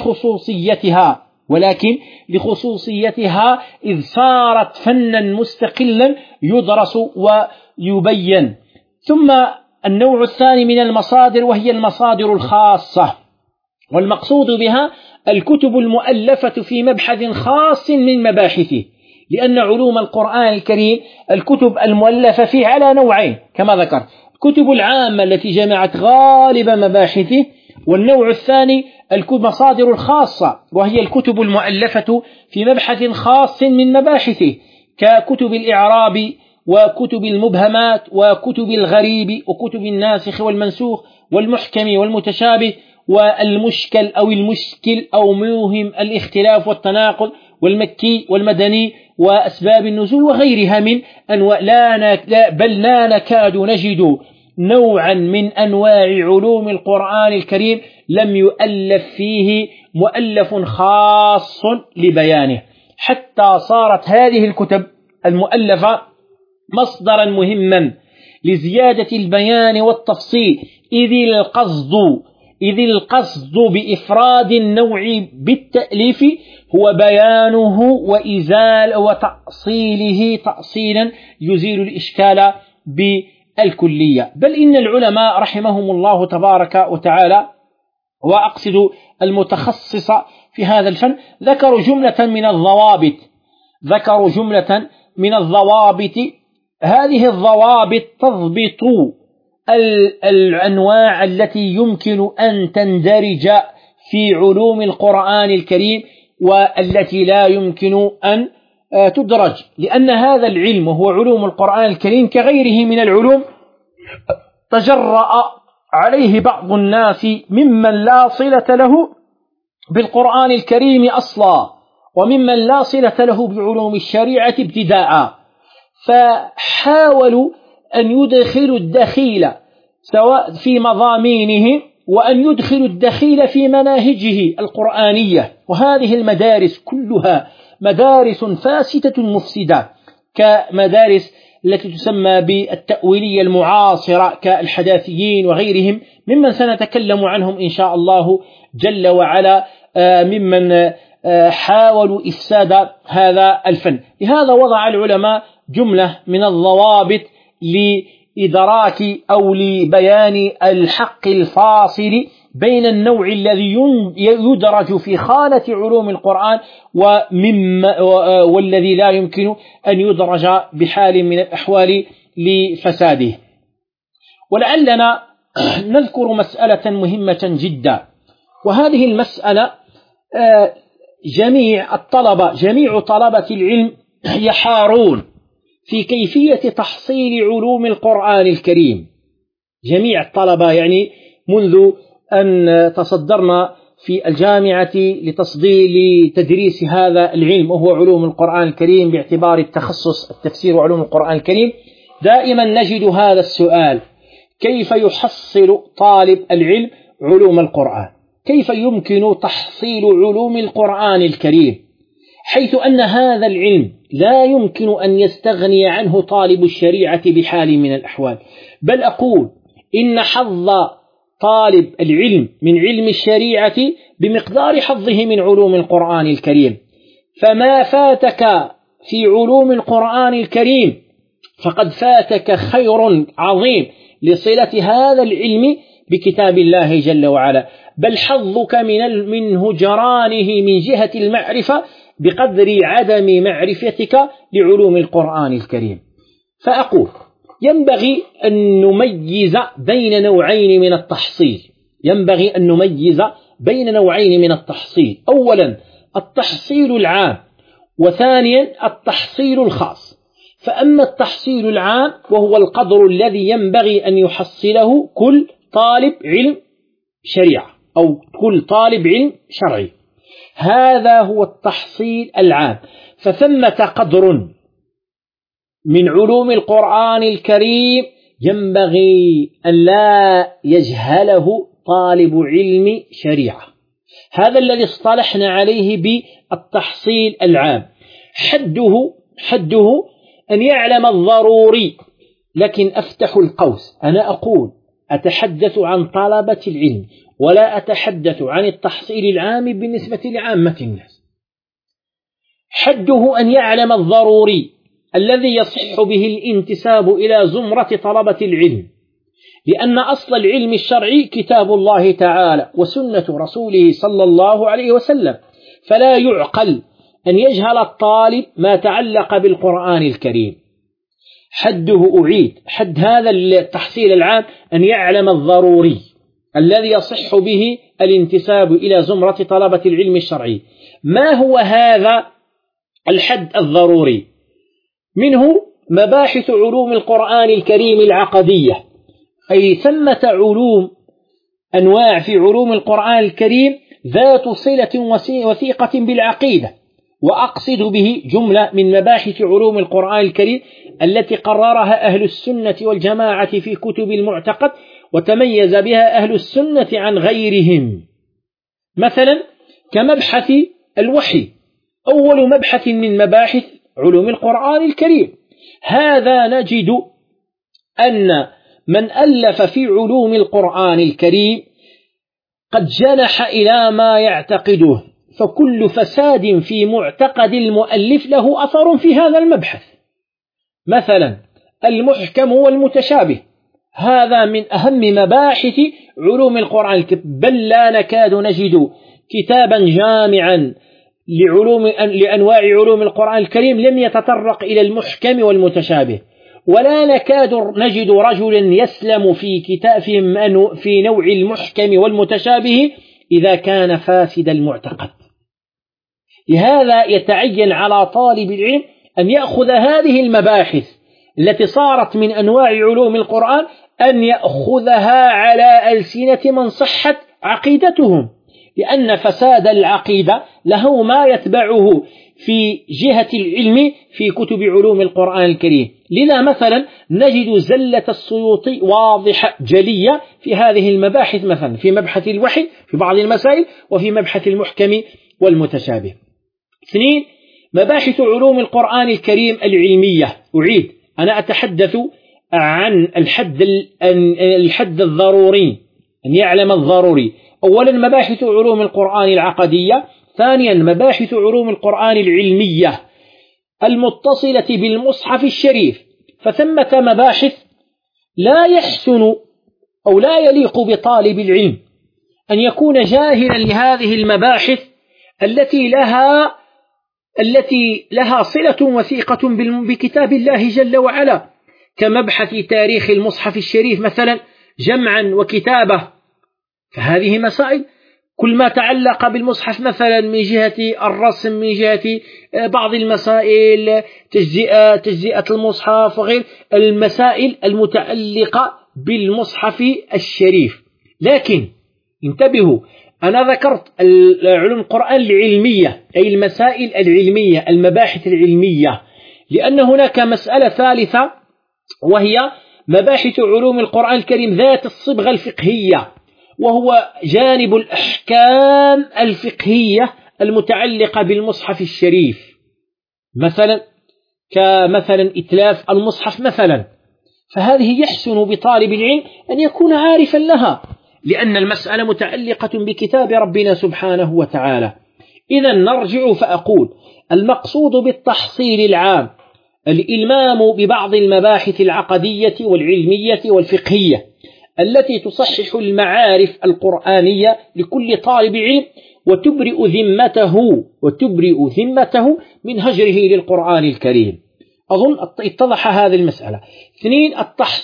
لخصوصيتها إذ صارت فنا مستقلا يدرس ويبين. ثم النوع الثاني من المصادر وهي المصادر الخاصة، والمقصود بها الكتب المؤلفة في مبحث خاص من مباحثه، لأن علوم القرآن الكريم الكتب المؤلفة فيه على نوعين كما ذكرت: الكتب العامة التي جمعت غالب مباحثه، والنوع الثاني المصادر الخاصة، وهي الكتب المؤلفة في مبحث خاص من مباحثه، ككتب الإعراب، وكتب المبهمات، وكتب الغريب، وكتب الناسخ والمنسوخ، والمحكم والمتشابه، والمشكل أو موهم الاختلاف والتناقض، والمكي والمدني، وأسباب النزول، وغيرها من أنواع. بل لا نكاد نجد نوعا من أنواع علوم القرآن الكريم لم يؤلف فيه مؤلف خاص لبيانه، حتى صارت هذه الكتب المؤلفة مصدرا مهما لزيادة البيان والتفصيل، إذ القصد بإفراد النوع بالتأليف هو بيانه وتأصيله تأصيلا يزيل الإشكال بالكلية. بل إن العلماء رحمهم الله تبارك وتعالى، وأقصد المتخصص في هذا الفن، ذكروا جملة من الضوابط. هذه الضوابط تضبط الأنواع التي يمكن أن تندرج في علوم القرآن الكريم، والتي لا يمكن أن تدرج، لأن هذا العلم هو علوم القرآن الكريم كغيره من العلوم تجرأ عليه بعض الناس ممن لا صلة له بالقرآن الكريم أصلا، وممن لا صلة له بعلوم الشريعة ابتداء، فحاولوا أن يدخلوا الدخيل سواء في مضامينه، وأن يدخلوا الدخيل في مناهجه القرآنية. وهذه المدارس كلها مدارس فاسدة مفسدة، كمدارس التي تسمى بالتأويلية المعاصرة كالحداثيين وغيرهم، ممن سنتكلم عنهم إن شاء الله جل وعلا، ممن حاولوا إفساد هذا الفن. لهذا وضع العلماء جملة من الضوابط لإدراك أو لبيان الحق الفاصل بين النوع الذي يدرج في خانة علوم القرآن والذي لا يمكن أن يدرج بحال من الأحوال لفساده. ولعلنا نذكر مسألة مهمة جدا، وهذه المسألة جميع طلبة العلم يحارون في كيفية تحصيل علوم القرآن الكريم. جميع الطلبة يعني منذ أن تصدرنا في الجامعة لتدريس هذا العلم وهو علوم القرآن الكريم باعتبار التخصص التفسير وعلوم القرآن الكريم، دائما نجد هذا السؤال: كيف يحصل طالب العلم علوم القرآن؟ كيف يمكن تحصيل علوم القرآن الكريم؟ حيث أن هذا العلم لا يمكن أن يستغني عنه طالب الشريعة بحال من الأحوال، بل أقول إن حظ طالب العلم من علم الشريعة بمقدار حظه من علوم القرآن الكريم. فما فاتك في علوم القرآن الكريم فقد فاتك خير عظيم لصلة هذا العلم بكتاب الله جل وعلا، بل حظك من هجرانه من جهة المعرفة بقدر عدم معرفتك لعلوم القرآن الكريم. فأقول ينبغي أن نميز بين نوعين من التحصيل، أولا التحصيل العام، وثانيا التحصيل الخاص. فأما التحصيل العام وهو القدر الذي ينبغي أن يحصله كل طالب علم شريعة أو كل طالب علم شرعي، هذا هو التحصيل العام. فثمة قدر من علوم القرآن الكريم ينبغي أن لا يجهله طالب علم شريعة. هذا الذي اصطلحنا عليه بالتحصيل العام. حده أن يعلم الضروري، لكن أفتح القوس، أنا أقول أتحدث عن طلبة العلم ولا أتحدث عن التحصيل العام بالنسبة لعامة الناس. حده أن يعلم الضروري الذي يصح به الانتساب إلى زمرة طلبة العلم، لأن أصل العلم الشرعي كتاب الله تعالى وسنة رسوله صلى الله عليه وسلم، فلا يعقل أن يجهل الطالب ما تعلق بالقرآن الكريم. حد هذا التحصيل العام أن يعلم الضروري الذي يصح به الانتساب إلى زمرة طلبة العلم الشرعي. ما هو هذا الحد الضروري؟ منه مباحث علوم القرآن الكريم العقدية، أي ثمة أنواع في علوم القرآن الكريم ذات صلة وثيقة بالعقيدة، وأقصد به جملة من مباحث علوم القرآن الكريم التي قررها أهل السنة والجماعة في كتب المعتقد، وتميز بها أهل السنة عن غيرهم. مثلا كمبحث الوحي، أول مبحث من مباحث علوم القرآن الكريم. هذا نجد أن من ألف في علوم القرآن الكريم قد جنح إلى ما يعتقده، فكل فساد في معتقد المؤلف له أثر في هذا المبحث. مثلا المحكم والمتشابه، هذا من أهم مباحث علوم القرآن الكريم، بل لا نكاد نجد كتابا جامعا لأنواع علوم القرآن الكريم لم يتطرق إلى المحكم والمتشابه، ولا نكاد نجد رجلا يسلم في نوع المحكم والمتشابه إذا كان فاسد المعتقد. لهذا يتعين على طالب العلم أن يأخذ هذه المباحث التي صارت من أنواع علوم القرآن، أن يأخذها على ألسنة من صحت عقيدتهم، لأن فساد العقيدة له ما يتبعه في جهة العلم في كتب علوم القرآن الكريم. لذا مثلا نجد زلة السيوطي واضحة جلية في هذه المباحث، مثلا في مبحث الوحي في بعض المسائل، وفي مبحث المحكم والمتشابه. 2. مباحث علوم القرآن الكريم العلمية. أنا أتحدث عن الحد الضروري، أن يعلم الضروري. أولا مباحث علوم القرآن العقدية، ثانيا مباحث علوم القرآن العلمية المتصلة بالمصحف الشريف. فثمة مباحث لا يحسن أو لا يليق بطالب العلم أن يكون جاهلا لهذه المباحث التي لها صلة وثيقة بكتاب الله جل وعلا، كمبحث تاريخ المصحف الشريف مثلا جمعا وكتابة. فهذه مسائل كل ما تعلق بالمصحف مثلا من جهة الرسم، من جهة بعض المسائل تجزئة المصحف وغير المسائل المتعلقة بالمصحف الشريف. لكن انتبهوا، أنا ذكرت علوم القرآن العلمية أي المسائل العلمية المباحث العلمية، لأن هناك مسألة ثالثة وهي مباحث علوم القرآن الكريم ذات الصبغة الفقهية، وهو جانب الأحكام الفقهية المتعلقة بالمصحف الشريف، مثلا كمثلا إتلاف المصحف مثلا. فهذه يحسن بطالب العلم أن يكون عارفا لها، لأن المسألة متعلقة بكتاب ربنا سبحانه وتعالى. إذا نرجع فأقول المقصود بالتحصيل العام الإلمام ببعض المباحث العقدية والعلمية والفقهية التي تصحح المعارف القرآنية لكل طالب علم وتبرئ ذمته من هجره للقرآن الكريم. أظن اتضح هذه المسألة. 2.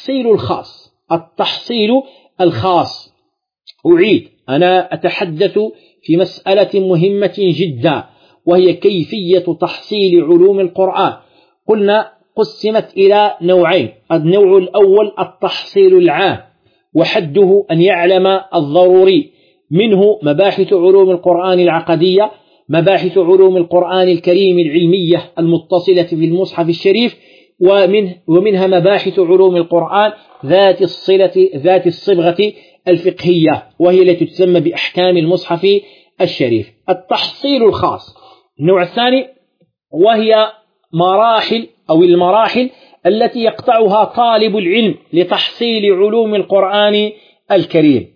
التحصيل الخاص. أعيد، أنا أتحدث في مسألة مهمة جدا، وهي كيفية تحصيل علوم القرآن. قلنا قسمت إلى نوعين: النوع الأول التحصيل العام، وحده أن يعلم الضروري، منه مباحث علوم القرآن العقدية، مباحث علوم القرآن الكريم العلمية المتصلة بالمصحف الشريف، ومنها مباحث علوم القرآن ذات الصبغة الفقهية، وهي التي تسمى بأحكام المصحف الشريف. التحصيل الخاص النوع الثاني، وهي المراحل التي يقطعها طالب العلم لتحصيل علوم القرآن الكريم.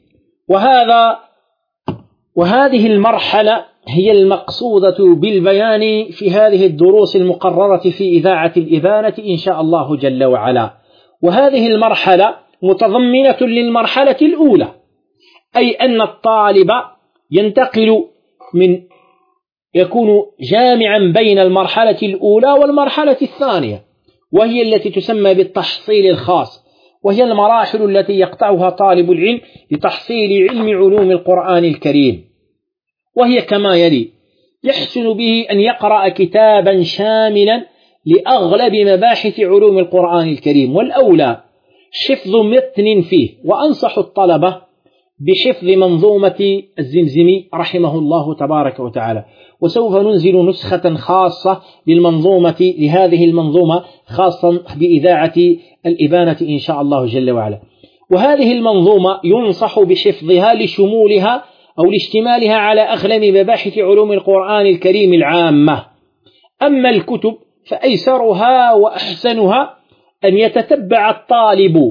وهذه المرحلة هي المقصودة بالبيان في هذه الدروس المقررة في إذاعة الإبانة إن شاء الله جل وعلا. وهذه المرحلة متضمنة للمرحلة الأولى، أي أن الطالب يكون جامعا بين المرحلة الأولى والمرحلة الثانية، وهي التي تسمى بالتحصيل الخاص، وهي المراحل التي يقطعها طالب العلم لتحصيل علم علوم القرآن الكريم، وهي كما يلي: يحسن به أن يقرأ كتابا شاملا لأغلب مباحث علوم القرآن الكريم، والأولى حفظ متن فيه. وأنصح الطلبة بحفظ منظومة الزمزمي رحمه الله تبارك وتعالى، وسوف ننزل نسخة خاصة لهذه المنظومة خاصة بإذاعة الإبانة إن شاء الله جل وعلا. وهذه المنظومة ينصح بحفظها لشمولها أو لاشتمالها على أغلب مباحث علوم القرآن الكريم العامة. أما الكتب فأيسرها وأحسنها أن يتتبع الطالب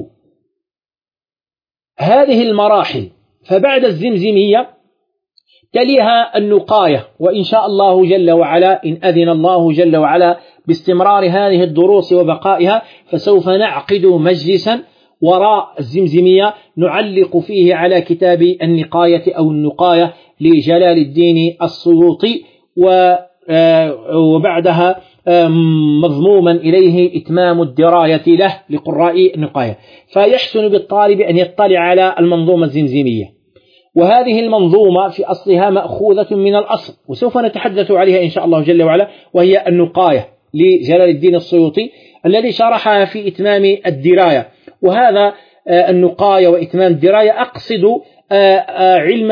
هذه المراحل، فبعد الزمزمية تليها النقاية، وإن شاء الله جل وعلا إن أذن الله جل وعلا باستمرار هذه الدروس وبقائها فسوف نعقد مجلسا وراء الزمزمية نعلق فيه على كتاب النقاية أو النقاية لجلال الدين السيوطي، وبعدها مضموما إليه إتمام الدراية له لقراء النقاية. فيحسن بالطالب أن يطلع على المنظومة الزمزمية، وهذه المنظومة في أصلها مأخوذة من الأصل، وسوف نتحدث عليها إن شاء الله جل وعلا، وهي النقاية لجلال الدين السيوطي الذي شرحها في إتمام الدراية. وهذا النقاية وإتمام الدراية أقصد علم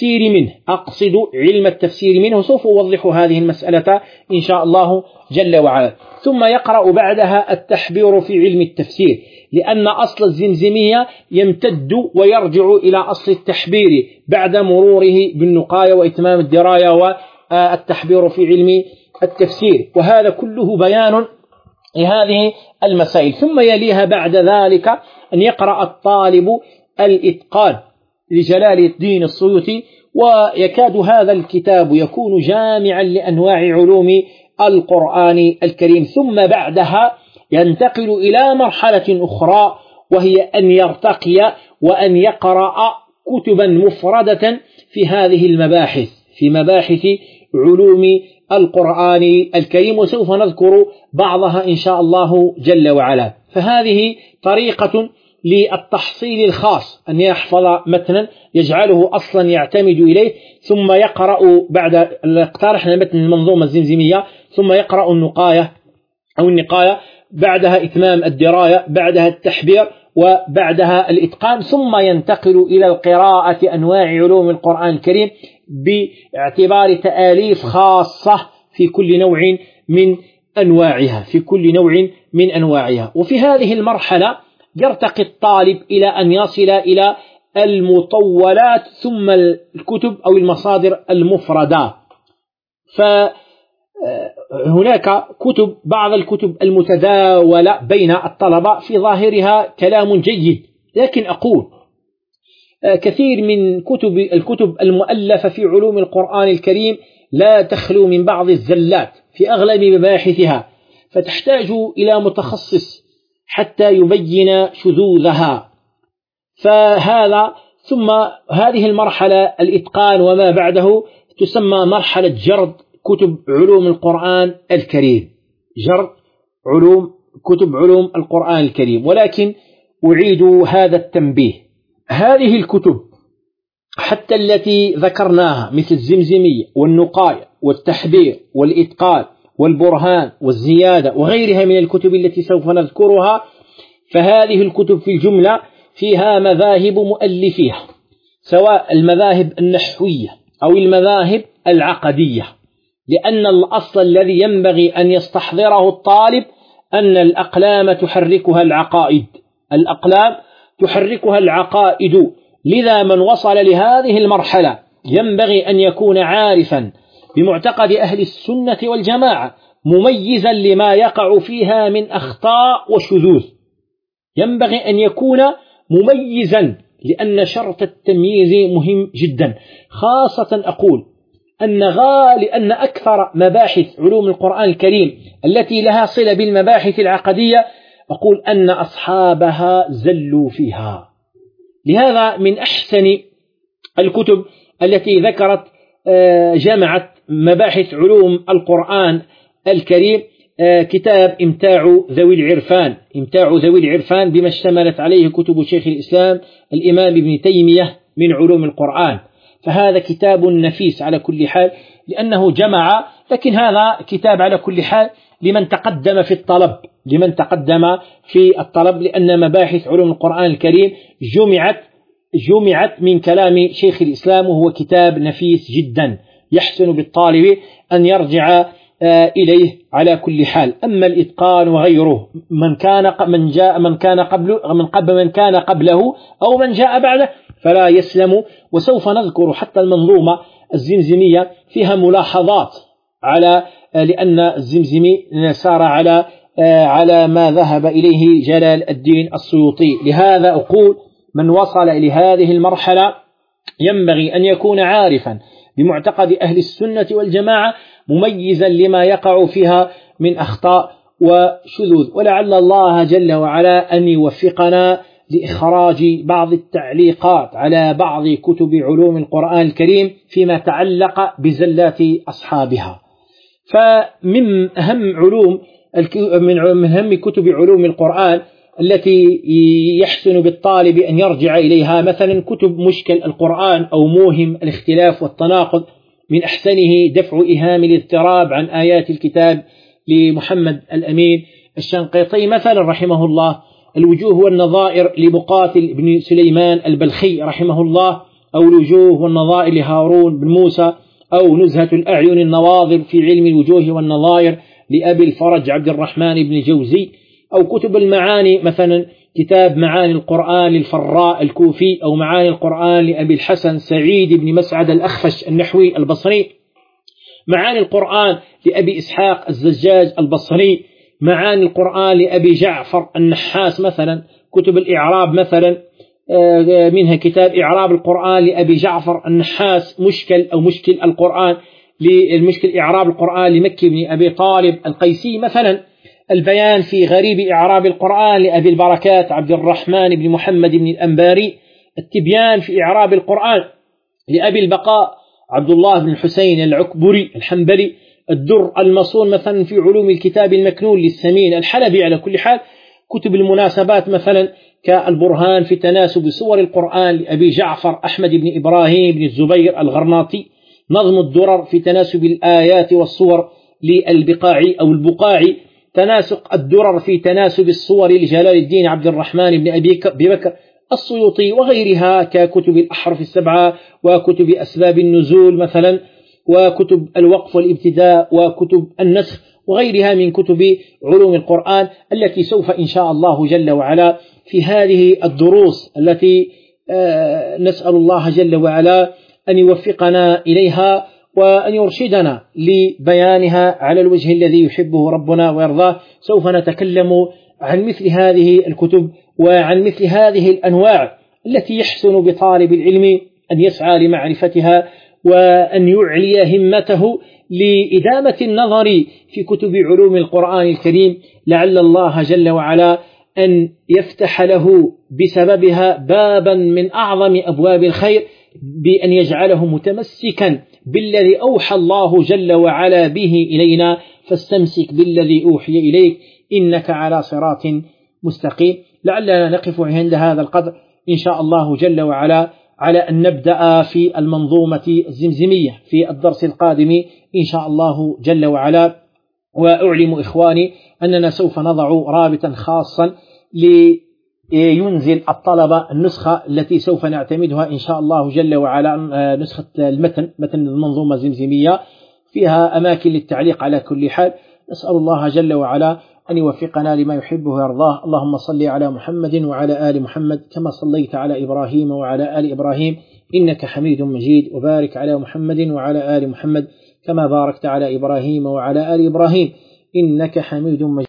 التفسير منه، وسوف أوضح هذه المسألة إن شاء الله جل وعلا. ثم يقرأ بعدها التحبير في علم التفسير، لأن أصل الزمزمية يمتد ويرجع إلى أصل التحبير بعد مروره بالنقاية وإتمام الدراية والتحبير في علم التفسير، وهذا كله بيان لهذه المسائل. ثم يليها بعد ذلك أن يقرأ الطالب الإتقان لجلال الدين السيوطي، ويكاد هذا الكتاب يكون جامعا لأنواع علوم القرآن الكريم. ثم بعدها ينتقل إلى مرحلة أخرى، وهي أن يرتقي وأن يقرأ كتبا مفردة في هذه المباحث، في مباحث علوم القرآن الكريم، وسوف نذكر بعضها إن شاء الله جل وعلا. فهذه طريقة للتحصيل الخاص، أن يحفظ متنا يجعله أصلا يعتمد إليه، ثم يقرأ بعد اقترحنا متن المنظومة الزمزمية، ثم يقرأ النقاية أو النقاية، بعدها إتمام الدراية، بعدها التحبير، وبعدها الإتقان، ثم ينتقل إلى القراءة أنواع علوم القرآن الكريم باعتبار تآليف خاصة في كل نوع من أنواعها. وفي هذه المرحلة يرتقي الطالب إلى أن يصل إلى المطولات ثم الكتب أو المصادر المفردة. فهناك بعض الكتب المتداولة بين الطلبة في ظاهرها كلام جيد، لكن أقول كثير من الكتب المؤلفة في علوم القرآن الكريم لا تخلو من بعض الزلات في أغلب مباحثها، فتحتاج إلى متخصص حتى يبين شذوذها. ثم هذه المرحلة الإتقان وما بعده تسمى مرحلة جرد كتب علوم القرآن الكريم، جرد كتب علوم القرآن الكريم. ولكن أعيد هذا التنبيه، هذه الكتب حتى التي ذكرناها مثل الزمزمية والنقاية والتحبير والإتقان والبرهان والزيادة وغيرها من الكتب التي سوف نذكرها، فهذه الكتب في الجملة فيها مذاهب مؤلفيها، سواء المذاهب النحوية أو المذاهب العقدية، لأن الأصل الذي ينبغي أن يستحضره الطالب أن الأقلام تحركها العقائد. لذا من وصل لهذه المرحلة ينبغي أن يكون عارفا بمعتقد أهل السنة والجماعة، مميزا لما يقع فيها من أخطاء وشذوذ، ينبغي أن يكون مميزا، لأن شرط التمييز مهم جدا. خاصة أقول أن أكثر مباحث علوم القرآن الكريم التي لها صلة بالمباحث العقدية، أقول أن أصحابها زلوا فيها. لهذا من أحسن الكتب التي ذكرت جمعت مباحث علوم القرآن الكريم كتاب إمتاع ذوي العرفان بما اشتملت عليه كتب شيخ الإسلام الإمام ابن تيمية من علوم القرآن. فهذا كتاب نفيس على كل حال، لأنه جمع، لكن هذا كتاب على كل حال لمن تقدم في الطلب، لأن مباحث علوم القرآن الكريم جمعت من كلام شيخ الإسلام، وهو كتاب نفيس جدا يحسن بالطالب أن يرجع إليه على كل حال. أما الإتقان وغيره من كان قبله أو من جاء بعده فلا يسلم. وسوف نذكر حتى المنظومة الزمزمية فيها ملاحظات لأن الزمزمي سار على ما ذهب إليه جلال الدين السيوطي. لهذا أقول من وصل لهذه المرحلة ينبغي أن يكون عارفا بمعتقد أهل السنة والجماعة، مميزا لما يقع فيها من أخطاء وشذوذ. ولعل الله جل وعلا أن يوفقنا لإخراج بعض التعليقات على بعض كتب علوم القرآن الكريم فيما تعلق بزلات أصحابها. فمن أهم كتب علوم القرآن التي يحسن بالطالب أن يرجع إليها مثلا كتب مشكل القرآن أو موهم الاختلاف والتناقض، من أحسنه دفع إيهام الاضطراب عن آيات الكتاب لمحمد الأمين الشنقيطي مثلا رحمه الله، الوجوه والنظائر لمقاتل بن سليمان البلخي رحمه الله، أو الوجوه والنظائر لهارون بن موسى، أو نزهة الأعين النواظر في علم الوجوه والنظائر لأبي الفرج عبد الرحمن بن جوزي، أو كتب المعاني مثلا كتاب معاني القرآن للفراء الكوفي، أو معاني القرآن لأبي الحسن سعيد بن مسعد الأخفش النحوي البصري، معاني القرآن لأبي إسحاق الزجاج البصري، معاني القرآن لأبي جعفر النحاس مثلا، كتب الإعراب مثلا منها كتاب إعراب القرآن لأبي جعفر النحاس، مشكل القرآن إعراب القرآن لمكي بن أبي طالب القيسي مثلا، البيان في غريب إعراب القرآن لأبي البركات عبد الرحمن بن محمد بن الأنباري، التبيان في إعراب القرآن لأبي البقاء عبد الله بن الحسين العكبري الحنبلي، الدر المصون مثلا في علوم الكتاب المكنون للسمين الحلبي. على كل حال كتب المناسبات مثلا كالبرهان في تناسب سور القرآن لأبي جعفر أحمد بن إبراهيم بن الزبير الغرناطي، نظم الدرر في تناسب الآيات والصور للبقاعي أو البقاعي، تناسق الدرر في تناسب الصور لجلال الدين عبد الرحمن بن أبي بكر السيوطي، وغيرها ككتب الأحرف السبعة وكتب أسباب النزول مثلا وكتب الوقف والابتداء وكتب النسخ وغيرها من كتب علوم القرآن، التي سوف إن شاء الله جل وعلا في هذه الدروس التي نسأل الله جل وعلا أن يوفقنا إليها وأن يرشدنا لبيانها على الوجه الذي يحبه ربنا ويرضاه، سوف نتكلم عن مثل هذه الكتب وعن مثل هذه الأنواع التي يحسن بطالب العلم أن يسعى لمعرفتها وأن يعلي همته لإدامة النظر في كتب علوم القرآن الكريم، لعل الله جل وعلا أن يفتح له بسببها بابا من أعظم أبواب الخير، بأن يجعله متمسكا بالذي أوحى الله جل وعلا به إلينا، فاستمسك بالذي أوحي إليك إنك على صراط مستقيم. لعلنا نقف عند هذا القدر إن شاء الله جل وعلا، على أن نبدأ في المنظومة الزمزمية في الدرس القادم إن شاء الله جل وعلا. وأعلم إخواني أننا سوف نضع رابطا خاصا لينزل الطلبة النسخة التي سوف نعتمدها إن شاء الله جل وعلا، نسخة متن المنظومة الزمزمية، فيها أماكن للتعليق. على كل حال نسأل الله جل وعلا أن يوفقنا لما يحبه ويرضاه. اللهم صل على محمد وعلى آل محمد كما صليت على إبراهيم وعلى آل إبراهيم إنك حميد مجيد، وبارك على محمد وعلى آل محمد كما باركت على إبراهيم وعلى آل إبراهيم إنك حميد مجيد.